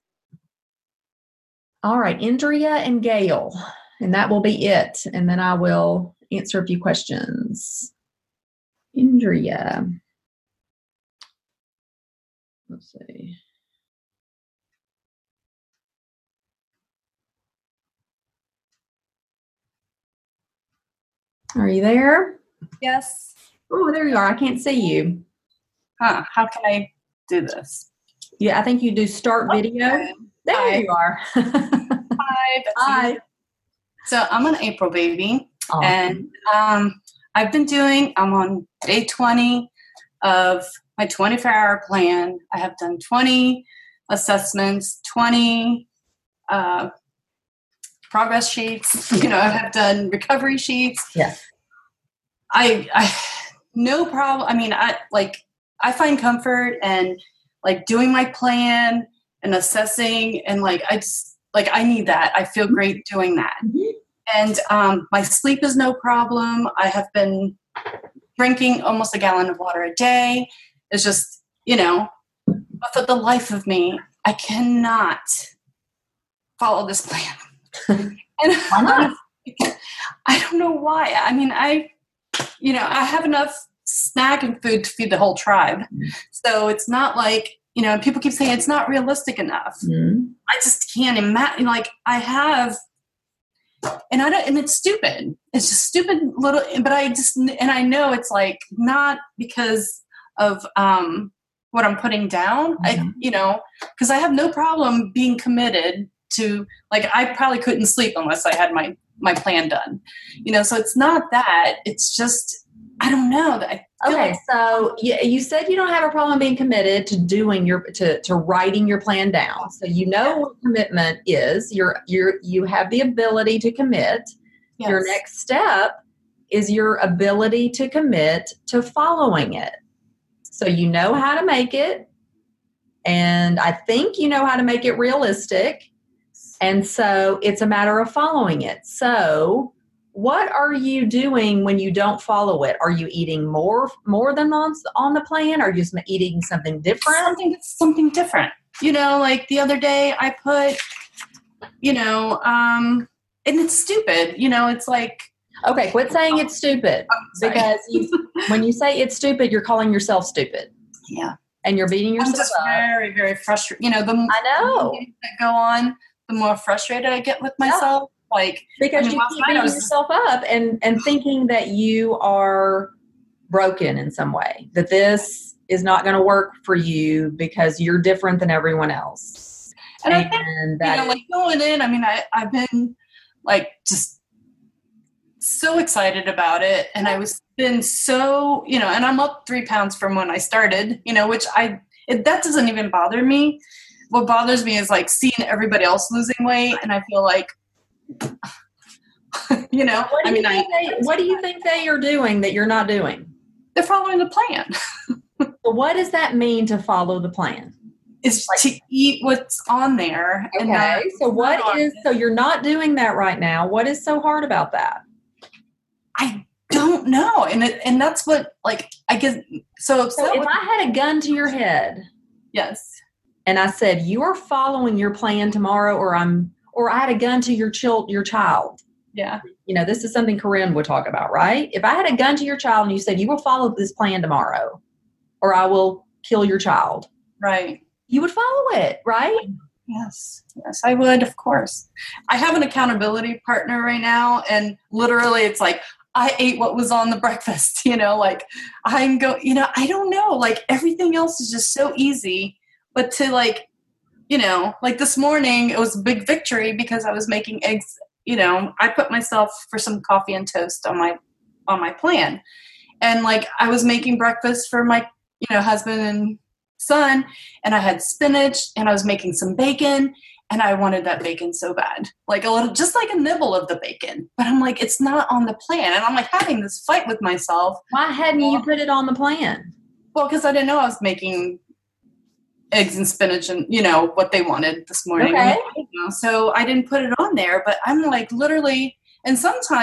All right. Andrea and Gail. And that will be it. And then I will answer a few questions. Andrea. Let's see. Are you there? Yes. Oh, there you are. I can't see you. Huh. How can I do this? Yeah, I think you do start video. Okay. There Hi. you are. Hi, Betsy. Hi. So I'm an April baby, Awesome. and um, I've been doing, I'm on day twenty of my twenty-four hour plan. I have done twenty assessments, twenty uh, progress sheets. You know, I have done recovery sheets. Yeah. I, I, no problem. I mean, I like, I find comfort and like doing my plan and assessing, and like, I just, like, I need that. I feel great doing that. Mm-hmm. And um, my sleep is no problem. I have been drinking almost a gallon of water a day. It's just, you know, but for the life of me, I cannot follow this plan. And Why not? I don't know why. I mean, I, you know, I have enough snack and food to feed the whole tribe. So it's not like, you know, people keep saying it's not realistic enough. Mm-hmm. I just can't imagine. Like, I have, and I don't, and it's stupid. It's just stupid little, but I just, and I know it's like not because of um, what I'm putting down. Mm-hmm. I, you know, because I have no problem being committed to, like, I probably couldn't sleep unless I had my my plan done. You know, so it's not that. It's just, I don't know. I feel Okay, like, so you, you said you don't have a problem being committed to doing your to, to writing your plan down. So you know what commitment is. You're you're you have the ability to commit. yes. Your next step is your ability to commit to following it. So you know how to make it, and I think you know how to make it realistic. And so it's a matter of following it. So what are you doing when you don't follow it? Are you eating more more than on, on the plan? Are you just eating something different? Something, something different. You know, like the other day I put, you know, um, and it's stupid. You know, it's like. Okay, quit saying it's stupid. Sorry. Because you, when you say it's stupid, you're calling yourself stupid. Yeah. And you're beating yourself I'm just up. very, very frustrated. You know, the I know. more days that go on, the more frustrated I get with myself. Yeah. Like, because I mean, you keep beating was, yourself up and, and thinking that you are broken in some way, that this is not going to work for you because you're different than everyone else. And, and I think, that you know, like going in, I mean, I, I've been like just so excited about it. And I was been so, you know, and I'm up three pounds from when I started, you know, which I, it, that doesn't even bother me. What bothers me is like seeing everybody else losing weight. And I feel like, you know, what do I mean, you I, they, what do you think they are doing that you're not doing? They're following the plan. So what does that mean to follow the plan? Is like, to eat what's on there. Okay. And not, so what is, so you're not doing that right now. What is so hard about that? I don't know. And it, and that's what, like, I guess, so, so if I had a gun to your head. Yes. And I said, you are following your plan tomorrow, or I'm, or I had a gun to your child, your child. Yeah. You know, this is something Corinne would talk about, right? If I had a gun to your child and you said, you will follow this plan tomorrow, or I will kill your child. Right. You would follow it, right? Yes. Yes, I would, of course. I have an accountability partner right now, and literally it's like, I ate what was on the breakfast, you know, like I'm go, you know, I don't know, like everything else is just so easy, but to like, you know, like this morning it was a big victory because I was making eggs, you know, I put myself for some coffee and toast on my, on my plan. And like, I was making breakfast for my, you know, husband and son, and I had spinach and I was making some bacon. And I wanted that bacon so bad, like a little, just like a nibble of the bacon. But I'm like, it's not on the plan. And I'm like having this fight with myself. Why hadn't well, you put it on the plan? Well, because I didn't know I was making eggs and spinach and, you know, what they wanted this morning. Okay. You know, so I didn't put it on there. But I'm like literally, and sometimes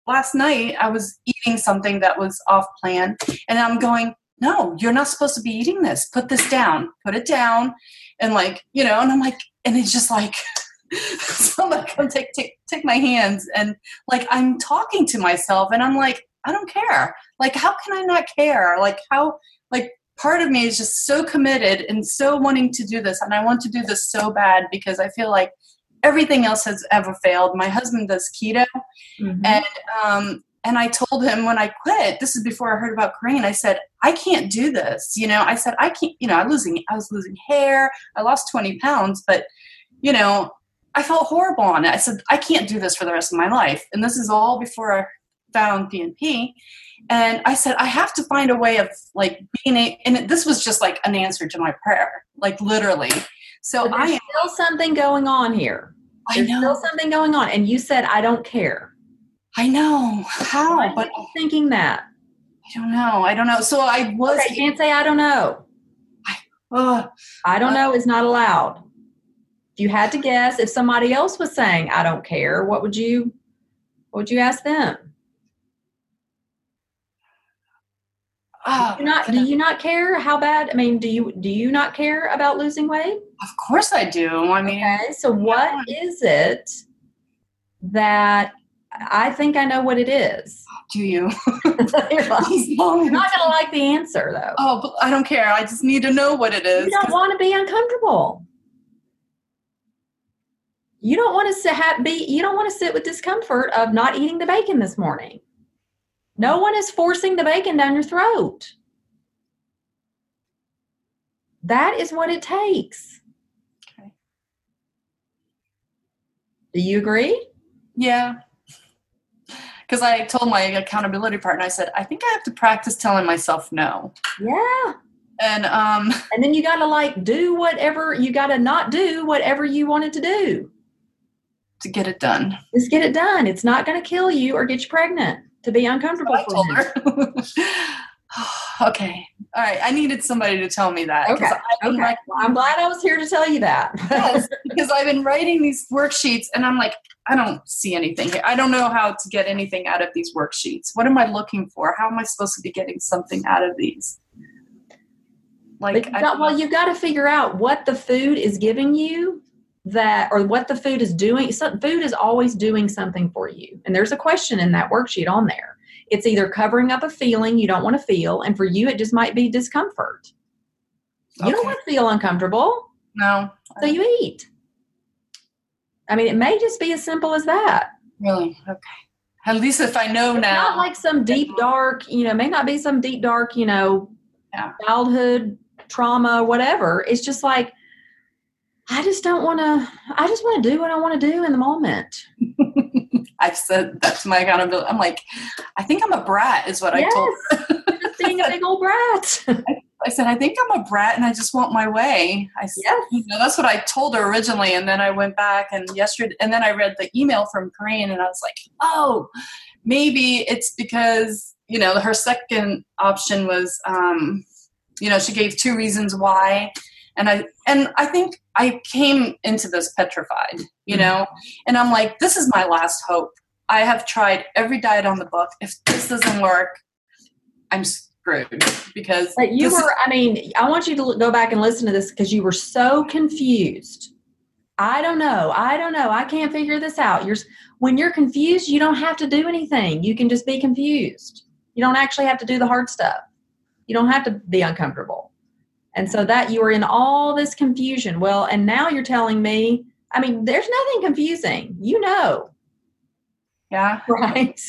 last night I was eating something that was off plan, and I'm going, no, you're not supposed to be eating this. Put this down. Put it down. And like, you know, and I'm like, and it's just like, somebody come take, take, take my hands. And like, I'm talking to myself and I'm like, I don't care. Like, how can I not care? Like how, like part of me is just so committed and so wanting to do this. And I want to do this so bad because I feel like everything else has ever failed. My husband does keto. Mm-hmm. And, um, and I told him when I quit, this is before I heard about Corinne, I said, I can't do this. You know, I said, I can't, you know, I was losing, I was losing hair. I lost twenty pounds, but you know, I felt horrible on it. I said, I can't do this for the rest of my life. And this is all before I found P N P. And I said, I have to find a way of like being a, and it, this was just like an answer to my prayer, like literally. So but there's I still something going on here. There's I know. still something going on. And you said, I don't care. I know. How? Why But are you thinking that? I don't know. I don't know. So I was. Okay, can't say I don't know. I, uh, I don't uh, know is not allowed. If you had to guess, if somebody else was saying I don't care, what would you what would you ask them? Oh, do you not do you not care how bad? I mean, do you do you not care about losing weight? Of course I do. I mean, okay, so what yeah. is it that I think I know what it is? Do you? You're, like, you're not going to like the answer, though. Oh, but I don't care. I just need to know what it is. You don't want to be uncomfortable. You don't want to sit, have, be. You don't want to sit with discomfort of not eating the bacon this morning. No one is forcing the bacon down your throat. That is what it takes. Okay. Do you agree? Yeah. Because I told my accountability partner, I said, I think I have to practice telling myself no. Yeah. And um, and then you got to like do whatever, you got to not do whatever you wanted to do. To get it done. Just get it done. It's not going to kill you or get you pregnant to be uncomfortable I told her. Okay. All right. I needed somebody to tell me that. Okay. I, okay. like, well, I'm glad I was here to tell you that. Yes, because I've been writing these worksheets and I'm like, I don't see anything here. I don't know how to get anything out of these worksheets. What am I looking for? How am I supposed to be getting something out of these? Like, you got, well, you've got to figure out what the food is giving you that, or what the food is doing. Some, food is always doing something for you. And there's a question in that worksheet on there. It's either covering up a feeling you don't want to feel, and for you, it just might be discomfort. You okay. don't want to feel uncomfortable. No. So you eat. I mean, it may just be as simple as that. Really? Okay. At least if I know it's now. Not like some deep, dark, you know, may not be some deep, dark, you know, yeah. childhood trauma, whatever. It's just like, I just don't want to, I just want to do what I want to do in the moment. I've said that to my accountability. I'm like, I think I'm a brat is what yes. I told her. You're just being a big old brat. I, I said, I think I'm a brat and I just want my way. I said, yes. you know, that's what I told her originally. And then I went back and yesterday, and then I read the email from Corinne and I was like, oh, maybe it's because, you know, her second option was, um, you know, she gave two reasons why. And I, and I think I came into this petrified, you know, and I'm like, this is my last hope. I have tried every diet on the book. If this doesn't work, I'm screwed because but you were, is- I mean, I want you to go back and listen to this because you were so confused. I don't know. I don't know. I can't figure this out. You're, when you're confused, you don't have to do anything. You can just be confused. You don't actually have to do the hard stuff. You don't have to be uncomfortable. And so that you were in all this confusion. Well, and now you're telling me, I mean, there's nothing confusing. You know. Yeah. Right.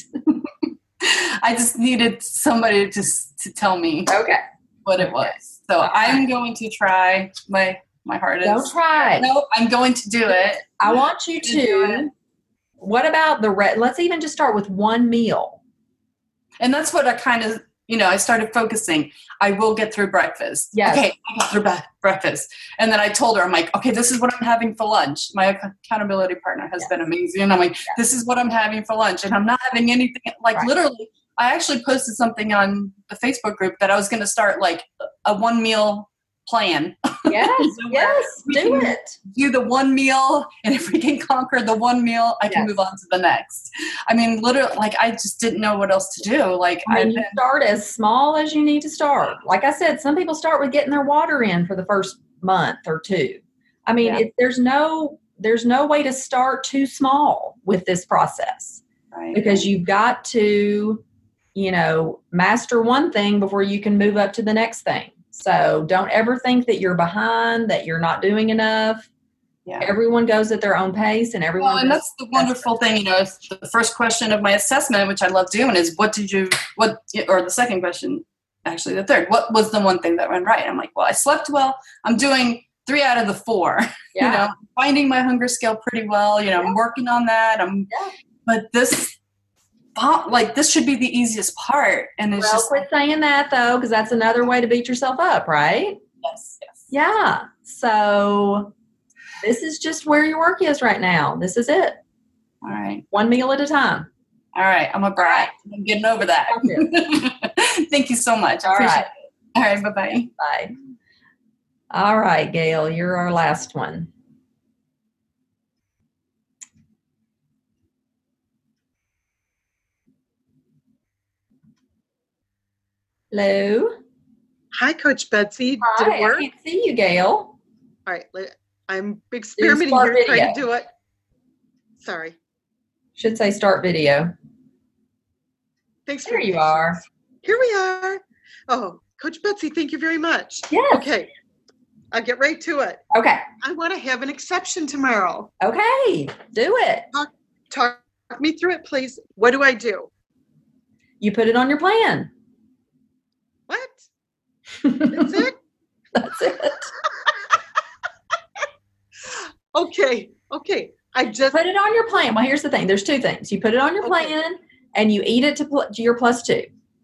I just needed somebody to just to tell me okay. what it was. So okay. I'm going to try my my hardest. Don't try. No, I'm going to do it. I want you to. What about the re- let's even just start with one meal. And that's what I kind of, you know, I started focusing. I will get through breakfast. Yes. Okay, I got through be- breakfast. And then I told her, I'm like, okay, this is what I'm having for lunch. My accountability partner has yes. been amazing. And I'm like, yes. this is what I'm having for lunch. And I'm not having anything, like right. literally, I actually posted something on the Facebook group that I was going to start like a one meal plan. Yes, So where yes, we do can it. Do the one meal, and if we can conquer the one meal, I can Yes. move on to the next. I mean, literally, like I just didn't know what else to do. Like I mean, I've you been- start as small as you need to start. Like I said, some people start with getting their water in for the first month or two. I mean, Yeah. it, there's no there's no way to start too small with this process right. because you've got to, you know, master one thing before you can move up to the next thing. So don't ever think that you're behind, that you're not doing enough. Yeah. Everyone goes at their own pace, and everyone. Well, and does that's the wonderful thing, you know. It's the first question of my assessment, which I love doing, is what did you what? Or the second question, actually, the third. What was the one thing that went right? I'm like, well, I slept well. I'm doing three out of the four. Yeah. You know, finding my hunger scale pretty well. You know, I'm working on that. I'm, Yeah. but this, like, this should be the easiest part, and it's Well, just quit saying that though, because that's another way to beat yourself up, right? yes, yes. Yeah. So this is just where your work is right now. This is it. All right. One meal at a time. All right. I'm a brat. I'm getting over that. Thank you so much. I All appreciate right. it. All right. Bye-bye. Bye. All right, Gail, you're our last one. Hello. Hi, Coach Betsy. Hi, Did it work? I can't see you, Gail. All right. let- I'm experimenting start here, trying to video. do it. Sorry. Should say start video. Thanks for There your you are. patience. Here we are. Oh, Coach Betsy, thank you very much. Yes. Okay. I'll get right to it. Okay. I want to have an exception tomorrow. Okay. Do it. Talk, talk me through it, please. What do I do? You put it on your plan. What? That's it? That's it. Okay. Okay. I just Put it on your plan. Well, here's the thing. There's two things. You put it on your Okay. plan and you eat it to, pl- to your plus two.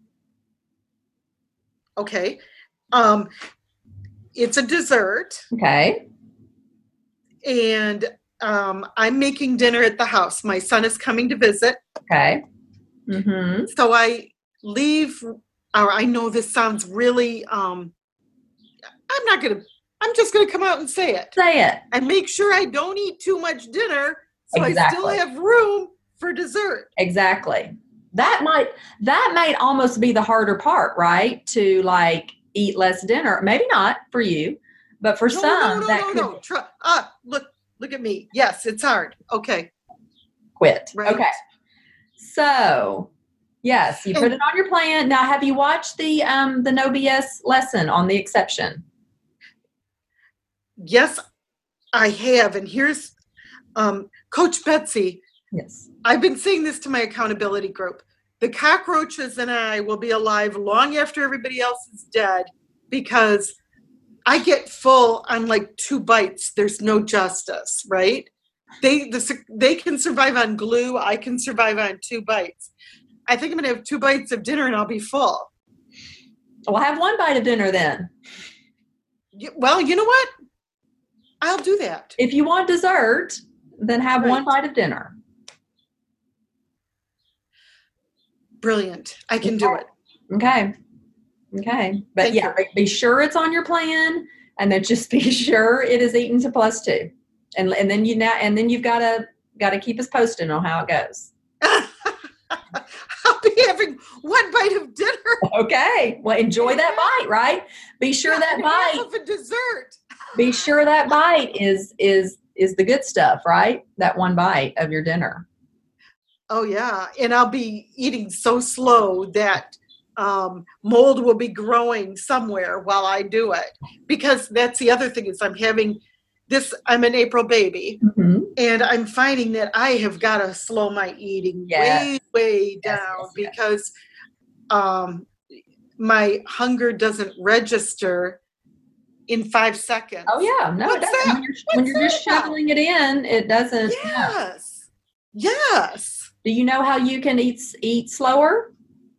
okay. Um, it's a dessert, Okay. and um, I'm making dinner at the house. My son is coming to visit. Okay. Mm-hmm. So I leave, or I know this sounds really, um, I'm not going to, I'm just going to come out and say it. Say it. And make sure I don't eat too much dinner so I still Exactly. have room for dessert. Exactly. That might that might almost be the harder part, right? To like eat less dinner. Maybe not for you, but for No, some no, no, that no, could no. Try, ah, look, look at me. Yes, it's hard. Okay. quit. Right. Okay. So yes, you put it on your plan. Now have you watched the um the no B S lesson on the exception? Yes, I have. And here's um, Coach Betsy. Yes. I've been saying this to my accountability group. The cockroaches and I will be alive long after everybody else is dead because I get full on like two bites. There's no justice, right? They the, they can survive on glue. I can survive on two bites. I think I'm going to have two bites of dinner and I'll be full. Well, have one bite of dinner then. Y- Well, you know what? I'll do that. If you want dessert, then have one Right. bite of dinner. Brilliant. I can do it. Okay. Okay. But Thank yeah, you. be- be sure it's on your plan and then just be sure it is eaten to plus two. And and then you now and then you've gotta gotta keep us posted on how it goes. I'll be having one bite of dinner. Okay. Well, enjoy that bite, right? Be sure that and bite, half of a dessert. be sure that bite is is is the good stuff, right? That one bite of your dinner. Oh yeah, and I'll be eating so slow that um, mold will be growing somewhere while I do it. Because that's the other thing is I'm having this. I'm an April baby, Mm-hmm. and I'm finding that I have got to slow my eating Yes. way way Yes, down yes, yes. because um, my hunger doesn't register in five seconds. Oh yeah, no, it What's doesn't. that? When you're, when What's you're just that about? shoveling it in, it doesn't. no. Yes. Yes. Do you know how you can eat eat slower?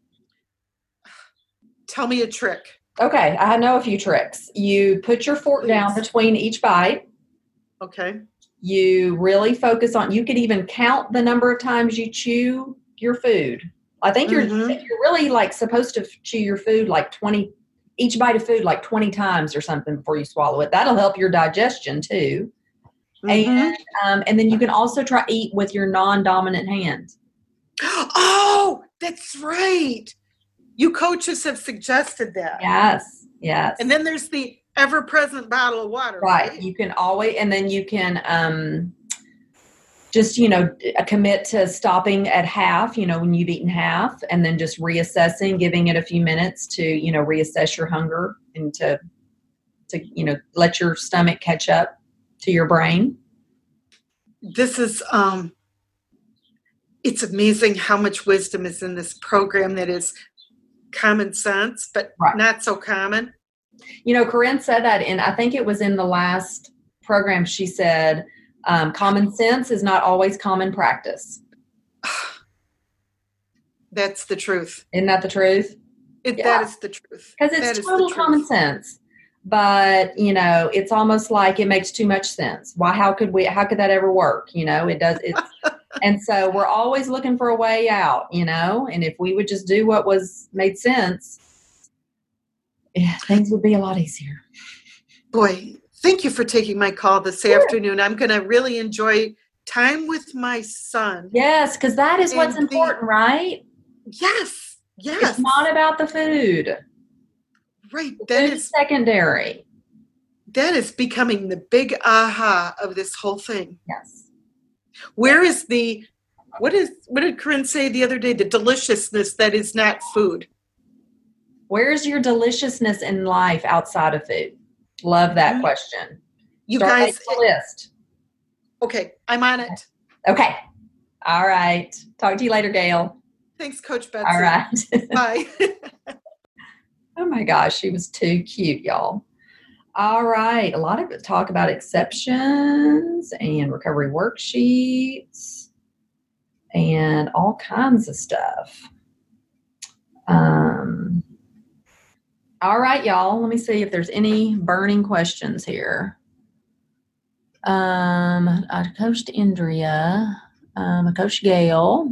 Tell me a trick. Okay, I know a few tricks. You put your fork down Please. between each bite. Okay. You really focus on. You could even count the number of times you chew your food. I think you're. I Mhm. think you're really like supposed to chew your food like twenty each bite of food like twenty times or something before you swallow it. That'll help your digestion too. Mm-hmm. And um, and then you can also try eat with your non-dominant hand. Oh, that's right. You coaches have suggested that. Yes, yes. And then there's the ever-present bottle of water. Right. Right. You can always, and then you can um, just, you know, commit to stopping at half, you know, when you've eaten half, and then just reassessing, giving it a few minutes to, you know, reassess your hunger and to, to, you know, let your stomach catch up to your brain. This is, um, it's amazing how much wisdom is in this program that is common sense, but right. not so common. You know, Corinne said that in, I think it was in the last program, she said, um, common sense is not always common practice. That's the truth. Isn't that the truth? It, Yeah. That is the truth. Because That it's is the total truth. common sense. But, you know, it's almost like it makes too much sense. Why, how could we, how could that ever work? You know, it does, it's, and so we're always looking for a way out, you know, and if we would just do what was made sense, yeah, things would be a lot easier. Boy, thank you for taking my call this Sure. afternoon. I'm going to really enjoy time with my son. Yes, because that is what's And the- important, right? Yes, yes. It's not about the food. Right. The That food is is secondary. that is becoming the big aha of this whole thing. Yes. Where is the what is what did Corinne say the other day? The deliciousness that is not food. Where's your deliciousness in life outside of food? Love that You- question. You Start guys, making a list. okay, I'm on it. Okay. All right. Talk to you later, Gail. Thanks, Coach Betsy. All right. Bye. Oh my gosh, she was too cute, y'all. All right. A lot of talk about exceptions and recovery worksheets and all kinds of stuff. Um, all right, y'all. Let me see if there's any burning questions here. Um, I coached Indria. Um, I coached Gail.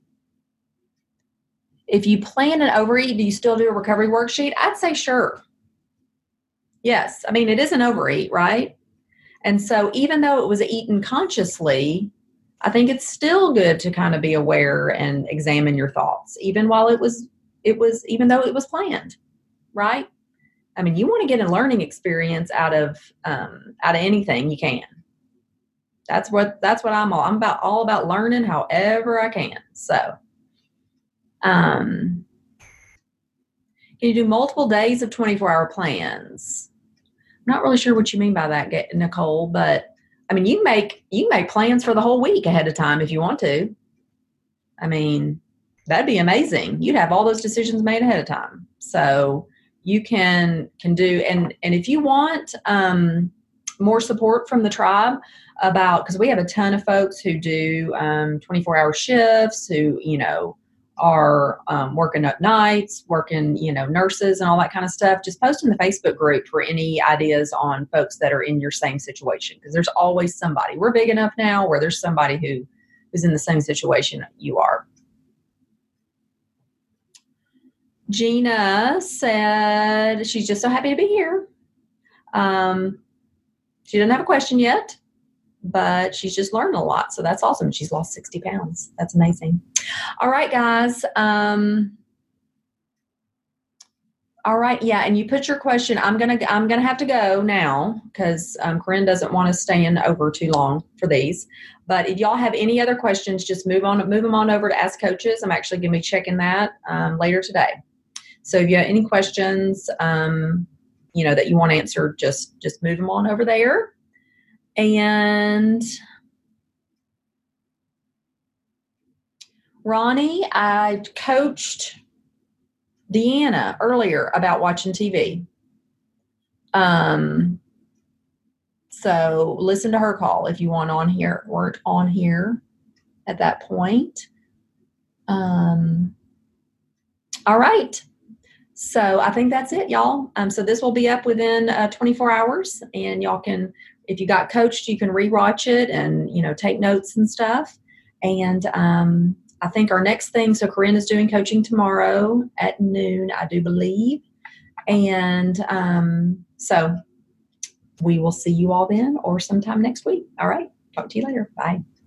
If you plan an overeat, do you still do a recovery worksheet? I'd say sure. Yes. I mean, it is an overeat, right? And so even though it was eaten consciously, I think it's still good to kind of be aware and examine your thoughts, even while it was, it was, even though it was planned, right? I mean, you want to get a learning experience out of, um, out of anything you can. That's what, that's what I'm all, I'm about, all about learning however I can. So, um, can you do multiple days of twenty-four hour plans? I'm not really sure what you mean by that, Nicole, but I mean, you make, you make plans for the whole week ahead of time if you want to. I mean, that'd be amazing. You'd have all those decisions made ahead of time. So you can, can do, and, and if you want, um, more support from the tribe about, cause we have a ton of folks who do, um, twenty-four hour shifts, who, you know, are um, working at nights, working, you know, nurses and all that kind of stuff, just post in the Facebook group for any ideas on folks that are in your same situation. Because there's always somebody. We're big enough now where there's somebody who is in the same situation you are. Gina said she's just so happy to be here. Um, she doesn't have a question yet, but she's just learned a lot. So that's awesome. She's lost sixty pounds. That's amazing. All right, guys. Um, all right. Yeah. And you put your question, I'm going to, I'm going to have to go now because um, Corinne doesn't want to stay in over too long for these, but if y'all have any other questions, just move on, move them on over to Ask Coaches. I'm actually going to be checking that um, later today. So if you have any questions, um, you know, that you want answered, just, just move them on over there. And Ronnie, I coached Deanna earlier about watching T V. Um, so listen to her call if you want on here, weren't on here at that point. Um, all right. So I think that's it, y'all. Um, so this will be up within uh, twenty-four hours, and y'all can, if you got coached, you can rewatch it and, you know, take notes and stuff. And um, I think our next thing, so Corinne is doing coaching tomorrow at noon, I do believe. And um, so we will see you all then or sometime next week. All right. Talk to you later. Bye.